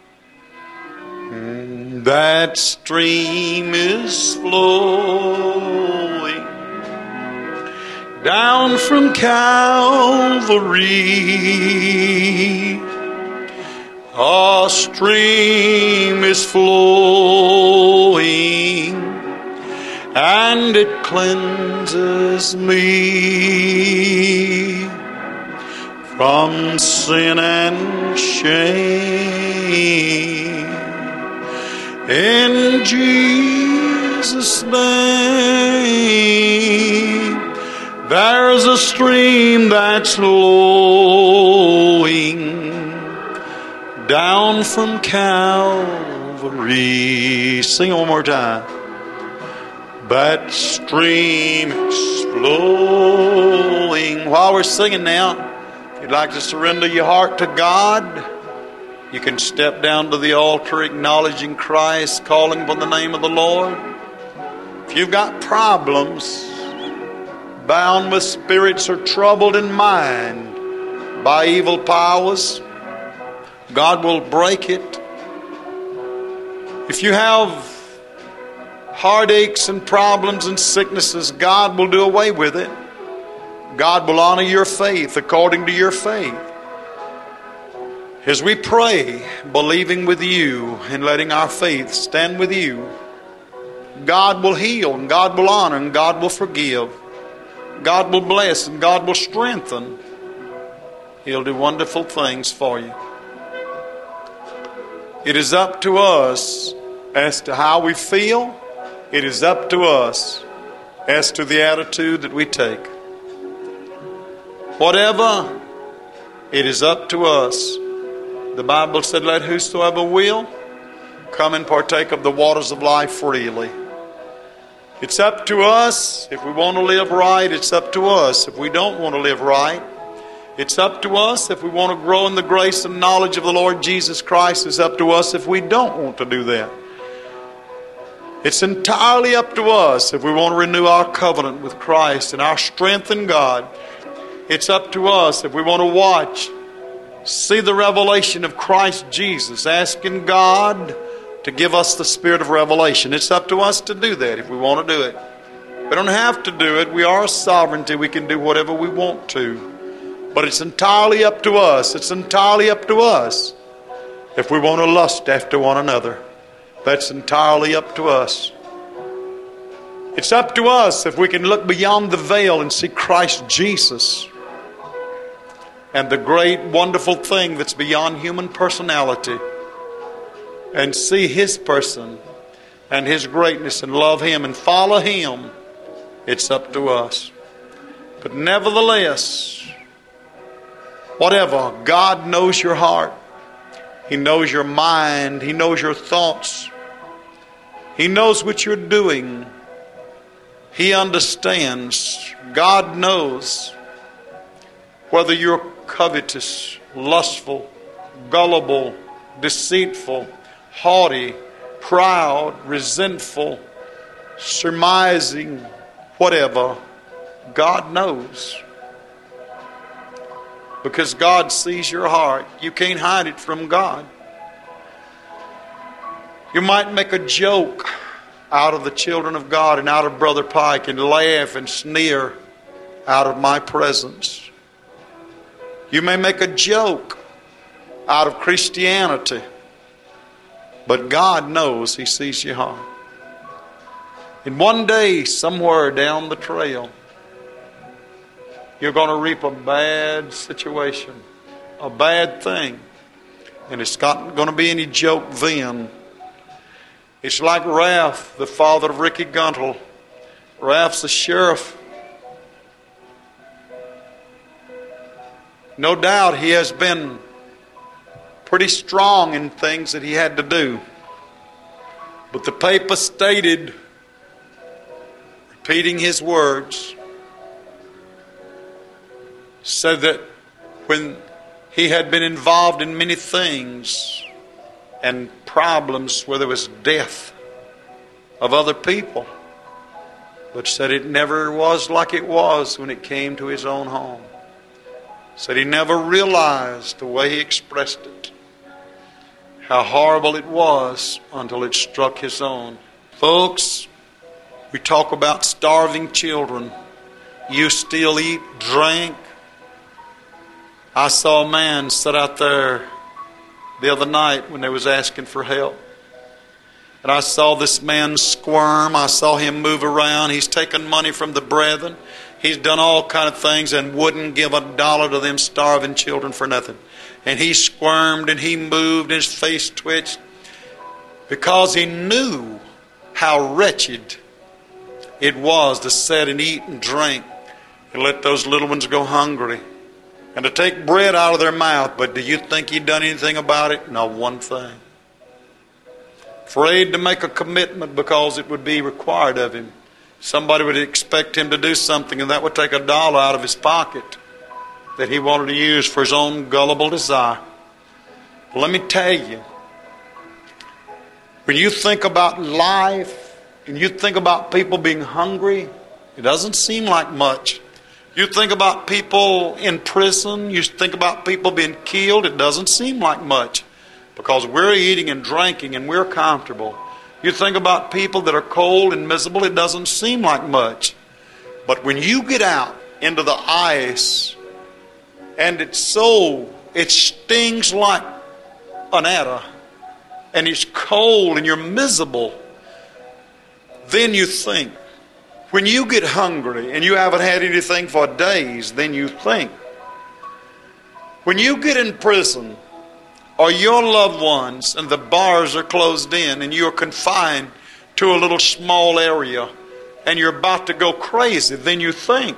That stream is flowing down from Calvary. A stream is flowing, and it cleanses me from sin and shame. In Jesus' name, there's a stream that's flowing down from Calvary. Sing it one more time. That stream is flowing. While we're singing now, if you'd like to surrender your heart to God, you can step down to the altar acknowledging Christ, calling upon the name of the Lord. If you've got problems, bound with spirits, or troubled in mind by evil powers, God will break it. If you have heartaches and problems and sicknesses, God will do away with it. God will honor your faith according to your faith. As we pray, believing with you and letting our faith stand with you, God will heal and God will honor and God will forgive. God will bless and God will strengthen. He'll do wonderful things for you. It is up to us as to how we feel. It is up to us as to the attitude that we take. Whatever, it is up to us. The Bible said, let whosoever will come and partake of the waters of life freely. It's up to us if we want to live right. It's up to us if we don't want to live right. It's up to us if we want to grow in the grace and knowledge of the Lord Jesus Christ. It's up to us if we don't want to do that. It's entirely up to us if we want to renew our covenant with Christ and our strength in God. It's up to us if we want to watch, see the revelation of Christ Jesus, asking God to give us the spirit of revelation. It's up to us to do that if we want to do it. We don't have to do it. We are sovereignty. We can do whatever we want to. But it's entirely up to us. It's entirely up to us if we want to lust after one another. That's entirely up to us. It's up to us if we can look beyond the veil and see Christ Jesus and the great, wonderful thing that's beyond human personality, and see His person and His greatness and love Him and follow Him. It's up to us. But nevertheless, whatever, God knows your heart. He knows your mind. He knows your thoughts. He knows what you're doing. He understands. God knows whether you're covetous, lustful, gullible, deceitful, haughty, proud, resentful, surmising, whatever. God knows. Because God sees your heart. You can't hide it from God. You might make a joke out of the children of God and out of Brother Pike and laugh and sneer out of my presence. You may make a joke out of Christianity, but God knows He sees your heart. And one day, somewhere down the trail, you're going to reap a bad situation, a bad thing. And it's not going to be any joke then. It's like Ralph, the father of Ricky Guntle. Ralph's a sheriff. No doubt he has been pretty strong in things that he had to do. But the paper stated, repeating his words, said that when he had been involved in many things and problems where there was death of other people, but said it never was like it was when it came to his own home. Said he never realized the way he expressed it, how horrible it was until it struck his own. Folks, we talk about starving children. You still eat, drink. I saw a man sit out there the other night when they was asking for help. And I saw this man squirm. I saw him move around. He's taken money from the brethren. He's done all kind of things and wouldn't give $1 to them starving children for nothing. And he squirmed and he moved and his face twitched because he knew how wretched it was to sit and eat and drink and let those little ones go hungry and to take bread out of their mouth. But do you think he'd done anything about it? Not one thing. Afraid to make a commitment because it would be required of him. Somebody would expect him to do something and that would take $1 out of his pocket that he wanted to use for his own gullible desire. But let me tell you, when you think about life and you think about people being hungry, it doesn't seem like much. You think about people in prison, you think about people being killed, it doesn't seem like much because we're eating and drinking and we're comfortable. You think about people that are cold and miserable, it doesn't seem like much. But when you get out into the ice and it stings like an adder and it's cold and you're miserable, then you think. When you get hungry and you haven't had anything for days, then you think. When you get in prison or your loved ones and the bars are closed in and you're confined to a little small area and you're about to go crazy, then you think.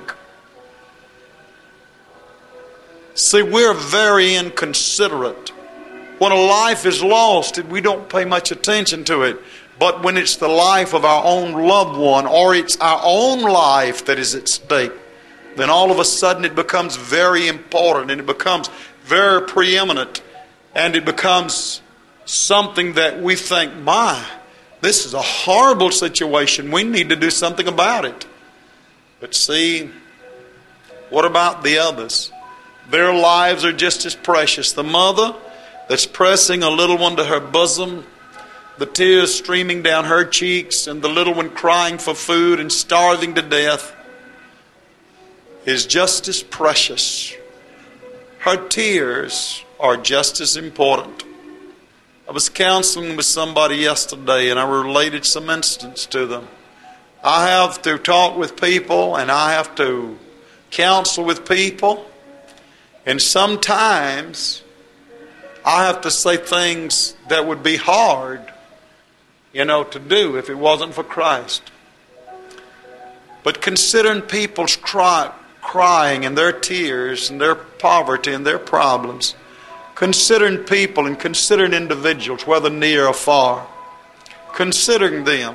See, we're very inconsiderate. When a life is lost, we don't pay much attention to it. But when it's the life of our own loved one or it's our own life that is at stake, then all of a sudden it becomes very important and it becomes very preeminent and it becomes something that we think, my, this is a horrible situation. We need to do something about it. But see, what about the others? Their lives are just as precious. The mother that's pressing a little one to her bosom, the tears streaming down her cheeks, and the little one crying for food and starving to death is just as precious. Her tears are just as important. I was counseling with somebody yesterday and I related some incidents to them. I have to talk with people and I have to counsel with people, and sometimes I have to say things that would be hard, to do if it wasn't for Christ. But considering people's crying and their tears and their poverty and their problems, considering people and considering individuals, whether near or far, considering them.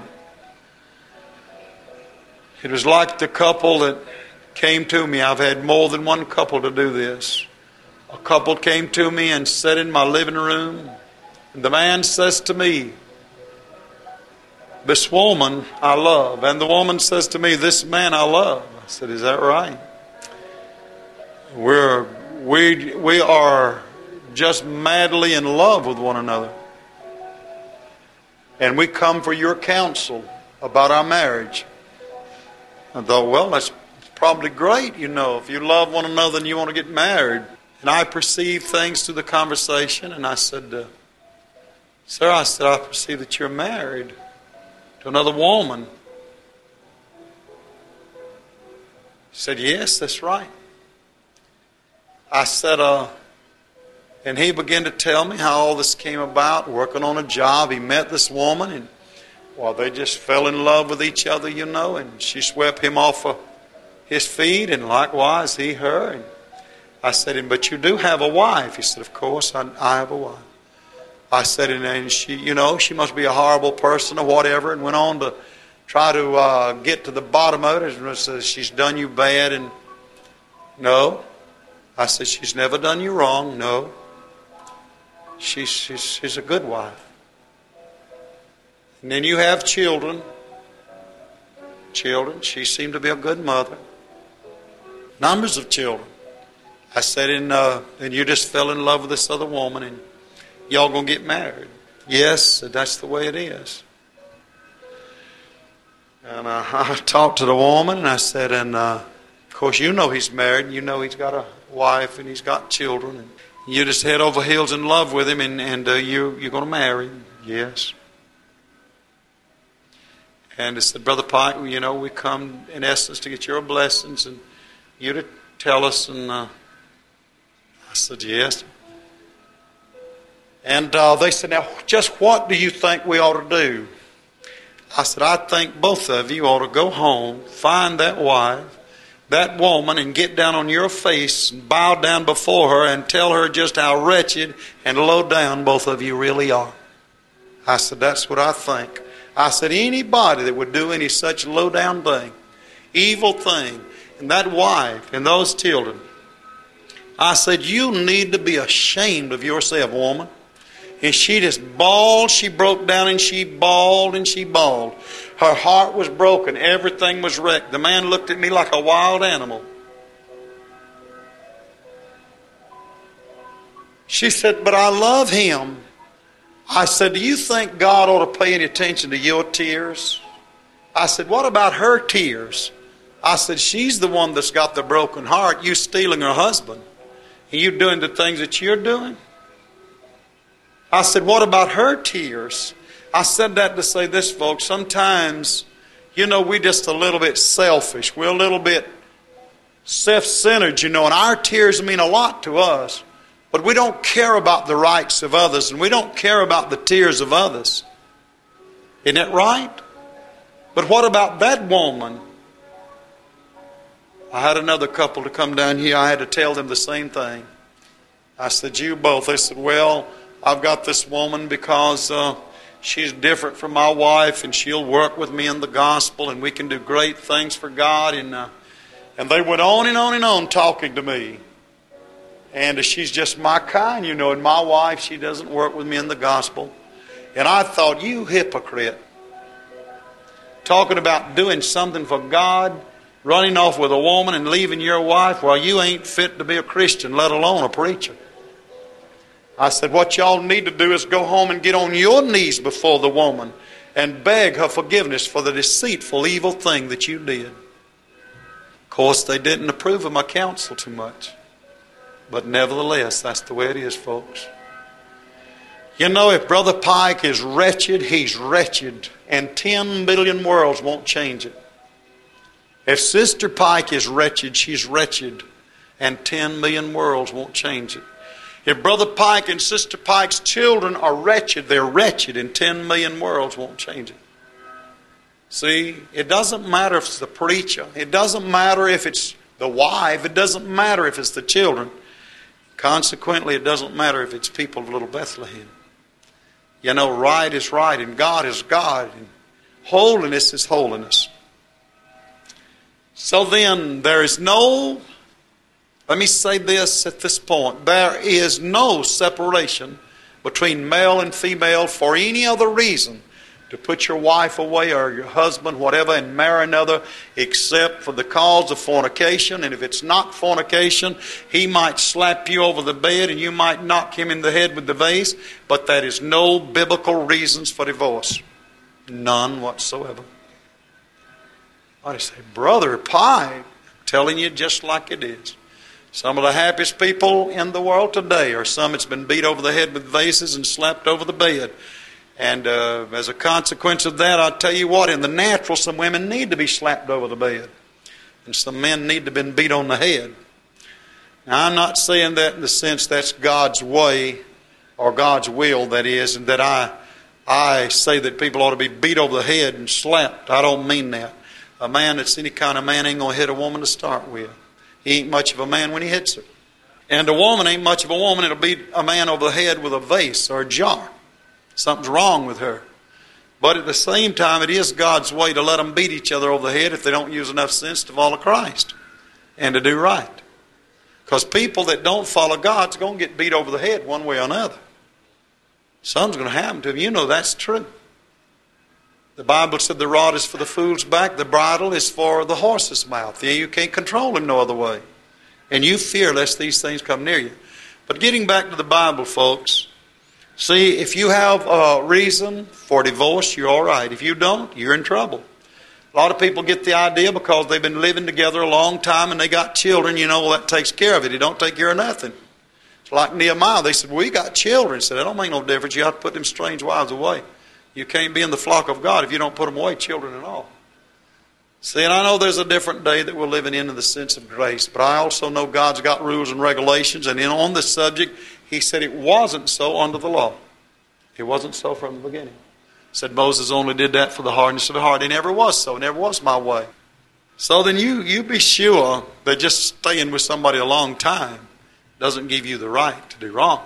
It was like the couple that came to me. I've had more than one couple to do this. A couple came to me and sat in my living room, and the man says to me, "This woman I love," and the woman says to me, "This man I love." I said, is that right? We are just madly in love with one another. And we come for your counsel about our marriage. I thought, well, that's probably great, if you love one another and you want to get married. And I perceived things through the conversation, and I said, sir, I perceive that you're married to another woman. He said, yes, that's right. I said, and he began to tell me how all this came about, working on a job. He met this woman, and they just fell in love with each other, and she swept him off of his feet, and likewise he her. And I said, but you do have a wife. He said, of course, I have a wife. I said, and she, she must be a horrible person or whatever, and went on to try to get to the bottom of it. And says, she's done you bad. And no. I said, she's never done you wrong. No. She's a good wife. And then you have children. She seemed to be a good mother. Numbers of children. I said, and you just fell in love with this other woman, and y'all going to get married. Yes, that's the way it is. And I talked to the woman, and I said, and of course he's married, and he's got a wife, and he's got children, and you just head over heels in love with him, and you're going to marry him. Yes. And I said, Brother Pike, we come in essence to get your blessings, and you to tell us. And I said, yes. And they said, now, just what do you think we ought to do? I said, I think both of you ought to go home, find that wife, that woman, and get down on your face and bow down before her and tell her just how wretched and low down both of you really are. I said, that's what I think. I said, anybody that would do any such low down thing, evil thing, and that wife and those children, I said, you need to be ashamed of yourself, woman. And she just bawled. She broke down and she bawled and she bawled. Her heart was broken. Everything was wrecked. The man looked at me like a wild animal. She said, but I love him. I said, do you think God ought to pay any attention to your tears? I said, what about her tears? I said, she's the one that's got the broken heart. You stealing her husband. And you doing the things that you're doing? I said, what about her tears? I said that to say this, folks. Sometimes, we're just a little bit selfish. We're a little bit self-centered, and our tears mean a lot to us. But we don't care about the rights of others, and we don't care about the tears of others. Isn't that right? But what about that woman? I had another couple to come down here. I had to tell them the same thing. I said, you both. They said, well, I've got this woman because she's different from my wife, and she'll work with me in the gospel, and we can do great things for God. And they went on and on and on talking to me. And she's just my kind, and my wife, she doesn't work with me in the gospel. And I thought, you hypocrite. Talking about doing something for God, running off with a woman and leaving your wife while you ain't fit to be a Christian, let alone a preacher. I said, what y'all need to do is go home and get on your knees before the woman and beg her forgiveness for the deceitful, evil thing that you did. Of course, they didn't approve of my counsel too much. But nevertheless, that's the way it is, folks. If Brother Pike is wretched, he's wretched. And 10 billion worlds won't change it. If Sister Pike is wretched, she's wretched. And 10 million worlds won't change it. If Brother Pike and Sister Pike's children are wretched, they're wretched, and 10 million worlds won't change it. See, it doesn't matter if it's the preacher. It doesn't matter if it's the wife. It doesn't matter if it's the children. Consequently, it doesn't matter if it's people of Little Bethlehem. Right is right, and God is God, and holiness is holiness. So then, there is no... Let me say this at this point. There is no separation between male and female for any other reason to put your wife away or your husband, whatever, and marry another, except for the cause of fornication. And if it's not fornication, he might slap you over the bed and you might knock him in the head with the vase, but that is no biblical reasons for divorce. None whatsoever. I say, Brother Pye, I'm telling you just like it is. Some of the happiest people in the world today are some that's been beat over the head with vases and slapped over the bed. And as a consequence of that, I'll tell you what, in the natural, some women need to be slapped over the bed. And some men need to have been beat on the head. Now, I'm not saying that in the sense that's God's way or God's will, that is, and that I say that people ought to be beat over the head and slapped. I don't mean that. A man that's any kind of man ain't going to hit a woman to start with. He ain't much of a man when he hits her. And a woman ain't much of a woman that'll beat a man over the head with a vase or a jar. Something's wrong with her. But at the same time, it is God's way to let them beat each other over the head if they don't use enough sense to follow Christ and to do right. Because people that don't follow God's going to get beat over the head one way or another. Something's going to happen to them. You know that's true. The Bible said the rod is for the fool's back, the bridle is for the horse's mouth. Yeah, you can't control him no other way. And you fear lest these things come near you. But getting back to the Bible, folks, see, if you have a reason for divorce, you're all right. If you don't, you're in trouble. A lot of people get the idea because they've been living together a long time and they got children, well, that takes care of it. It don't take care of nothing. It's like Nehemiah. They said, we got children. He said, that don't make no difference. You have to put them strange wives away. You can't be in the flock of God if you don't put them away, children and all. See, and I know there's a different day that we're living in the sense of grace, but I also know God's got rules and regulations, and on this subject, He said it wasn't so under the law. It wasn't so from the beginning. He said Moses only did that for the hardness of the heart. It never was so. It never was my way. So then you be sure that just staying with somebody a long time doesn't give you the right to do wrong.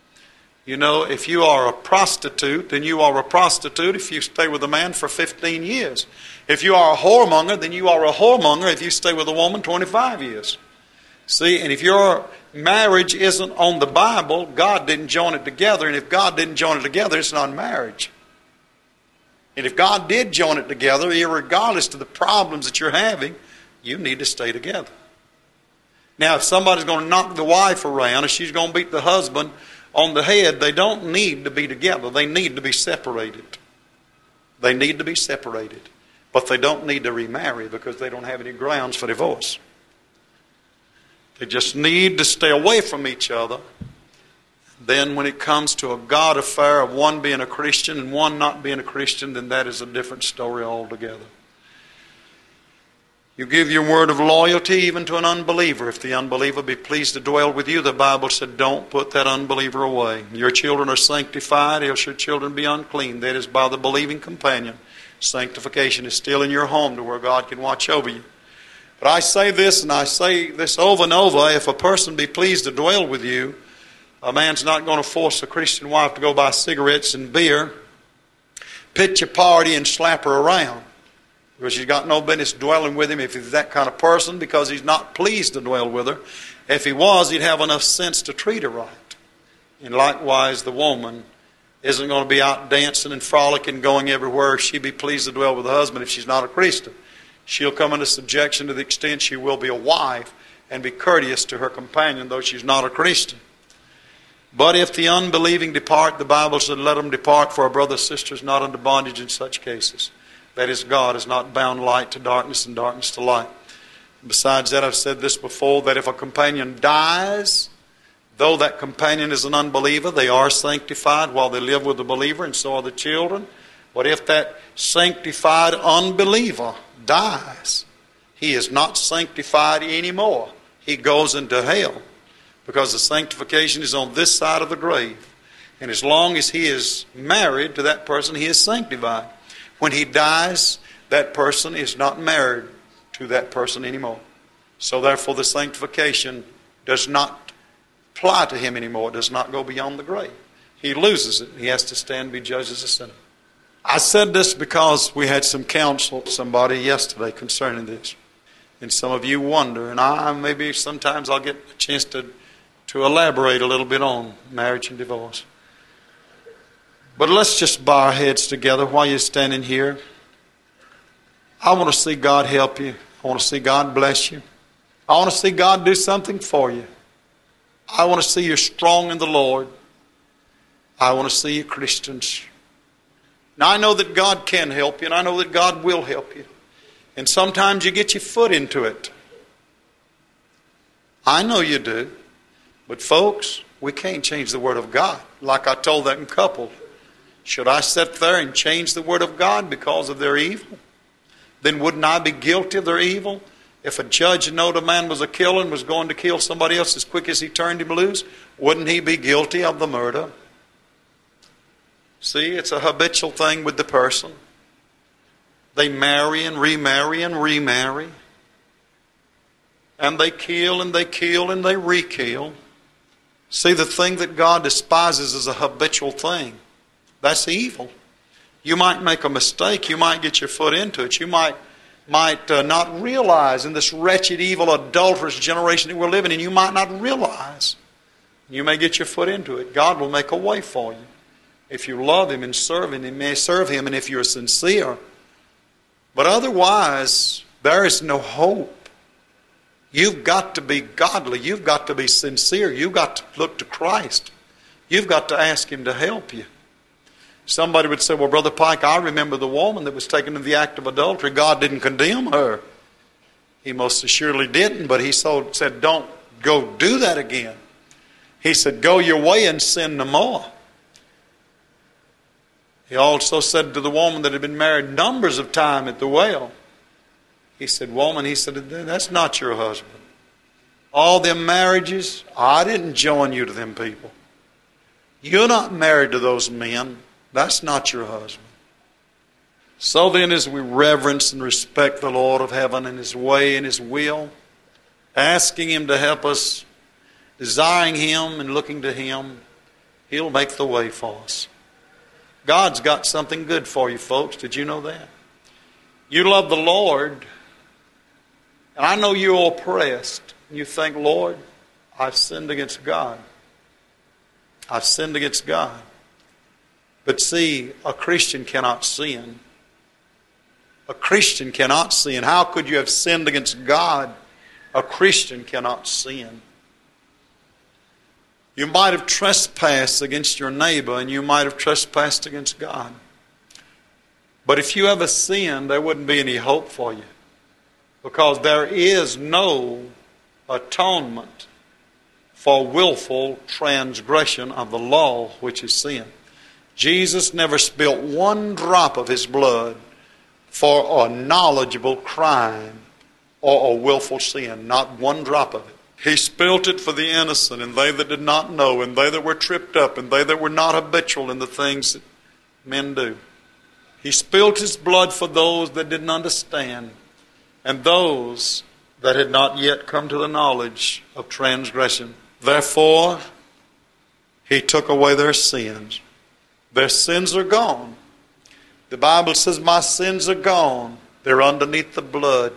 If you are a prostitute, then you are a prostitute if you stay with a man for 15 years. If you are a whoremonger, then you are a whoremonger if you stay with a woman 25 years. See, and if your marriage isn't on the Bible, God didn't join it together. And if God didn't join it together, it's not marriage. And if God did join it together, irregardless of the problems that you're having, you need to stay together. Now, if somebody's going to knock the wife around, or she's going to beat the husband on the head, they don't need to be together. They need to be separated. They need to be separated. But they don't need to remarry because they don't have any grounds for divorce. They just need to stay away from each other. Then when it comes to a God affair of one being a Christian and one not being a Christian, then that is a different story altogether. You give your word of loyalty even to an unbeliever. If the unbeliever be pleased to dwell with you, the Bible said, don't put that unbeliever away. Your children are sanctified, else your children be unclean. That is by the believing companion. Sanctification is still in your home to where God can watch over you. But I say this, and I say this over and over, if a person be pleased to dwell with you, a man's not going to force a Christian wife to go buy cigarettes and beer, pitch a party and slap her around. Because she's got no business dwelling with him if he's that kind of person, because he's not pleased to dwell with her. If he was, he'd have enough sense to treat her right. And likewise, the woman isn't going to be out dancing and frolicking, going everywhere. She'd be pleased to dwell with her husband if she's not a Christian. She'll come into subjection to the extent she will be a wife and be courteous to her companion, though she's not a Christian. But if the unbelieving depart, the Bible said, let them depart, for our brothers and sisters not under bondage in such cases. That is, God has not bound light to darkness and darkness to light. Besides that, I've said this before, that if a companion dies, though that companion is an unbeliever, they are sanctified while they live with the believer, and so are the children. But if that sanctified unbeliever dies, he is not sanctified anymore. He goes into hell, because the sanctification is on this side of the grave. And as long as he is married to that person, he is sanctified. When he dies, that person is not married to that person anymore. So therefore the sanctification does not apply to him anymore. It does not go beyond the grave. He loses it. He has to stand and be judged as a sinner. I said this because we had some counsel with somebody yesterday concerning this. And some of you wonder, and maybe sometimes I'll get a chance to elaborate a little bit on marriage and divorce. But let's just bow our heads together while you're standing here. I want to see God help you. I want to see God bless you. I want to see God do something for you. I want to see you strong in the Lord. I want to see you Christians. Now I know that God can help you, and I know that God will help you. And sometimes you get your foot into it. I know you do. But folks, we can't change the Word of God. Like I told that couple, should I sit there and change the Word of God because of their evil? Then wouldn't I be guilty of their evil? If a judge knowed a man was a killer and was going to kill somebody else as quick as he turned him loose, wouldn't he be guilty of the murder? See, it's a habitual thing with the person. They marry and remarry and remarry. And they kill and they kill and they re-kill. See, the thing that God despises is a habitual thing. That's evil. You might make a mistake. You might get your foot into it. You might not realize in this wretched, evil, adulterous generation that we're living in, you might not realize. You may get your foot into it. God will make a way for you. If you love Him and serve Him, you may serve Him, and if you're sincere. But otherwise, there is no hope. You've got to be godly. You've got to be sincere. You've got to look to Christ. You've got to ask Him to help you. Somebody would say, well, Brother Pike, I remember the woman that was taken in the act of adultery. God didn't condemn her. He most assuredly didn't, but He said, don't go do that again. He said, go your way and sin no more. He also said to the woman that had been married numbers of times at the well, He said, woman, He said, that's not your husband. All them marriages, I didn't join you to them people. You're not married to those men. That's not your husband. So then, as we reverence and respect the Lord of heaven and His way and His will, asking Him to help us, desiring Him and looking to Him, He'll make the way for us. God's got something good for you, folks. Did you know that? You love the Lord, and I know you're oppressed. And you think, Lord, I've sinned against God. I've sinned against God. But see, a Christian cannot sin. A Christian cannot sin. How could you have sinned against God? A Christian cannot sin. You might have trespassed against your neighbor, and you might have trespassed against God. But if you ever sinned, there wouldn't be any hope for you. Because there is no atonement for willful transgression of the law, which is sin. Jesus never spilt one drop of His blood for a knowledgeable crime or a willful sin. Not one drop of it. He spilt it for the innocent and they that did not know and they that were tripped up and they that were not habitual in the things that men do. He spilt His blood for those that didn't understand and those that had not yet come to the knowledge of transgression. Therefore, He took away their sins. Their sins are gone. The Bible says, my sins are gone. They're underneath the blood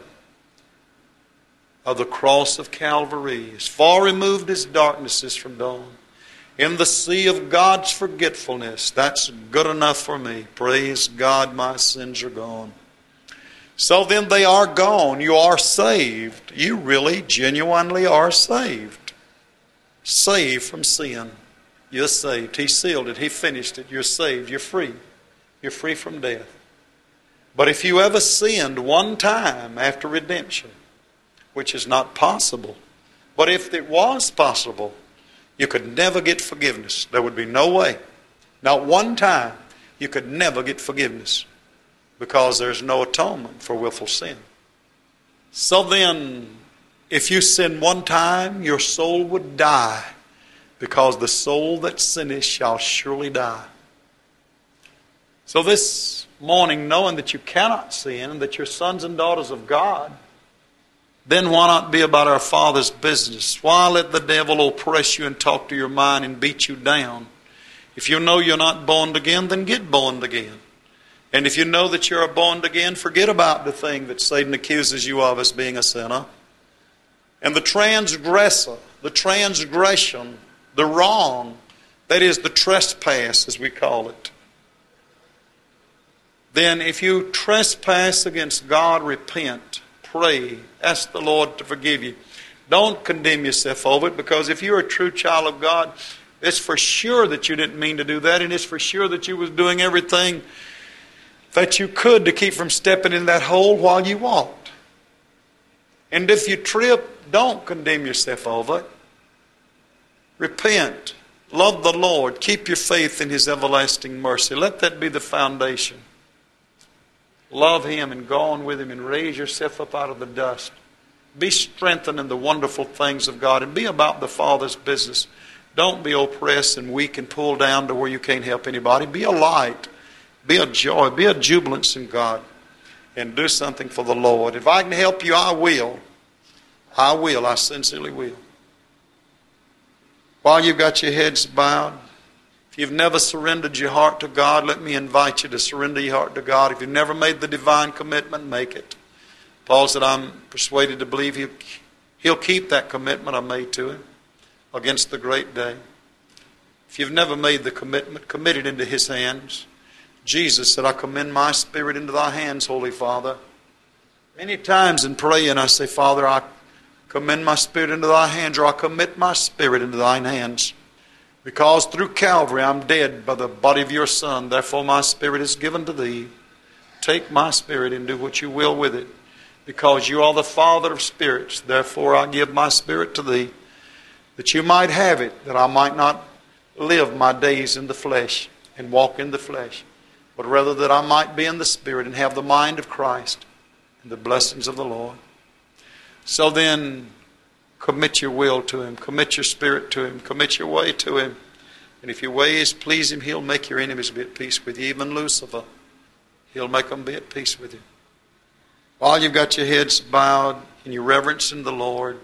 of the cross of Calvary. As far removed as darkness is from dawn. In the sea of God's forgetfulness. That's good enough for me. Praise God, my sins are gone. So then they are gone. You are saved. You really, genuinely are saved. Saved from sin. You're saved. He sealed it. He finished it. You're saved. You're free. You're free from death. But if you ever sinned one time after redemption, which is not possible, but if it was possible, you could never get forgiveness. There would be no way. Not one time you could never get forgiveness because there's no atonement for willful sin. So then, if you sin one time, your soul would die, because the soul that sinneth shall surely die. So this morning, knowing that you cannot sin and that you're sons and daughters of God, then why not be about our Father's business? Why let the devil oppress you and talk to your mind and beat you down? If you know you're not born again, then get born again. And if you know that you're born again, forget about the thing that Satan accuses you of as being a sinner. And the transgressor, the transgression, the wrong, that is the trespass as we call it, Then if you trespass against God, repent, pray, ask the Lord to forgive you. Don't condemn yourself over it, because if you're a true child of God, it's for sure that you didn't mean to do that, and it's for sure that you was doing everything that you could to keep from stepping in that hole while you walked. And if you trip, don't condemn yourself over it. Repent. Love the Lord. Keep your faith in His everlasting mercy. Let that be the foundation. Love Him and go on with Him and raise yourself up out of the dust. Be strengthened in the wonderful things of God and be about the Father's business. Don't be oppressed and weak and pulled down to where you can't help anybody. Be a light. Be a joy. Be a jubilance in God. And do something for the Lord. If I can help you, I will. I will. I sincerely will. While you've got your heads bowed, if you've never surrendered your heart to God, let me invite you to surrender your heart to God. If you've never made the divine commitment, make it. Paul said, I'm persuaded to believe He'll keep that commitment I made to Him against the great day. If you've never made the commitment, commit it into His hands. Jesus said, I commend my spirit into thy hands, Holy Father. Many times in praying I say, Father, I commend my spirit into thy hands, or I commit my spirit into thine hands. Because through Calvary I'm dead by the body of your Son. Therefore my spirit is given to thee. Take my spirit and do what you will with it. Because you are the Father of spirits. Therefore I give my spirit to thee, that you might have it, that I might not live my days in the flesh and walk in the flesh, but rather that I might be in the Spirit and have the mind of Christ and the blessings of the Lord. So then, commit your will to Him. Commit your spirit to Him. Commit your way to Him. And if your ways please Him, He'll make your enemies be at peace with you. Even Lucifer, He'll make them be at peace with you. While you've got your heads bowed in your reverence in the Lord,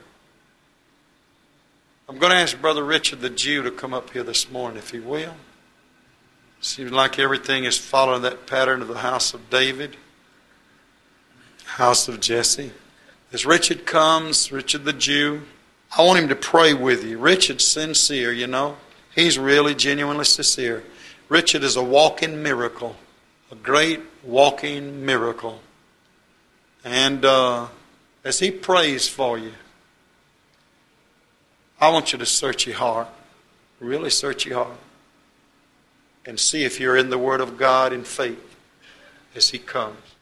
I'm going to ask Brother Richard the Jew to come up here this morning, if he will. Seems like everything is following that pattern of the house of David, house of Jesse. As Richard comes, Richard the Jew, I want him to pray with you. Richard's sincere, you know. He's really genuinely sincere. Richard is a walking miracle, a great walking miracle. And as he prays for you, I want you to search your heart, really search your heart, and see if you're in the Word of God in faith as he comes.